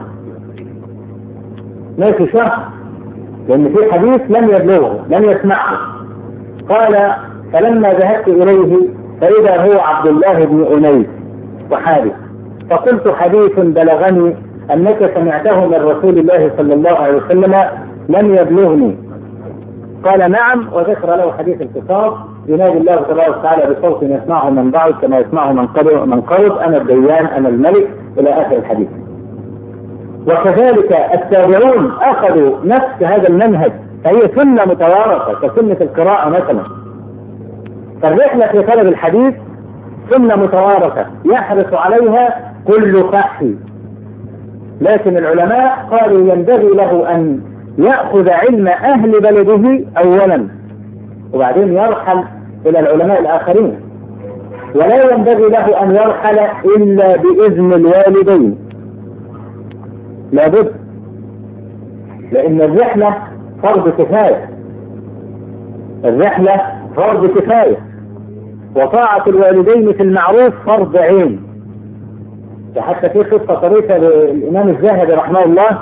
ماشي شهر، لأن في حديث لم يبلغه لم يسمعه. قال: فلما ذهبت إليه فإذا هو عبد الله بن أنيس وحارث، فقلت: حديث بلغني أنك سمعته من رسول الله صلى الله عليه وسلم لم يبلغني. قال: نعم. وذكر له حديث القصاص: ينادي الله تبارك وتعالى بصوت يسمعه من بعد كما يسمعه من قرب من قرب، أنا الديان أنا الملك، إلى آخر الحديث. وكذلك التابعون أخذوا نفس هذا المنهج، فهي سنة متوارثة كسنة القراءة مثلا. فالرحلة في طلب الحديث سنة متوارثة يحرص عليها كل فحي، لكن العلماء قالوا ينبغي له أن يأخذ علم أهل بلده أولا وبعدين يرحل إلى العلماء الآخرين، ولا ينبغي له أن يرحل إلا بإذن الوالدين، لابد، لأن الرحلة فرض كفاية، الرحلة فرض كفاية، وطاعة الوالدين في المعروف فرض عين. وحتى في قصة طريفة للإمام الذهبي رحمه الله،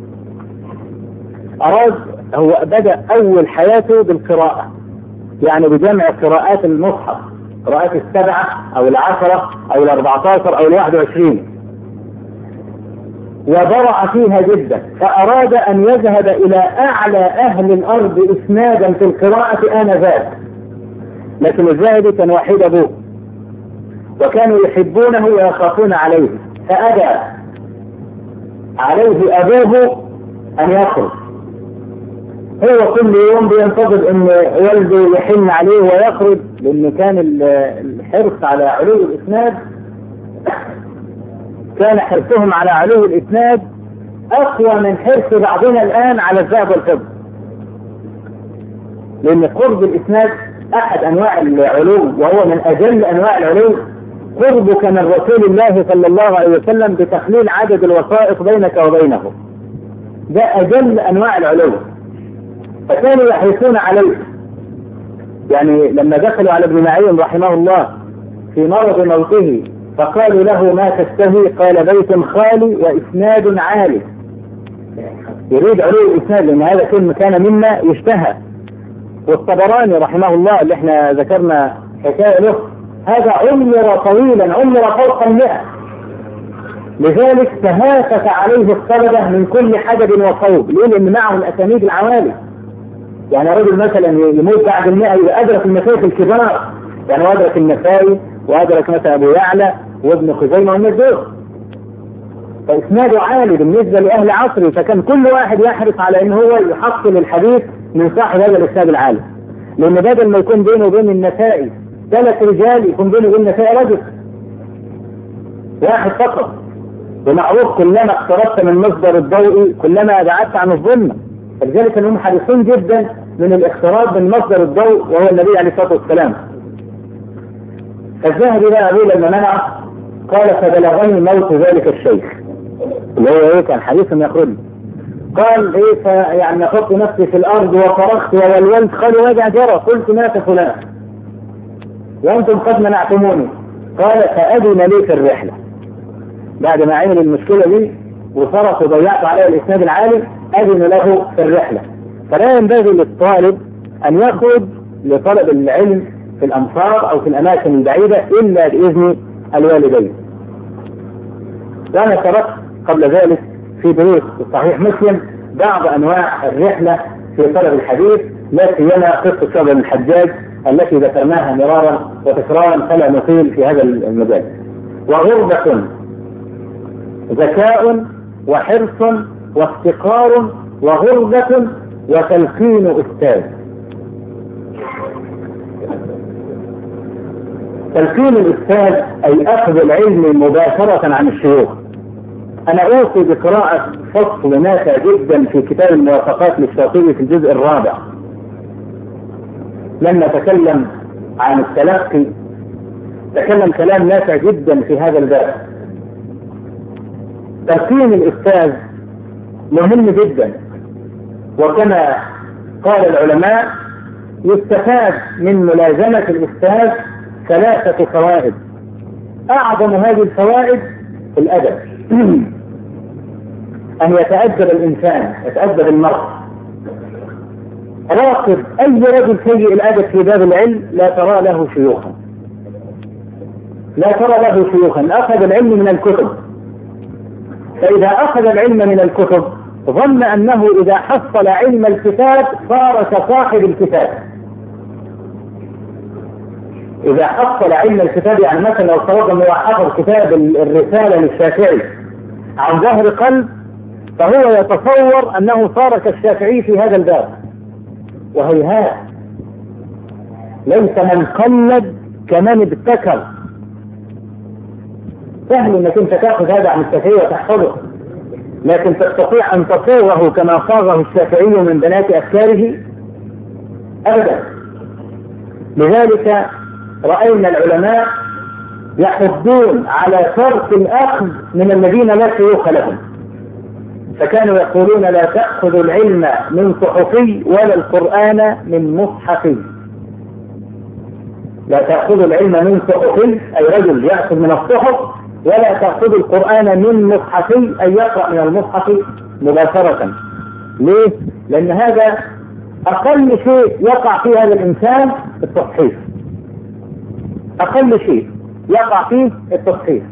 أراد هو بدأ أول حياته بالقراءة، يعني بجمع قراءات المصحف، قراءات السبعة أو العشرة أو الأربعتاشر أو الواحد وعشرين، وبرع فيها جدا، فأراد أن يذهب إلى أعلى أهل الأرض إسنادا في القراءة آنذاك، لكن الذهبي كان وحيد أبوه وكانوا يحبونه ويخافون عليه، فأبى عليه أبوه أن يخرج. هو كل يوم بينتظر أن والده يحن عليه ويخرج، لأن كان الحرص على علو الإسناد، كان حرصهم على علو الإسناد أقوى من حرص بعضنا الآن على الذهب والفضة، لأن قرب الإسناد أحد أنواع العلو، وهو من أجل أنواع العلو قربك من رسول الله صلى الله عليه وسلم بتقليل عدد الوسائط بينك وبينه، ده أجل أنواع العلو. فكانوا يحرصون عليه، يعني لما دخلوا على ابن معين رحمه الله في مرض موته فقالوا له: ما تشتهي؟ قال: بيت خالي وإسناد عالي. يريد علو الإسناد، لأن هذا كل كان مما يشتهى. والطبراني رحمه الله اللي احنا ذكرنا حكاية له، هذا عمر طويلا، عمر فوق المئة، لذلك تهافت عليه الطلبة من كل حدب وصوب. ليه؟ لأن معه الأسانيد العوالي، يعني رجل مثلا يموت بعد المئة يبقى أدرك المشايخ الكبار، يعني وأدرك النسائي وأدرك مثلا أبو يعلى وابن خزيمة والناس دول، فإسناده عالي بالنسبة لأهل عصره، فكان كل واحد يحرص على أن هو يحصل الحديث من صاحب هذا الإسناد العالي، لأن بدل ما يكون بينه وبين النسائي ثلاث رجال يكون بينه وبين النسائي رجل واحد فقط. بمعروف كلما اقتربت من مصدر الضوء كلما بعدت عن الظلمة، فلذلك هم حريصون جدا من الاقتراب من مصدر الضوء وهو النبي عليه الصلاة والسلام. فالذهبي بقى أبوه لما منعه قال: فبلغني موت ذلك الشيخ اللي هو ايه كان حديث يخرج، قال: ايه يعني احط نفسي في الارض وصرخت وولولت، قالوا: وجع جرى، قلت: مات فلان وانتم قد منعتموني. قال: فأذن لي في الرحلة، بعد ما عمل المشكلة دي وصرخ وضيعت عليه الإسناد العالي أذن له في الرحلة. فلا ينبغي للطالب أن يخرج لطلب العلم في الأمصار أو في الأماكن البعيدة إلا بإذن الوالدين. وأنا تركت قبل ذلك في دروس صحيح مسلم بعض أنواع الرحلة في طلب الحديث، لا سيما قصة شعبة بن الحجاج التي ذكرناها مرارا وتكرارا فلا نطيل في هذا المجال. وغربة، ذكاء وحرص وافتقار، وغربة وتلقين أستاذ. تلقين الأستاذ أي أخذ العلم مباشرة عن الشيوخ. أنا أوصي بقراءة فصل نافع جدا في كتاب الموافقات للشاطبي في الجزء الرابع، لما تكلم عن التلقي تكلم كلام نافع جدا في هذا الباب. تلقين الأستاذ مهم جدا، وكما قال العلماء يستفاد من ملازمة الأستاذ ثلاثة فوائد. أعظم هذه الفوائد الأدب، أن يتأدب الإنسان، يتأدب المرء. راقب أي رجل سيء الأدب في باب العلم لا ترى له شيوخا، لا ترى له شيوخا. أخذ العلم من الكتب، فإذا أخذ العلم من الكتب ظن أنه إذا حصل علم الكتاب صار كصاحب الكتاب. إذا حصل علم الكتاب، يعني مثلا لو فرضنا أنه حفظ كتاب الرسالة للشافعي عن ظهر قلب، فهو يتصور أنه صار كالشافعي في هذا الباب، وهيهات. ليس من قلد كمن ابتكر. سهل انك انت تاخذ هذا عن الشافعي وتحفظه، لكن تستطيع ان تصوره كما صاغه الشافعي من بنات افكاره؟ ابدا. لذلك راينا العلماء يحضون على ترك الاخذ من الذين لا شيوخ لهم، فكانوا يقولون لا تأخذ العلم من صحفي ولا القرآن من مصحفي. لا تأخذ العلم من صحفي أي رجل يأخذ من الصحف، ولا تأخذ القرآن من مصحفي أي يقرأ من المصحف مباشرة. ليه؟ لأن هذا أقل شيء يقع فيه هذا الإنسان التصحيف، أقل شيء يقع فيه التصحيف.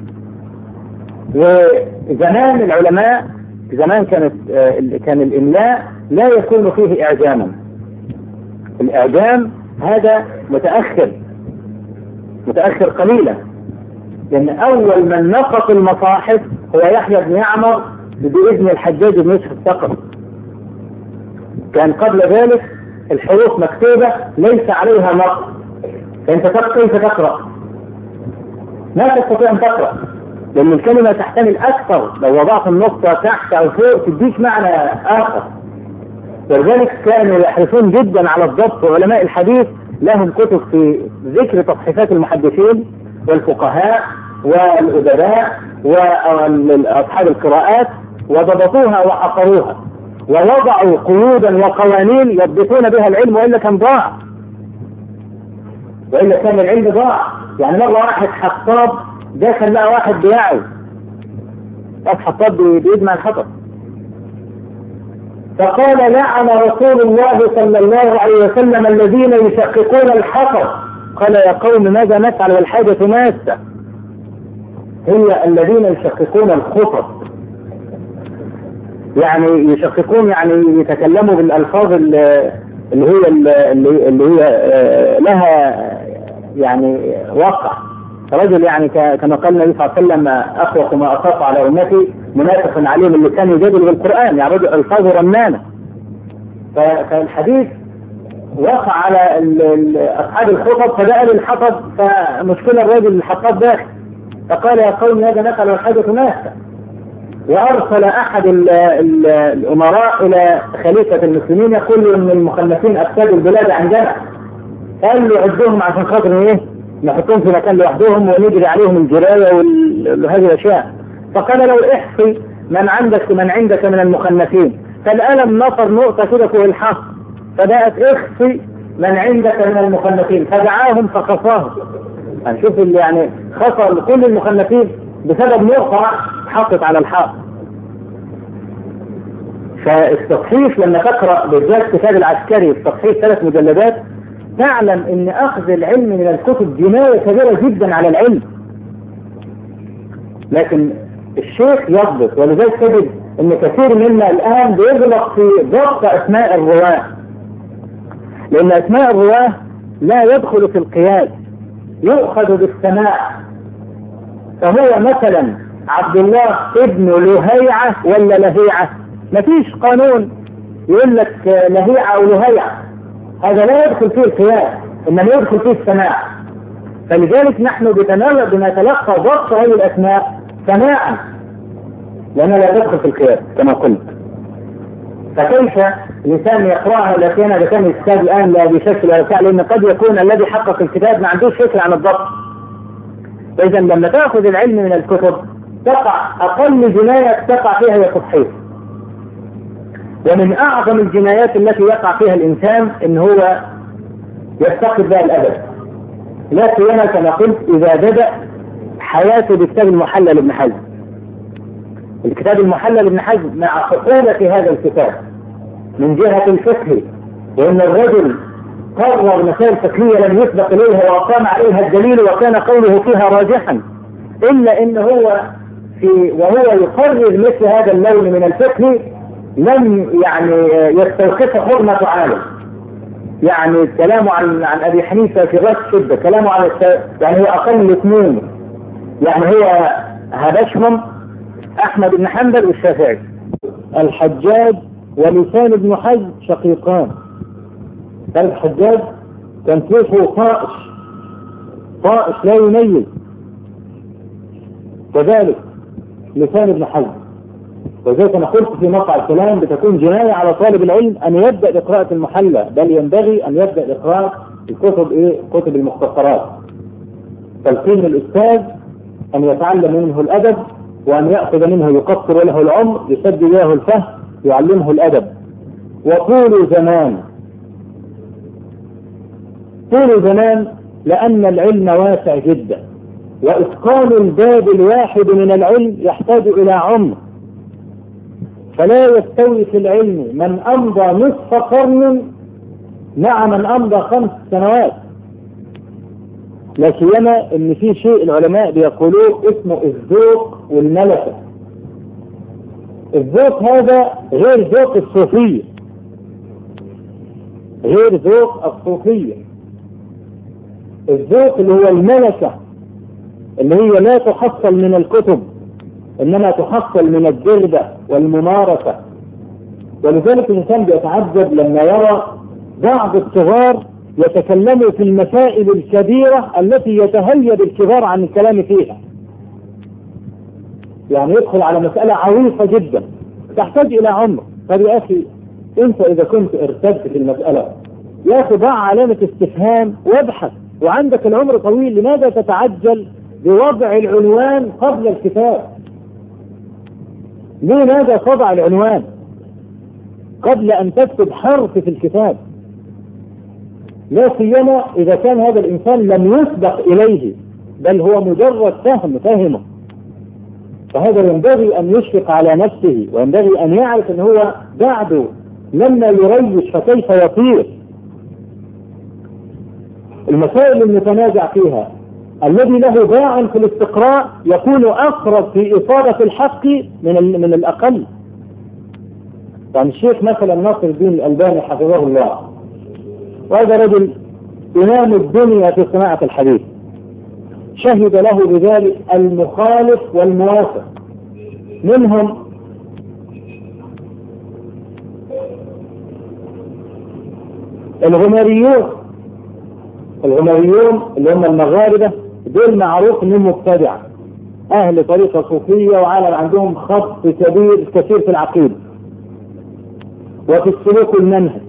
وزمان العلماء زمان كانت كان الإملاء لا يكون فيه إعجاما. الإعجام هذا متأخر متأخر قليلا، لأن أول من نقط المصاحف هو يحيى بن يعمر بإذن الحجاج بن يوسف الثقفي. كان قبل ذلك الحروف مكتوبة ليس عليها نقط، فأنت كيف تقرأ؟ ما تستطيع أن تقرأ، لأن الكلمة تحتمل أكثر، لو وضعت النقطة تحت أو فوق تديك معنى آخر. ولذلك كانوا يحرصون جدا على الضبط، وعلماء الحديث لهم كتب في ذكر تصحيفات المحدثين والفقهاء والأدباء وأصحاب القراءات، وضبطوها وحصروها ووضعوا قيودا وقوانين يضبطون بها العلم، وإلا كان ضاع، وإلا كان العلم ضاع. يعني مرة واحد حطاب داخل لقى واحد بيعي، حطاب بيجمع الحطب، فقال لعن رسول الله صلى الله عليه وسلم الذين يشققون الحطب. قال يا قوم ماذا نفعل والحاجة ماسة؟ هي الذين يشققون الخطب، يعني يشققون يعني يتكلموا بالألفاظ اللي هي اللي هي لها يعني وقع. رجل يعني كما قال النبي صلى الله عليه وسلم أخوف ما أخاف على أمتي منافق عليهم اللي كان يجادل بالقرآن، يعني رجل ألفاظه رنانة. فالحديث وقع على أصحاب الخطب، فدأل الحطب، فمشكلة الرجل الحطاب داخل، فقال يا قوم هذا نقل والحاجة ماسة. وأرسل أحد ال ال الأمراء إلى خليفة المسلمين يقول إن المخلفين أفسدوا البلاد عندنا، قال له عدوهم عشان خاطر إيه نحطهم في مكان لوحدهم ونجري عليهم الجراية وهذه الأشياء. فقال لو احصي من عندك من عندك من المخنثين، فالألم نصر نقطة كده فوق الحق، فبقت اخصي من عندك من المخنثين، فدعاهم فخصاهم. هنشوف اللي يعني خسر كل المخنثين بسبب نقطة حطت على الحق. فالتصحيف لما تقرأ بالذات كتاب العسكري التصحيف ثلاث مجلدات تعلم ان اخذ العلم من الكتب جناية كبيرة جدا على العلم، لكن الشيخ يضبط. ولذلك تجد ان كثير منا الان بيغلط في ضبط اسماء الرواه، لان اسماء الرواه لا يدخل في القياس، يؤخذ بالسماع. فهو مثلا عبد الله ابن لهيعة ولا لهيعة؟ مفيش قانون يقول لك لهيعة او لهيعة، هذا لا يدخل فيه القياس، انما يدخل فيه السماع. فلذلك نحن بنتلقى ضبط هذه الاسماء سماعا، لأنها لا تدخل في القياس كما قلت. فكيف الإنسان يقرأها لكن هذا كان الكتاب الآن لا بشكل ولا فعل، لأن قد يكون الذي حقق الكتاب ما عندوش فكرة عن الضبط. فإذا لما تأخذ العلم من الكتب تقع أقل جناية تقع فيها هي التصحيف. ومن أعظم الجنايات التي يقع فيها الإنسان إن هو يفتقد بها الأدب، لا سيما كما قلت إذا بدأ حياته بكتاب المحلل لابن حزم. الكتاب المحلل لابن حزم مع صعوبة هذا الكتاب من جهة الفقه، وإن الرجل قرر مسائل فقهية لم يسبق إليها وقام عليها الدليل وكان قوله فيها راجحا، إلا إن هو في وهو يقرر مثل هذا اللون من الفقه لم يعني يستوقف حرمة عالم. يعني الكلام عن عن أبي حنيفة في غاية الشدة، كلامه عن يعني هو أقل اثنين، يعني هو هبشهم أحمد بن حنبل والشافعي. الحجاج ولسان بن حزم شقيقان. الحجاج كان كيفه طائش طائش لا يميز، كذلك لسان بن حزم. وزي ما قلت في مقطع الكلام بتكون جناية على طالب العلم أن يبدأ بقراءة المحلى، بل ينبغي أن يبدأ بقراءة الكتب إيه؟ كتب المختصرات. تلقين الأستاذ أن يتعلم منه الأدب، وأن يأخذ منه يقصر له العمر، يسد له الفهم، يعلمه الأدب. وطول زمان طول زمان لأن العلم واسع جدا، وإتقان الباب الواحد من العلم يحتاج إلى عمر، فلا يستوي في العلم من أمضى نصف قرن مع من أمضى خمس سنوات. لا سيما إن في شيء العلماء بيقولوه اسمه الذوق والملكة. الذوق هذا غير ذوق الصوفية، غير ذوق الصوفية. الذوق اللي هو الملكة، اللي هي لا تحصل من الكتب إنما تحصل من الجربة والممارسة. ولذلك الإنسان بيتعجب لما يرى بعض الصغار يتكلموا في المسائل الكبيرة التي يتهيب الكبار عن الكلام فيها. يعني يدخل على مسألة عويصة جدا تحتاج إلى عمر. طب يا أخي أنت إذا كنت ارتبت في المسألة يا أخي ضع علامة استفهام وابحث، وعندك العمر طويل، لماذا تتعجل بوضع العنوان قبل الكتاب؟ لماذا تضع العنوان قبل أن تكتب حرف في الكتاب؟ لا سيما إذا كان هذا الإنسان لم يسبق إليه، بل هو مجرد فهم فهمه. فهذا ينبغي أن يشفق على نفسه، وينبغي أن يعرف أن هو بعده لما يريش فكيف يطير. المسائل المتنازع فيها الذي له باع في الاستقراء يكون أقرب في إصابة الحق من من الأقل. يعني الشيخ مثلا ناصر الدين الألباني حفظه الله، وهذا رجل إمام الدنيا في صناعة الحديث، شهد له بذلك المخالف والموافق. منهم الغماريون الغماريون اللي هم المغاربة، دول معروف انهم مبتدعة، اهل طريقة صوفية، وعالم عندهم خط كبير كثير في العقيدة وفي السلوك والمنهج.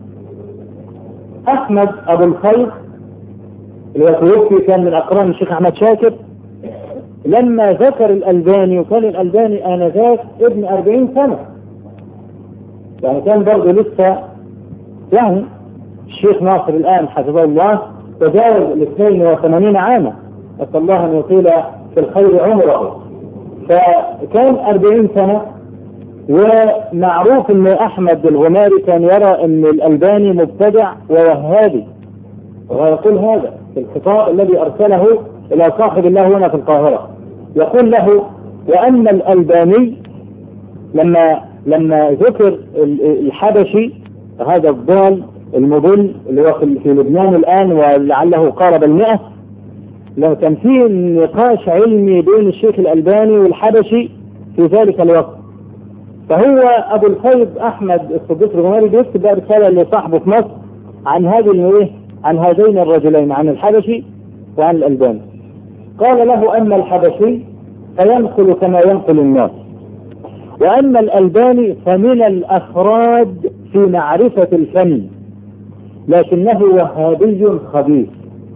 احمد ابو الخير اللي توفي كان من اقران الشيخ احمد شاكر، لما ذكر الألباني، وكان الألباني آنذاك ابن أربعين سنة، يعني كان برضه لسه يعني الشيخ ناصر الآن حفظه الله تجاوز الاثنين وثمانين عاما، أسأل الله أن يطيل في الخير عمره. فكان أربعين سنة، ومعروف أن أحمد الغماري كان يرى أن الألباني مبتدع ووهابي، ويقول هذا في الخطاب الذي أرسله إلى صاحب الله هنا في القاهرة، يقول له: وأن الألباني لما لما ذكر الحبشي هذا الضال المضل اللي هو في لبنان الآن ولعله قارب المئة، لو كان فيه نقاش علمي بين الشيخ الألباني والحبشي في ذلك الوقت. فهو أبو الفيض أحمد الصديق الغماري بيكتب بقى رسالة لصاحبه في مصر عن هذه عن هذين الرجلين، عن الحبشي وعن الألباني. قال له: أما الحبشي فينقل كما ينقل الناس، وأما الألباني فمن الأفراد في معرفة الفن، لكنه وهابي خبيث.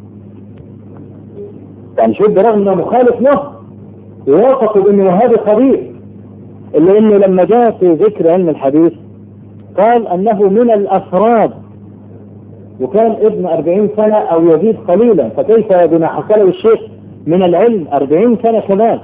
يعني شوف، برغم انه مخالف له ووافق بانه وهابي خبيث، الا انه لما جاء في ذكر علم الحديث قال أنه من الأفراد، وكان ابن أربعين سنة أو يزيد قليلا، فكيف بما حصله الشيخ من العلم أربعين سنة كمان.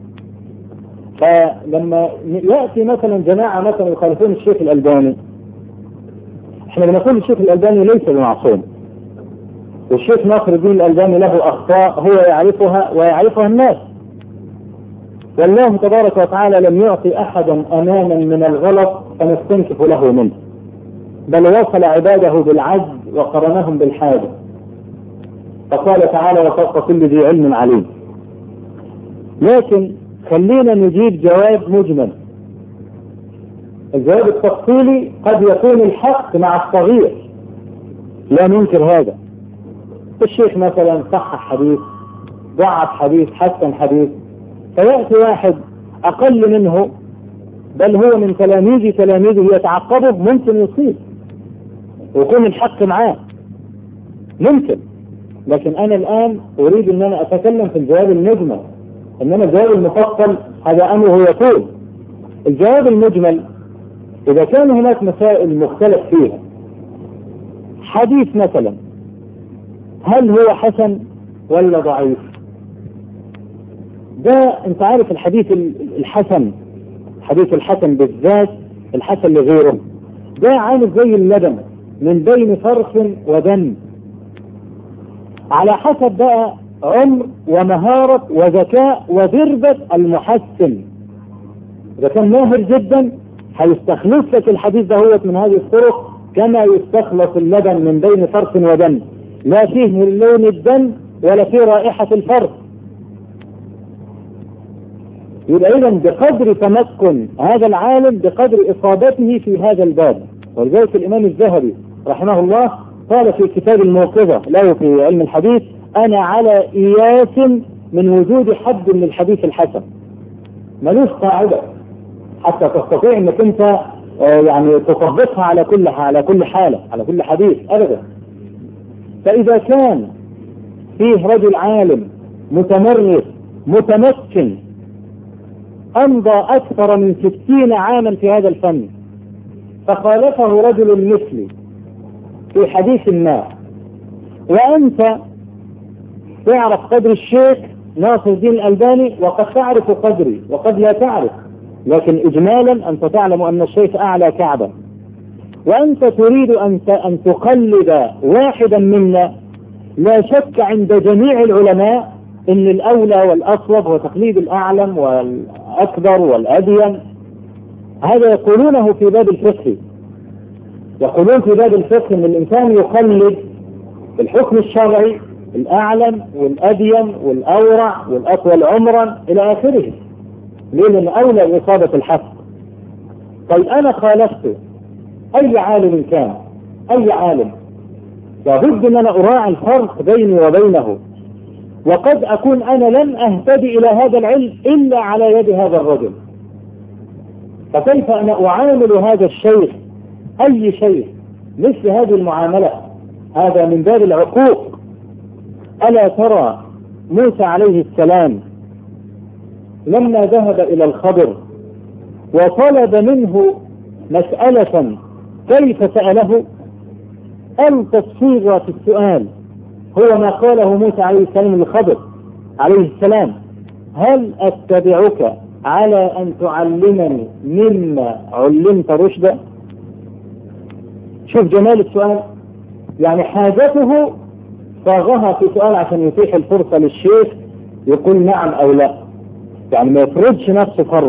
فلما يأتي مثلا جماعة مثلا يخالفون الشيخ الألباني، احنا بنقول الشيخ الألباني ليس بمعصوم، والشيخ ناصر الدين الألباني له أخطاء هو يعرفها ويعرفها الناس، والله تبارك وتعالى لم يعطي أحدا أمانا من الغلط فنستنكف له منه، بل وصل عباده بالعجز وقرنهم بالحاجة، فقال تعالى وفوق كل ذي علم عليم. لكن خلينا نجيب جواب مجمل. الجواب التفصيلي قد يكون الحق مع الصغير، لا ننكر هذا. الشيخ مثلا صحح حديث، ضعف حديث، حسن حديث، فيأتي واحد أقل منه بل هو من تلاميذ تلاميذه يتعقبه، ممكن يصيب ويكون الحق معاه، ممكن. لكن أنا الآن أريد أن أنا أتكلم في الجواب المجمل، إنما الجواب المفصل هذا أمره يطول. الجواب المجمل إذا كان هناك مسائل مختلف فيها، حديث مثلا هل هو حسن ولا ضعيف؟ ده أنت عارف الحديث الحسن، حديث الحسن بالذات، الحسن لغيره، ده عامل زي اللبن من بين فرث ودم، على حسب بقى عمر ومهارة وذكاء ودربة المحسن. إذا كان ماهر جدا هيستخلص لك الحديث ده هو من هذه الطرق كما يستخلص اللبن من بين فرث ودم، لا فيه من لون الدم ولا فيه رائحة الفرث. يبقى إذن بقدر تمكن هذا العالم بقدر إصابته في هذا الباب. ولذلك الإمام الذهبي رحمه الله قال في كتاب الموقظة له في علم الحديث: أنا على إياس من وجود حد من الحديث الحسن. ملوش قاعدة حتى تستطيع أنك أنت آه يعني تطبقها على كل على كل حالة، على كل حديث أبدا. فإذا كان فيه رجل عالم متمرس متمكن أمضى أكثر من ستين عاما في هذا الفن، فخالفه رجل مثلي في حديث ما، وأنت تعرف قدر الشيخ ناصر الدين الألباني وقد تعرف قدري وقد لا تعرف، لكن إجمالا أنت تعلم أن الشيخ أعلى كعبة، وأنت تريد أن أن تقلد واحدا منا، لا شك عند جميع العلماء إن الأولى والأصوب هو تقليد الأعلم والأكبر والأدين. هذا يقولونه في باب الفقه، يقولون في باب الفقه أن الإنسان يقلد الحكم الشرعي الأعلم والأدين والأورع والأطول عمرا إلى آخره، لأن أولى لإصابة الحق. طيب أنا خالفت أي عالم كان، أي عالم، لابد أن أنا أراعي الفرق بيني وبينه، وقد أكون أنا لم أهتدي إلى هذا العلم إلا على يد هذا الرجل، فكيف أنا أعامل هذا الشيخ أي شيخ مثل هذه المعاملة؟ هذا من باب العقوق. ألا ترى موسى عليه السلام لما ذهب إلى الخضر وطلب منه مسألة كيف سأله؟ ألطف صيغة في السؤال هو ما قاله موسى عليه السلام للخضر عليه السلام: هل أتبعك على أن تعلمني مما علمت رشدا؟ شوف جمال السؤال، يعني حاجته صاغها في سؤال عشان يتيح الفرصة للشيخ يقول نعم أو لا، يعني ما يفرضش نفسه فرض.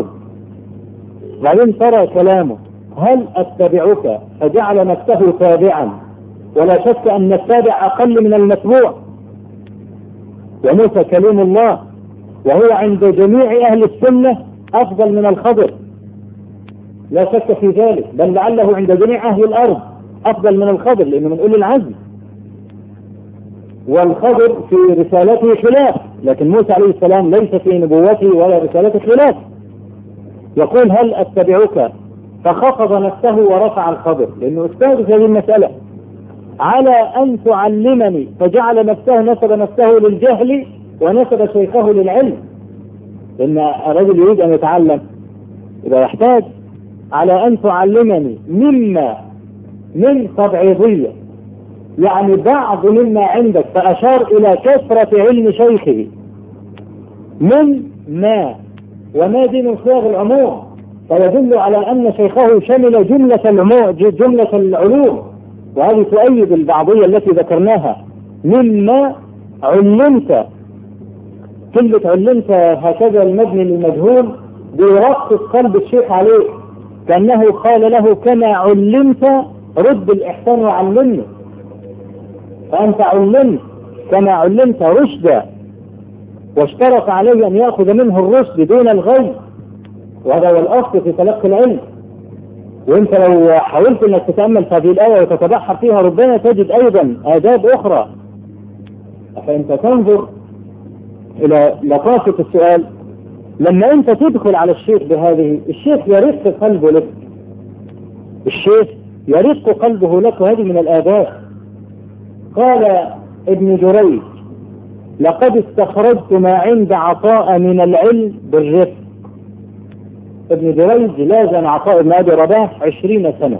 بعدين ترى كلامه: هل أتبعك، فجعل نفسه تابعا، ولا شك أن التابع أقل من المتبوع، وموسى كلام الله وهو عند جميع أهل السنة أفضل من الخضر، لا شك في ذلك، بل لعله عند جميع أهل الأرض أفضل من الخضر لأنه من أولي العزم، والخضر في رسالته خلاف، لكن موسى عليه السلام ليس في نبوته ولا رسالته خلاف. يقول: هل أتبعك، فخفض نفسه ورفع الخضر لأنه استاذ في هذه المسألة، على أن تعلمني، فجعل نفسه نسب نفسه للجهل ونسب شيخه للعلم، لأن الرجل يريد أن يتعلم إذا يحتاج على أن تعلمني مما من تبعيضية، يعني بعض مما عندك، فأشار إلى كثرة علم شيخه. من ما، وما دي من صيغ العموم، فيدل على أن شيخه شمل جملة العموم جملة العلوم، وهذه تؤيد البعضية التي ذكرناها. مما علمت، كلمة علمت هكذا المبني للمجهول بيرقص قلب الشيخ عليه، كأنه قال له كما علمت رد الإحسان وعلمني، فأنت علمت كما علمت رشدا، واشترط عليه أن يأخذ منه الرشد دون الغي، وهذا هو الأصل في تلقي العلم. وانت لو حاولت انك تتأمل في هذه الآية وتتبحر فيها ربما تجد أيضا آداب أخرى. فأنت تنظر إلى لطافة السؤال، لما أنت تدخل على الشيخ بهذه، الشيخ يرق قلبه لك، الشيخ يرق قلبه لك، وهذه من الآداب. قال ابن جريج: لقد استخرجت ما عند عطاء من العلم بالرفق. ابن جريج لازم عطاء بن أبي رباح عشرين سنة،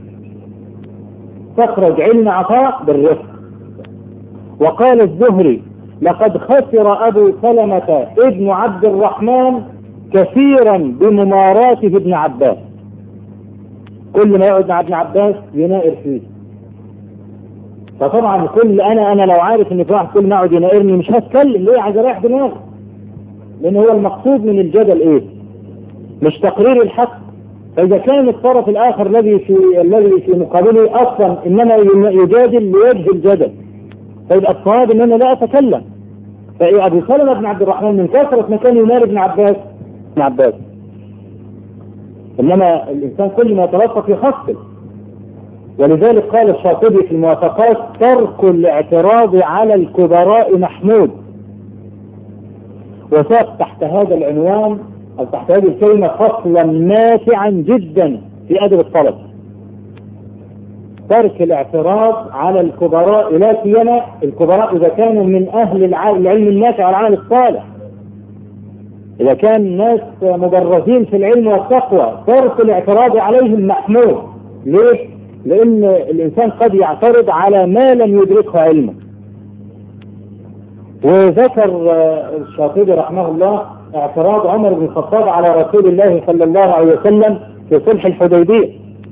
استخرج علم عطاء بالرفق. وقال الزهري: لقد خسر أبو سلمة ابن عبد الرحمن كثيرا بمماراته ابن عباس، كل ما يقعد مع ابن عباس ينائر فيه. فطبعا كل انا انا لو عارف ان في واحد كل ما يقعد ينائرني مش هتكلم، ليه؟ عايز اريح دماغي، لان هو المقصود من الجدل ايه؟ مش تقرير الحق. فاذا كان الطرف الاخر الذي في الذي في مقابله اصلا انما يجادل لوجه الجدل، فيبقى الصواب ان انا لا اتكلم. فابو سلمة بن عبد الرحمن من كثرة ما كان ينار ابن عباس ابن عباس انما الانسان كل ما يتلطف يخفف. ولذلك قال الشاطبي في الموافقات: ترك الاعتراض على الكبراء محمود. وساق تحت هذا العنوان او تحت هذه الكلمة فصلا نافعا جدا في ادب الطلب. ترك الاعتراض على الكبراء، لا سيما الكبراء اذا كانوا من اهل العلم النافع والعمل الصالح، اذا كان ناس مبرزين في العلم والتقوى، ترك الاعتراض عليهم محمود. ليه؟ لان الانسان قد يعترض على ما لم يدركه علمه. وذكر الشاطبي رحمه الله اعتراض عمر بن الخطاب على رسول الله صلى الله عليه وسلم في صلح الحديبية،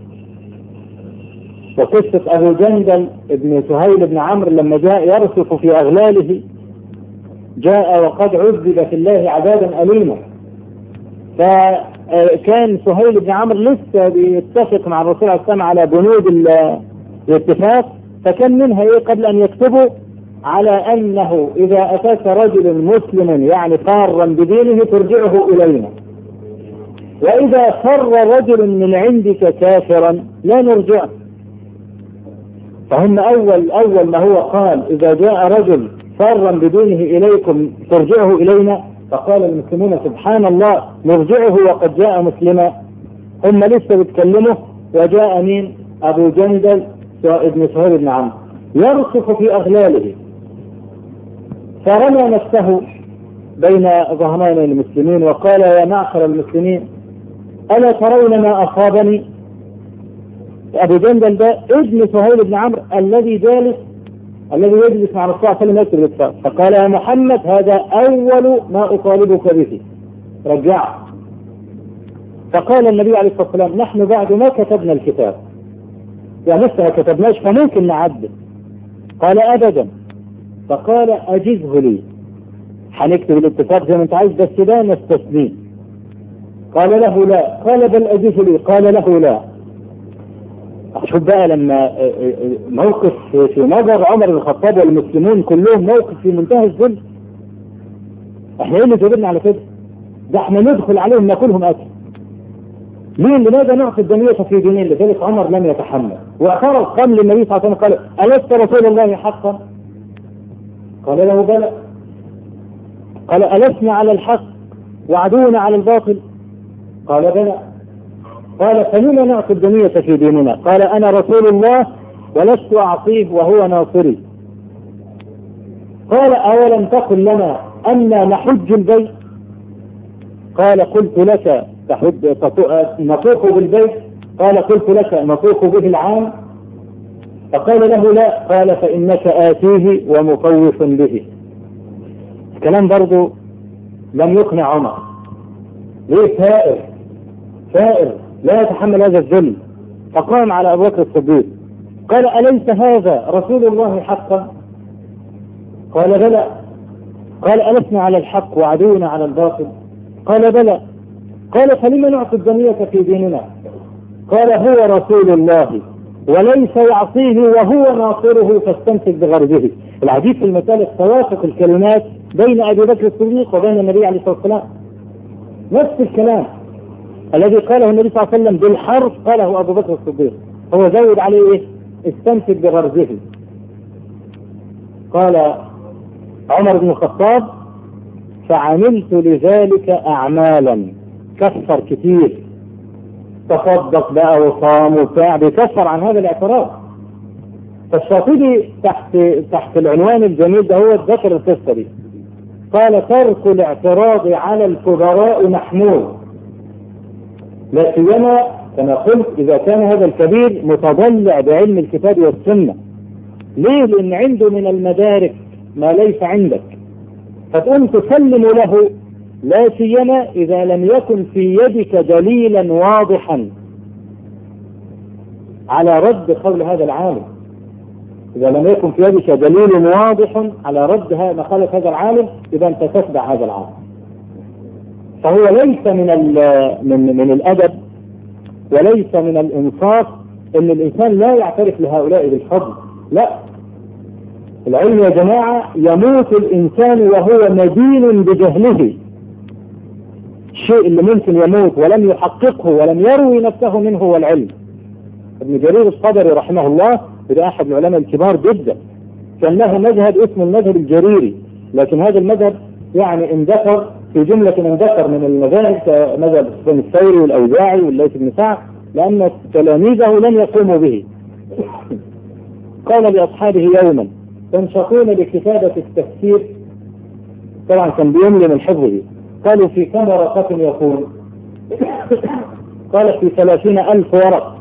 وقصة أبو جندل ابن سهيل بن عمرو لما جاء يرصف في أغلاله، جاء وقد عذب في الله عذابا أليما. فكان سهيل بن عمرو لسه بيتفق مع الرسول عليه السلام على بنود الاتفاق، فكان منها إيه قبل أن يكتبوا على أنه إذا أتاك رجل مسلم يعني فارا بدينه ترجعه إلينا، وإذا فر رجل من عندك كافرا لا نرجعه. فهم أول أول ما هو قال إذا جاء رجل فارا بدينه إليكم ترجعه إلينا، فقال المسلمون سبحان الله نرجعه وقد جاء مسلما. هم لسه بيتكلموا وجاء مين؟ أبو جندل ابن سهيل بن عمرو يرصف في أغلاله، فرمى نفسه بين ظهرين المسلمين وقال: يا معشر المسلمين ألا ترون ما أصابني؟ أبو جندل ده ابن سهيل بن عمرو الذي جالس الذي يجلس مع الرسول صلى الله عليه وسلم يكتب الاتفاق. فقال: يا محمد هذا أول ما أطالبك به، رجعه. فقال النبي عليه الصلاة والسلام: نحن بعد ما كتبنا الكتاب، يعني لسه ما كتبناش فممكن نعدل. قال: أبدا. فقال: أجزه لي، هنكتب الاتفاق زي ما انت عايز بس ده نستثنيه. قال له لا. قال: بل أجزه لي. قال له لا. شوف بقى لما موقف في نظر عمر بن الخطاب والمسلمون كلهم موقف في منتهى الذل. احنا ايه اللي جبرنا على كده؟ ده احنا ندخل عليهم ناكلهم اكل. ليه؟ لماذا نعطي الدنيا في دينين؟ لذلك عمر لم يتحمل واعترض، قام للنبي صلى الله عليه وسلم قال: ألست رسول الله حقا؟ قال له: بلى. قال: ألسنا على الحق وعدونا على الباطل؟ قال: بلى. قال: فلما نعطي الدنيا في ديننا؟ قال: أنا رسول الله ولست أعطيه وهو ناصري. قال: أولم تقل لنا أن نحج البيت؟ قال: قلت لك تحد نطوف بالبيت؟ قال قلت لك نطوف به العام. فقال له لا، قال فإنك آتيه ومطوف به. الكلام برضو لم يقنع عمر. ليه؟ ثائر ثائر لا يتحمل هذا الذل. فقام على أبو بكر الصديق قال أليس هذا رسول الله حقا؟ قال بلى. قال ألسنا على الحق وعدونا على الباطل؟ قال بلى. قال فلما نعطي الدنية في ديننا؟ قال هو رسول الله وليس يعصيه وهو ناصره فاستمسك بغرزه. العجيب في المسألة توافق الكلمات بين أبي بكر الصديق وبين النبي عليه الصلاة والسلام. نفس الكلام الذي قاله النبي صلى الله عليه وسلم بالحرف قاله أبو بكر الصديق، هو زود عليه إيه؟ استمسك بغرزه. قال عمر بن الخطاب فعملت لذلك أعمالا، كفر كتير، تصدق بقى وصام وبتاع، بيكفر عن هذا الاعتراض. فالشاطبي تحت تحت العنوان الجميل ده هو ذكر القصة دي، قال ترك الاعتراض على الكبراء محمول، لا سيما كما قلت إذا كان هذا الكبير متضلع بعلم الكتاب والسنة. ليه؟ لأن عنده من المدارك ما ليس عندك، فتقوم تسلم له، لا سيما إذا لم يكن في يدك دليلا واضحا على رد قول هذا العالم. إذا لم يكن في يدك دليل واضح على رد مقالة هذا العالم إذا أنت تتبع هذا العالم. فهو ليس من من من الأدب وليس من الإنصاف أن الإنسان لا يعترف لهؤلاء بالفضل. لا، العلم يا جماعة يموت الإنسان وهو مدين بجهله. الشيء اللي ممكن يموت ولم يحققه ولم يروي نفسه منه هو العلم. ابن جرير الطبري رحمه الله ده أحد العلماء الكبار جدا، كان له مذهب اسمه المذهب الجريري، لكن هذا المذهب يعني اندثر في جملة اندثر من المذاهب كمذهب سفيان الثوري والأوزاعي والليث بن سعد، لأن تلاميذه لم يقوموا به. قال لأصحابه يوما تنشطون لكتابة التفسير، طبعا كان بيملي من حفظه، قالوا في كم ورقة يكون؟ قال في ثلاثين ألف ورق.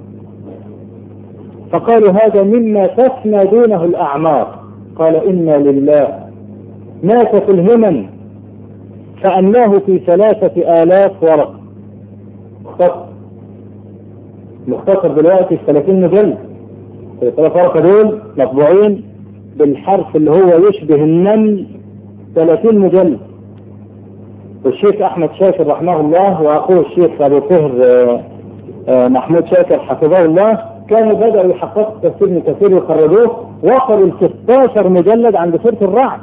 فقالوا هذا مما تفنى دونه الأعمار. قال إنا لله. مات في الهمم فأناه في ثلاثة آلاف ورق مختصر مختصر دلوقتي في ثلاثين مجلد. الثلاث ورقة دول مطبوعين بالحرف اللي هو يشبه النمل، ثلاثين مجلد. والشيخ أحمد شاكر رحمه الله وأخوه الشيخ أبو طهر محمود شاكر حفظه الله كانوا بدأوا يحققوا تفسير ابن كثير وخرجوه، وصلوا ل ستاشر مجلد عند سورة الرعد.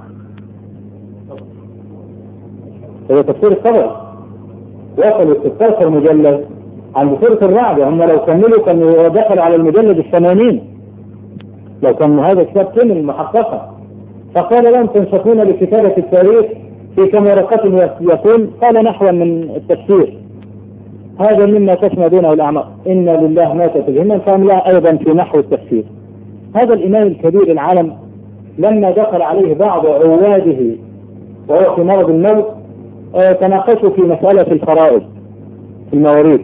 هو تفسير الطبري، وصلوا ل ستاشر مجلد عند سورة الرعد. هم لو كملوا كانوا دخلوا على المجلد الثمانين لو كان هذا الكتاب كامل محققا. فقال لهم تنشطون لكتابة التاريخ في كم ورقة يكون؟ قال نحو من التفسير. هذا مما تفنى دونه الأعمار. إنا لله مات في الهمم فأملا أيضا في نحو التفسير. هذا الإمام الكبير العالم لما دخل عليه بعض عواده وهو في مرض الموت آه تناقشوا في مسألة الفرائض في المواريث،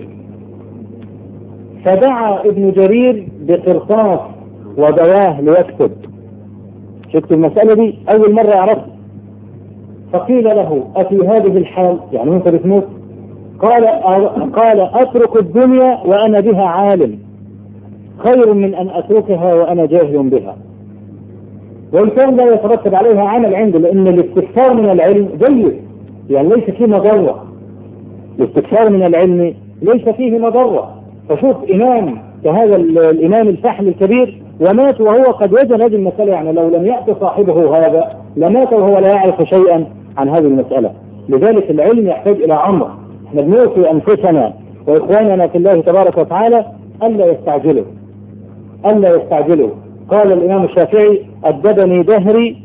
فدعا ابن جرير بقرطاس ودواه ليكتب. شفت المسألة دي أول مرة يعرفها. فقيل له أفي هذه الحال يعني أنت بتموت؟ قال قال أترك الدنيا وأنا بها عالم خير من أن أتركها وأنا جاهل بها. وإن كان لا يترتب عليها عمل عنده، لأن الاستكثار من العلم جيد، يعني ليس فيه مضرة. الاستكثار من العلم ليس فيه مضرة. فشوف إمام كهذا الإمام الفحل الكبير ومات وهو قد وجد هذه المسألة، يعني لو لم يأتي صاحبه هذا لمات وهو لا يعرف شيئا عن هذه المسألة. لذلك العلم يحتاج إلى عمر. احنا بنوصي أنفسنا وإخواننا في الله تبارك وتعالى ألا يستعجلوا ألا يستعجلوا. قال الإمام الشافعي أدبني دهري،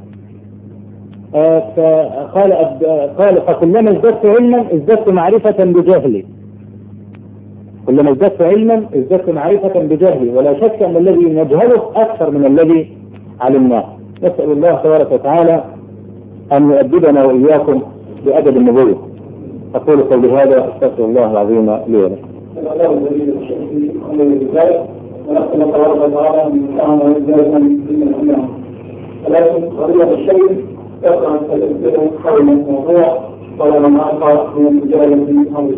آه قال قال فكلما ازددت علما ازددت معرفة بجهلي. كلما ازددت علما ازددت معرفة بجهلي، ولا شك أن الذي نجهله أكثر من الذي علمناه. نسأل الله تبارك وتعالى أن يؤدبنا وإياكم بأدب النبوة. أقول قولي هذا أستغفر الله العظيم لي ولكم. ولكن قضية الشيء يقع تأثير حول الموضوع ولما معك من التجارة في أمره.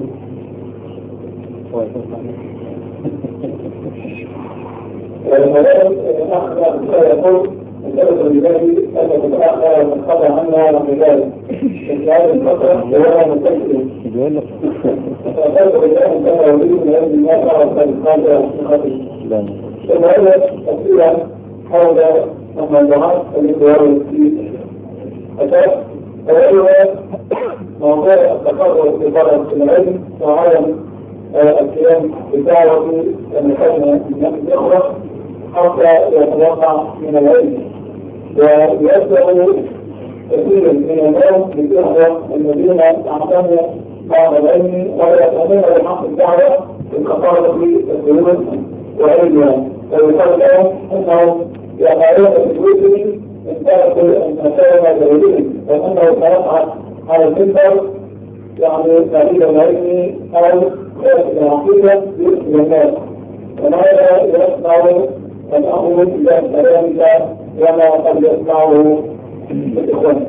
الأخ يقول السبب الذي أن تتأخر المنقطع عنها ومجال في هذه الفترة هو مستشفى. فالسبب الذي كان يريد من هذه الناس على الخارج الخطير. ثم هذا تفصيلا حول الموضوعات التي تورد في أساس أولها موضوع التقرر في طلب العلم وعدم القيام بدعوة المكان من الأخرى حتى يتوقع من العلم. ويبدأ كثير من الناس بالإخوة الذين اعتموا بعض العلم ولا يفهمون بحق الدعوة في الخطارة في السيول وعلمها، فيقال لهم أنهم يقعون في الوزن من ترك المسائل الجاهلين، وأنه سيقع على المنبر يعني تعليل العلم أو العقيدة يسلم الناس، وهذا يسمع الأمر إلى كلامك وما قد يسمعه الإخوان.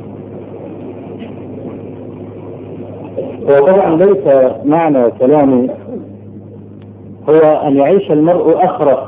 وطبعا ليس معنى كلامي هو أن يعيش المرء أخرس،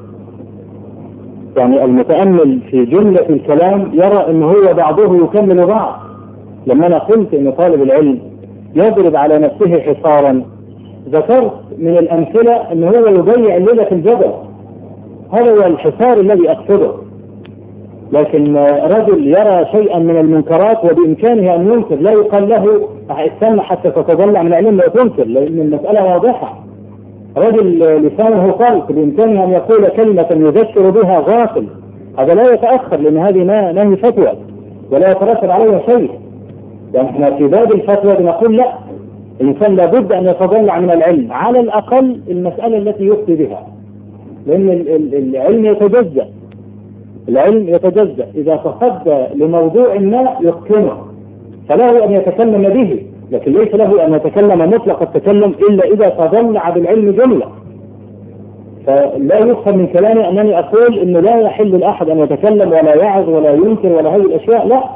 يعني المتأمل في جملة الكلام يرى أنه هو بعضه يكمل بعض. لما أنا قلت أن طالب العلم يضرب على نفسه حصارا، ذكرت من الأمثلة أنه هو يضيع الليلة في الجبل، هذا هو الحصار الذي أقصده. لكن رجل يرى شيئا من المنكرات وبإمكانه أن ينكر، لا يقال له استنى حتى تتضلع من العلم لا تنكر، لأن المسألة واضحة. رجل لسانه طلق بإمكانه أن يقول كلمة يذكر بها غافل، هذا لا يتأخر، لأن هذه ما هي فتوى ولا يترتب عليها شيء. يعني احنا في باب الفتوى بنقول لا، الإنسان لابد أن يتضلع من العلم على الأقل المسألة التي يفتي بها، لأن العلم يتجزأ، العلم يتجزأ إذا تصدى لموضوع ما يتقنه فله أن يتكلم به، لكن ليس له أن يتكلم مطلق التكلم إلا إذا تضلع بالعلم جملة. فلا يفهم من كلامي أنني أقول إنه لا يحل الأحد أن يتكلم ولا يعظ ولا ينكر ولا هذه الأشياء، لا.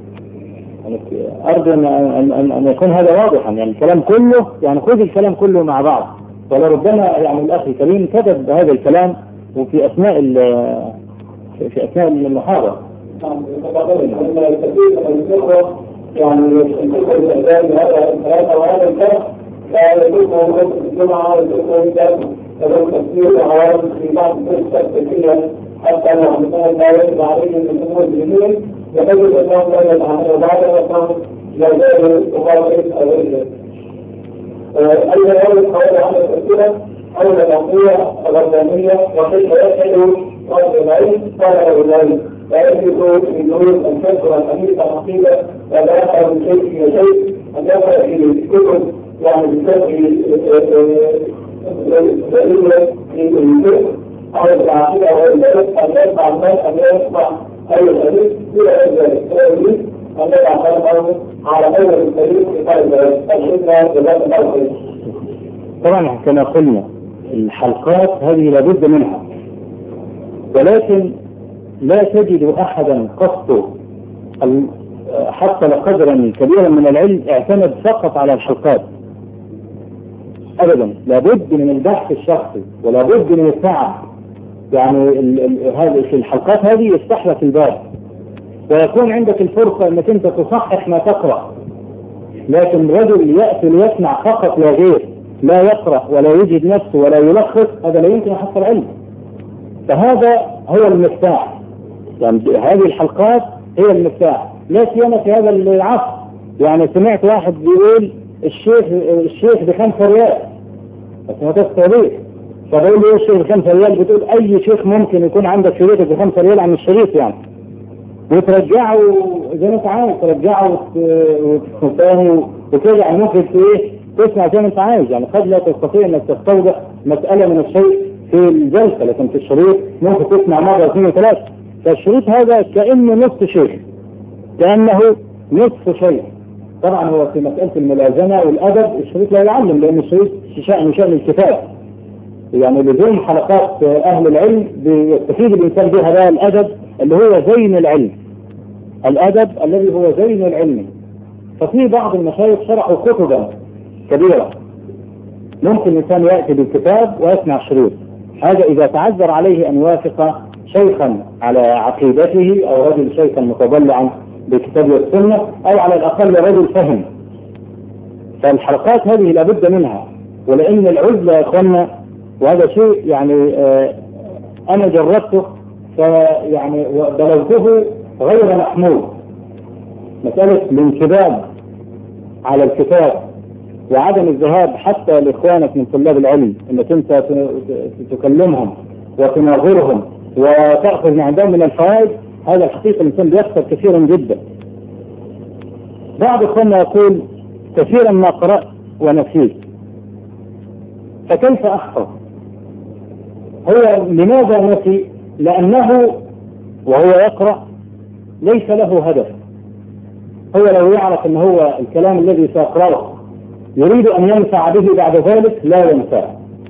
أرجو أن, أن, أن يكون هذا واضحا، يعني الكلام كله، يعني خذ الكلام كله مع بعض. ولربما يعني الأخ الكريم كتب هذا الكلام وفي أثناء في أثناء المحاضرة. يعني الفكرة الأساسية هذا الثلاثة وهذا الكلام فيكون موجود في الجمعة ويكون كلام يكون تفسير عوارض في بعض التفسيرية حتى لو عندنا ما يجب عليه من الأمور الدينية يجب أنهم لا يتعاملوا بعد أنهم لا يزالوا مقابلة أو غيره. أيضا أول قول عن التفسير حول العقيدة الربانية وكيف يسأل رب العلم طالب العلم لا يجب من نور الفكر والحديث العقيدة ولا يفعل من شيء في شيء أن يفعل في الكتب يعني بسبب الدليل في الفكر أو العقيدة أو الفكر أن يسمع المال أن يسمع أي الحديث بلا ذلك لا يريد أن يدع كلامه على أول الدليل في طالب العلم أشهدنا بذات الأخير. طبعا كما قلنا الحلقات هذه لابد منها، ولكن لا تجد أحدا قصده حصل قدرا كبيرا من العلم اعتمد فقط على الحلقات أبدا. لابد من البحث الشخصي ولابد من السعي، يعني هذه في الحلقات هذه يفتح لك الباب ويكون عندك الفرصة أنك أنت تصحح ما تقرأ. لكن رجل يأتي ليسمع فقط لا غير، لا يقرأ ولا يجد نفسه ولا يلخص، هذا لا يمكن يحصل علم. فهذا هو المفتاح، يعني هذه الحلقات هي المفتاح، لا سيما في هذا العصر. يعني سمعت واحد بيقول الشيخ الشيخ بخمسة ريال، بس ما تستطيع. فبقول له الشيخ بخمسة ريال، بتقول أي شيخ ممكن يكون عندك شريط بخمسة ريال عن الشريط يعني، وترجعه زي ما انت عايز ترجعه وتفهمه وكذا، يعني ممكن ايه تسمع زي ما انت عايز. يعني قد لا تستطيع انك تستوضح مسألة من الشيء في الجلسة، لكن في الشريط ممكن تسمع مرة اثنين وثلاثة. فالشريط هذا كأنه نصف شيء، كأنه نصف شيء، طبعا هو في مسألة الملازمة والأدب الشريط لا يعلم، لأن الشريط شأن شأن الكتاب، يعني لزوم حلقات أهل العلم بيستفيد الإنسان بها بقى الأدب اللي هو زين العلم، الأدب الذي هو زين العلم. ففي بعض المشايخ شرحوا كتبا كبيرة ممكن الإنسان يأتي بالكتاب ويسمع شريط، هذا إذا تعذر عليه أن يوافق شيخا على عقيدته أو رجل شيخا متضلعا بالكتاب والسنة، أو على الأقل رجل فهم. فالحلقات هذه لابد منها، ولأن العزلة يا إخوانا، وهذا شيء يعني آه أنا جربته فيعني بلغته غير محمود، مسألة الانكباب على الكتاب وعدم الذهاب حتى لإخوانك من طلاب العلم أنك أنت تكلمهم وتناظرهم وتأخذ من عندهم من الفوائد، هذا الحقيقة الإنسان بيخسر كثيرا جدا. بعض إخواننا يقول كثيرا ما قرأت ونسيت، فكيف أحفظ؟ هو لماذا نسي؟ لأنه وهو يقرأ ليس له هدف. هو لو يعرف أن هو الكلام الذي سيقرأه يريد أن ينفع به بعد ذلك لا ينفع،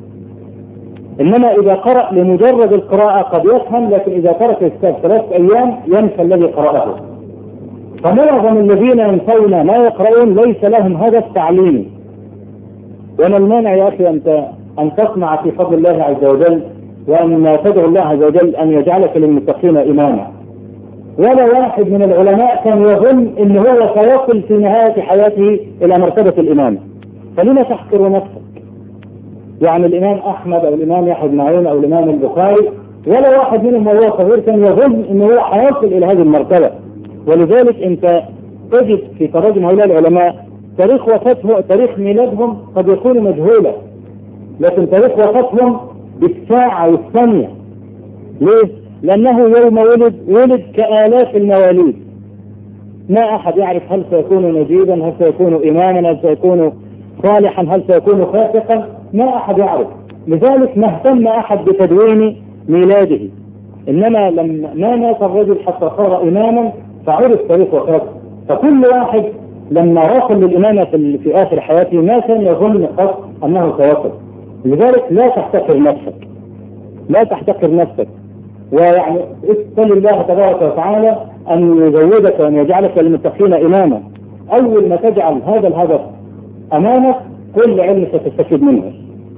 إنما إذا قرأ لمجرد القراءة قد يفهم، لكن إذا ترك الكتاب ثلاث أيام ينسى الذي قرأه. فمعظم الذين ينسون ما يقرؤون ليس لهم هدف تعليمي. وما المانع يا أخي أنت أن تسمع في فضل الله عز وجل، وأن تدعو الله عز وجل أن يجعلك للمتقين إماما. ولا واحد من العلماء كان يظن أن هو سيصل في نهاية حياته إلى مرتبة الإمامة، فلما تحقر نفسك؟ يعني الإمام أحمد أو الإمام يحيى بن معين أو الإمام البخاري ولا واحد منهم وهو صغير كان يظن أنه هو حيصل إلى هذه المرتبة. ولذلك أنت تجد في تراجم هؤلاء العلماء تاريخ وفاتهم تاريخ ميلادهم قد يكون مجهولا، لكن تاريخ وفاتهم بالساعة والثانية. ليه؟ لأنه يوم ولد ولد كآلاف المواليد، ما أحد يعرف هل سيكون نجيبا، هل سيكون إماما، هل سيكون صالحا، هل سيكون فاسقا، ما أحد يعرف. لذلك ما اهتم أحد بتدوين ميلاده، إنما لما ما مات الرجل حتى صار إماما فعرف تاريخ وفاته. فكل واحد لما وصل للإمامة في, في آخر حياته ما كان يظن قط أنه سيصل. لذلك لا تحتقر نفسك، لا تحتقر نفسك، ويعني اسأل الله تبارك وتعالى أن يزودك وأن يجعلك للمتقين إماما. أول ما تجعل هذا الهدف أمامك كل علم ستستفيد منه،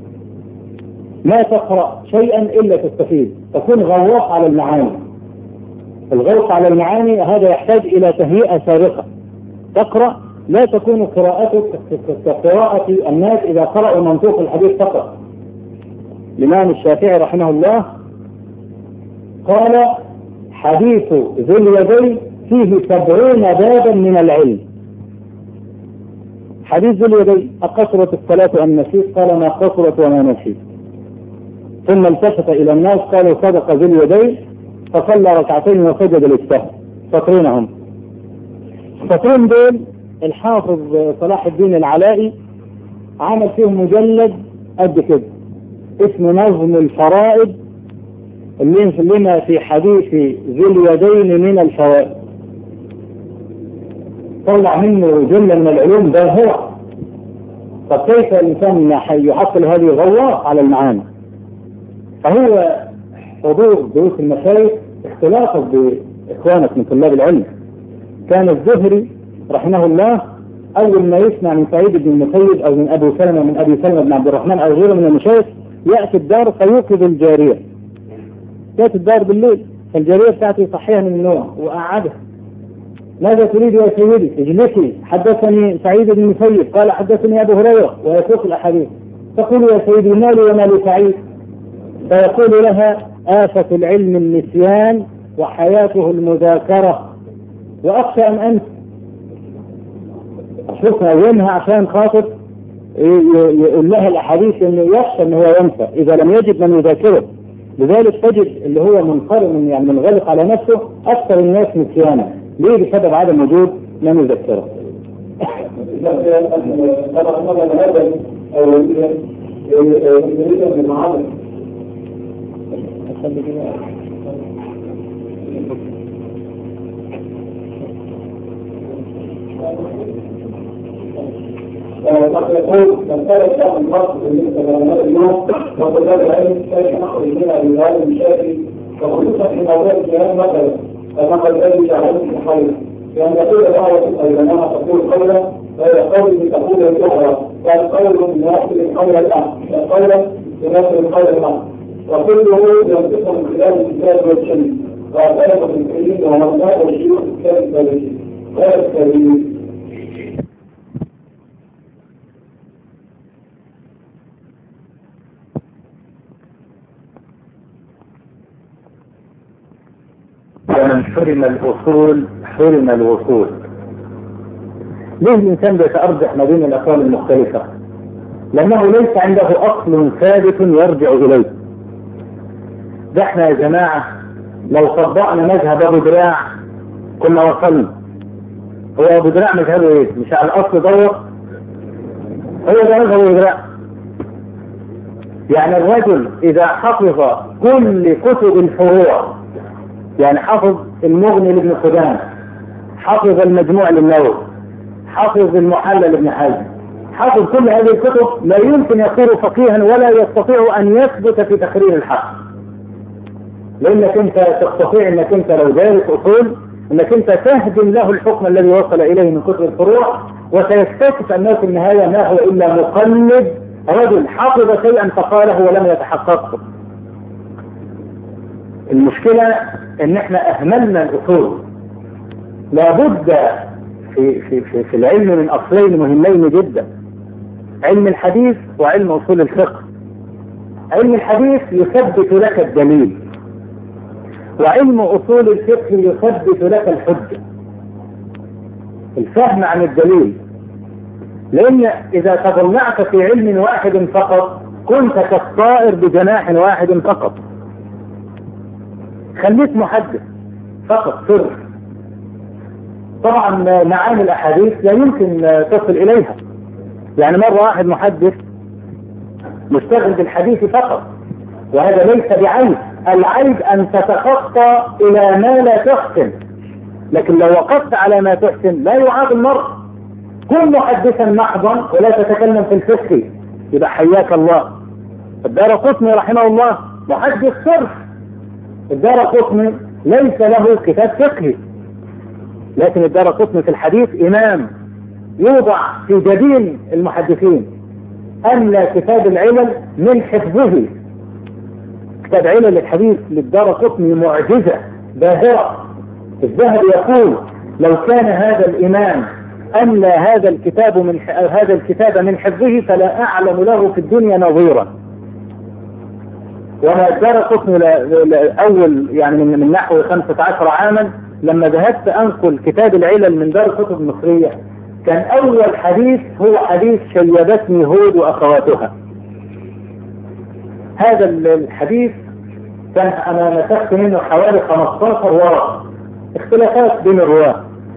ما تقرأ شيئا إلا تستفيد، تكون غواص على المعاني. الغوص على المعاني هذا يحتاج إلى تهيئة سابقة. تقرأ لا تكون قراءتك كقراءة الناس إذا قرأوا منطوق الحديث فقط. الإمام الشافعي رحمه الله قال حديث ذي اليدين فيه سبعون بابا من العلم. حديث ذي اليدين أقصرت الصلاة أم نسيت؟ قال ما قصرت وما نسيت. ثم التفت إلى الناس قالوا صدق ذي اليدين، فصلى ركعتين وسجد للسهو. سطرينهم السطرين دول الحافظ صلاح الدين العلائي عمل فيهم مجلد قد كده اسمه نظم الفرائض لما في حديث ذي اليدين من الفوائد. طلع منه جملة من العلوم باهرة. طب كيف الإنسان يحصل هذه الغواص على المعاني؟ فهو حضور دروس المشايخ اختلاطا بإخوانك من طلاب العلم. كان الزهري رحمه الله أول ما يسمع من سعيد بن المسيب أو من أبي سلمة من أبي سلمة بن عبد الرحمن أو غيره من المشايخ يأتي الدار فيوقظ الجارية. يأتي الدار بالليل فالجارية بتاعته يصحيها من النوم وأقعدها. ماذا تريد يا سيدي؟ اجلسي. حدثني سعيد بن المسيب قال حدثني أبو هريرة ويسوق الأحاديث. تقول يا سيدي مالي ومال سعيد؟ فيقول لها آفة العلم النسيان وحياته المذاكرة وأخشى أن أنت. شوفها وينها عشان خاطر يقول لها الأحاديث أنه يخشى أنه ينسى إذا لم يجد من يذاكره. لذلك تجد اللي هو منقرض يعني منغلق على نفسه أكثر الناس نسيانا. ليه؟ بسبب عدم وجود من يذكره. الحق يقول من كان يشاء الفرق بالنسبه لعلماء اليوم وطلاب العلم كيف نخرج منها بهذا المشاكل وخصوصا في موضوع الجهاد مثلا فنقل ذلك عليهم خيرا لان يقول الايه ايضا انها تقول قولا فهي قول تقول الاخرى قال قول من ياخذ القول الان قولا يناسب القول الان وكله ينطق من خلال الكتاب والسنه واعترف بالكريم ومنطق وشيوخ الكتاب البلدي قال الكريم ومن حرم الأصول حرم الوصول. ليه الإنسان بيتأرجح ما بين الأقوال المختلفة؟ لأنه ليس عنده أصل ثابت يرجع إليه. ده احنا يا جماعة لو طبقنا مذهب أبو دراع كنا وصلنا. هو أبو دراع مذهبه إيه؟ مش على الأصل دوت؟ هو ده مذهب أبو دراع. يعني الرجل إذا حفظ كل كتب الفروع، يعني حفظ المغني لابن قدامة، حفظ المجموع للنووي، حفظ المحلى لابن حزم، حفظ كل هذه الكتب، لا يمكن يصير فقيها ولا يستطيع أن يثبت في تقرير الحق. لأنك أنت تستطيع أنك أنت لو دارس أصول أنك أنت تهدم له الحكم الذي وصل إليه من كتب الفروع، وسيكتشف أنه في النهاية ما هو إلا مقلد رجل حفظ شيئا فقاله ولم يتحقق. المشكلة ان احنا اهملنا الاصول. لابد في, في, في, في العلم من اصلين مهمين جدا، علم الحديث وعلم اصول الفقه. علم الحديث يثبت لك الدليل، وعلم اصول الفقه يثبت لك الحجة، الفهم عن الدليل. لان اذا تضلعت في علم واحد فقط كنت كالطائر بجناح واحد فقط، خليك محدث فقط سر. طبعا معاني الاحاديث لا يمكن تصل اليها. يعني مرة واحد محدث مشتغل بالحديث فقط، وهذا ليس بعيب. العيب ان تتخطى الى ما لا تحسن، لكن لو وقفت على ما تحسن لا يعاب المرء. كن محدثا محضا ولا تتكلم في الفقه، يبقى حياك الله. الدارقطني رحمه الله محدث صرف. الدارقطني ليس له كتاب فقهي، لكن الدارقطني في الحديث إمام يوضع في جبين المحدثين. أن كتاب العلل من حفظه، كتاب علل الحديث للدارقطني معجزة باهرة. الذهبي يقول لو كان هذا الإمام أن هذا الكتاب من هذا الكتاب من حفظه فلا أعلم له في الدنيا نظيرا. وانا الدارقطني اول يعني من, من نحو خمسة عشر عاما لما ذهبت انقل كتاب العلل من دار الكتب المصرية، كان اول حديث هو حديث شيبتني هود واخواتها. هذا الحديث كان انا نسخت منه حوالي خمستاشر ورقة، اختلافات بين الرواة.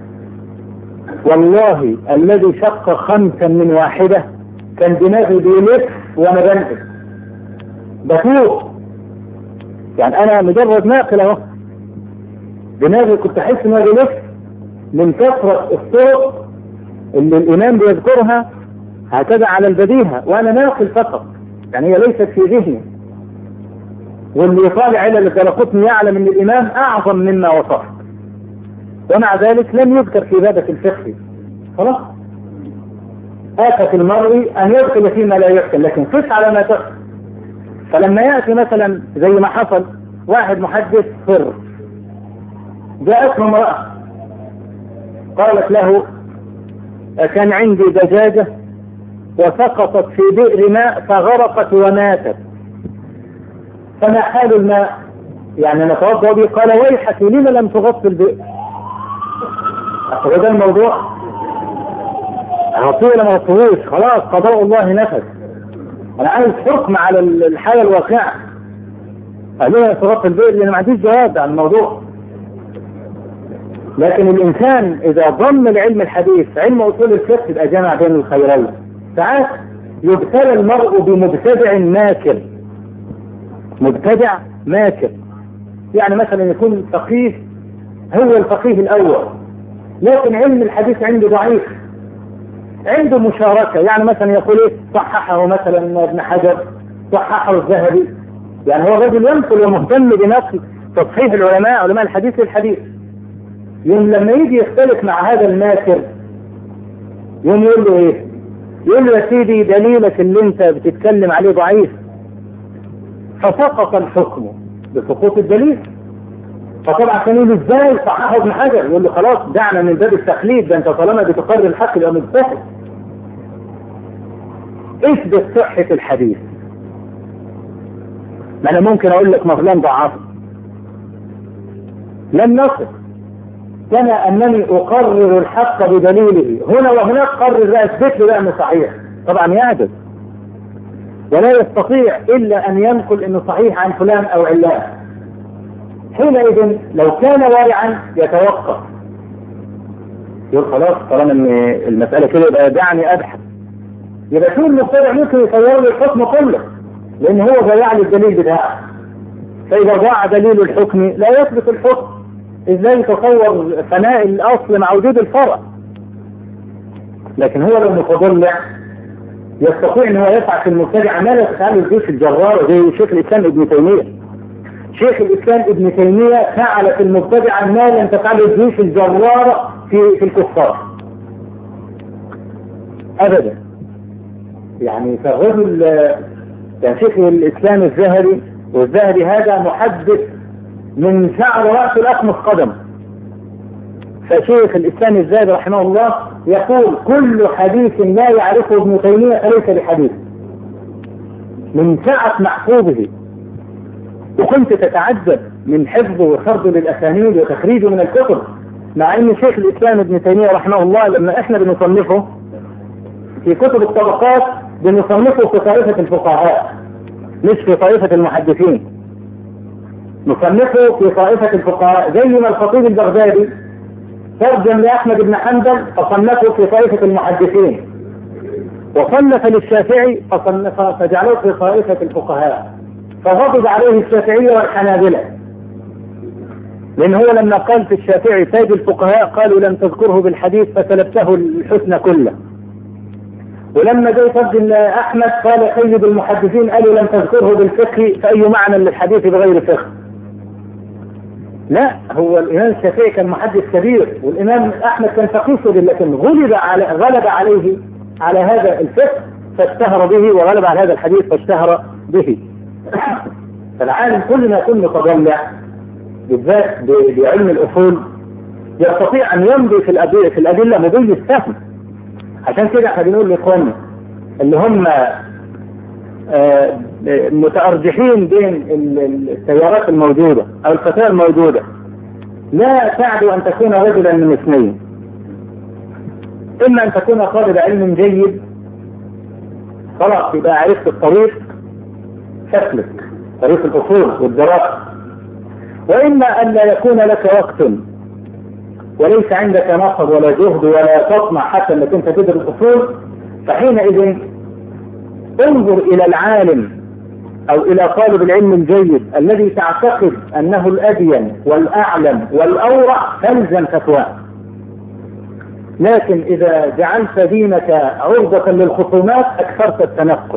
والله الذي شق خمسا من واحدة كان دماغي بيلف وانا بنقل بفوق. يعني انا مجرد ناقل اهو، دماغي كنت احس انه بيلف من كثرة الطرق اللي الامام بيذكرها هكذا على البديهة، وانا ناقل فقط، يعني هي ليست في ذهني. واللي يطالع على الدارقطني يعلم ان الامام اعظم مما وصف، ومع ذلك لم يذكر في بابة الفقه. خلاص آفة المرء ان يدخل فيما لا يحسن، لكن قس على ما تحسن. فلما يأتي مثلا زي ما حصل واحد محدث سر، جاءته امرأة قالت له كان عندي دجاجة وسقطت في بئر ماء فغرقت وماتت، فما حال الماء؟ يعني نتوضأ به. قال ويحك لما لم تغطي البئر؟ هذا الموضوع غطيه لما غطيهوش، خلاص قضاء الله نفذ. انا عايز حكم على الحالة الواقعة. قال لي تغطي البئر لان ما عنديش جواب عن الموضوع. لكن الانسان اذا ضم العلم الحديث علم اصول الفقه يبقى جمع بين الخيرين. ساعات يبتلى المرء بمبتدع ماكر، مبتدع ماكر. يعني مثلا يكون فقيه هو الفقيه الاول، لكن علم الحديث عنده ضعيف، عنده مشاركة، يعني مثلا يقول ايه صححه مثلا ابن حجر، صححه الذهبي، يعني هو رجل ينقل ومهتم بنقل تصحيح العلماء علماء الحديث للحديث. يوم لما يجي يختلف مع هذا الماكر يوم يقول له ايه؟ يقول له يا سيدي دليلك اللي انت بتتكلم عليه ضعيف، فسقط الحكم بسقوط الدليل. فطبعا كان يقول ازاي صححه ابن حجر؟ يقول له خلاص دعنا من باب التخليد، ده انت طالما بتقرر الحق يبقى مجتهد. اثبت صحة الحديث. ما انا ممكن اقول لك مفلان ضعف، لم نصل، كما انني اقرر الحق بدليله هنا وهناك، قرر بقى اثبت له بقى انه صحيح. طبعا يعجز ولا يستطيع الا ان ينقل انه صحيح عن فلان او علان. حينئذ لو كان وارعا يتوقف، يقول خلاص طالما ان المساله كده يبقى دعني ابحث. يبقى شو المبتدع ممكن يصور لي الحكم كله، لان هو ضيع لي الدليل بتاعه. فاذا ضاع دليل الحكم لا يثبت الحكم. ازاي يتصور فناء الاصل مع وجود الفرع؟ لكن هو لو متضلع يستطيع ان هو يفعل في المبتدع ما لا تفعله الجيش الجرار زي شيخ الاسلام ابن تيميه. شيخ الاسلام ابن تيميه فعل في المبتدع ما لم تفعله الجيش الجرار في في الكفار ابدا. يعني فالرجل كان شيخ الاسلام الذهبي، والذهبي هذا محدث من شعر رأس الأخمص قدم. فشيخ الإسلام الذهبي رحمه الله يقول كل حديث لا يعرفه ابن تيمية فليس بحديث، من سعة محفوظه. وكنت تتعجب من حفظه وخرجه للأسانيد وتخريجه من الكتب، مع أن شيخ الإسلام ابن تيمية رحمه الله لما إحنا بنصنفه في كتب الطبقات بنصنفه في طائفة الفقهاء مش في طائفة المحدثين، نصنفه في طائفة الفقهاء زي ما الخطيب البغدادي ترجم لأحمد بن حنبل فصنفه في طائفة المحدثين، وصنف للشافعي فصنف فجعله في طائفة الفقهاء، فغضب عليه الشافعية والحنابلة، لأن هو لما قال في الشافعي سيد الفقهاء قالوا لم تذكره بالحديث فسلبته الحسن كله، ولما جاء ترجم أحمد قال سيد المحدثين قالوا لم تذكره بالفقه فأي معنى للحديث بغير فقه. لا، هو الإمام الشافعي كان محدث كبير، والإمام أحمد كان فقيه لكن غلب على غلب عليه على هذا الفقه فاشتهر به، وغلب على هذا الحديث فاشتهر به. فالعالم كل ما يكون متضلع بالذات بعلم الأصول يستطيع أن يمضي في الأدلة في الأدلة مضي السهم. عشان كده احنا بنقول لإخواننا اللي هم آه متأرجحين بين التيارات الموجودة أو الفتاة الموجودة، لا تعد أن تكون رجلا من اثنين: إما أن تكون طالب علم جيد خلاص يبقى عرفت الطريق تسلك طريق الأصول والدراسة، وإما أن لا يكون لك وقت وليس عندك نصب ولا جهد ولا تطمع حتى أنك أنت تدرس الأصول، فحينئذ انظر إلى العالم أو إلى طالب العلم الجيد الذي تعتقد أنه الأدين والأعلم والأورع فالزم فتواه. لكن إذا جعلت دينك عرضة للخصومات أكثرت التنقل.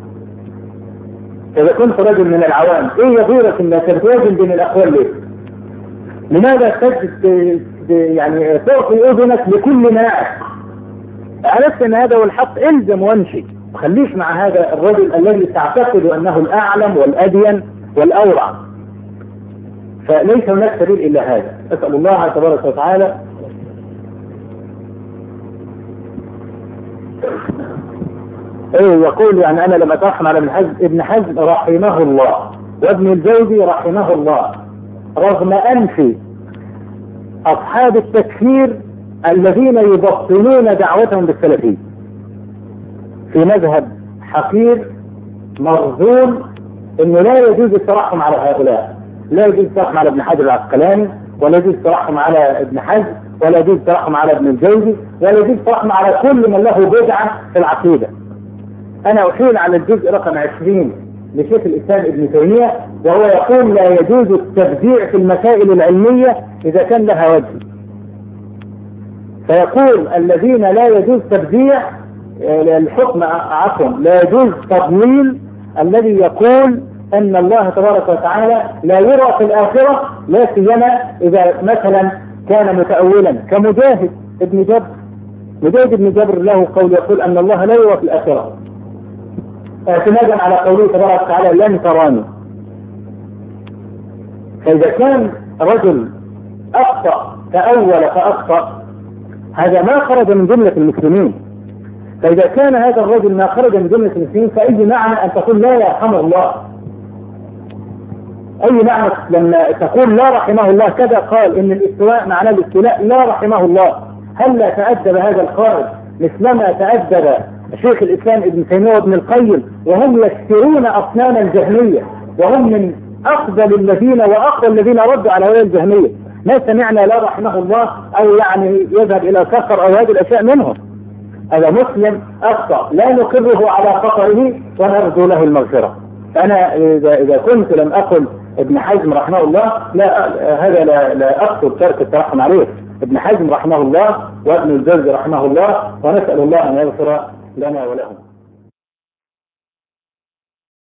إذا كنت رجل من العوام إيه يضيرك أنك تتوازن بين الأقوال ليه؟ لماذا تجد يعني تعطي أذنك لكل ناعق؟ عرفت أن هذا هو الحق الزم وامشي، خليش مع هذا الرجل الذي تعتقد أنه الأعلم والأدين والأورع. فليس هناك سبيل إلا هذا. أسأل الله تبارك وتعالى ايه يقول يعني انا لم اترحم على ابن حزم ابن حزم رحمه الله وابن الجوزي رحمه الله رغم انف اصحاب التكفير الذين يبطلون دعوتهم بالسلفية في مذهب حقير مرذول، انه لا يجوز الترحم على هؤلاء، لا يجوز الترحم على ابن حجر العسقلاني، ولا يجوز الترحم على ابن حزم، ولا يجوز الترحم على ابن الجوزي، ولا يجوز الترحم على كل من له بدعة في العقيدة. أنا أحيل على الجزء رقم عشرين لشيخ الإسلام ابن تيمية، وهو يقول لا يجوز التبديع في المسائل العلمية إذا كان لها وجه. فيقول الذين لا يجوز تبديع الحكم عفوا لا يجوز تضليل الذي يقول ان الله تبارك وتعالى لا يرى في الاخره، لا سيما اذا مثلا كان متأولا كمجاهد ابن جبر. مجاهد ابن جبر له قول يقول ان الله لا يرى في الاخره اعتمادا على قوله تبارك وتعالى لن تراني. فاذا كان رجل اخطأ تأول فاخطأ هذا ما خرج من جملة المسلمين. فإذا كان هذا الرجل ما خرج من جملة المسلمين فأي معنى أن تقول لا يرحمه الله؟ أي معنى لما تقول لا رحمه الله؟ كذا قال إن الاستواء معناه الاستيلاء لا رحمه الله. هل لا تأدب هذا القائل مثلما تأدب شيخ الإسلام ابن تيمية وابن القيم وهم يكسرون أصنام الجهمية وهم من أفضل الذين وأقوى الذين ردوا على هؤلاء الجهمية؟ ما سمعنا لا رحمه الله أو يعني يذهب إلى كفر أو هذه الأشياء منهم. هذا مسلم أخطأ لا نقره على خطئه ونرجو له المغفرة. أنا إذا, إذا كنت لم أقل ابن حزم رحمه الله لا هذا لا, لا أقصد ترك الترحم عليه. ابن حزم رحمه الله وابن الجوزي رحمه الله، ونسأل الله أن يغفر لنا ولهم.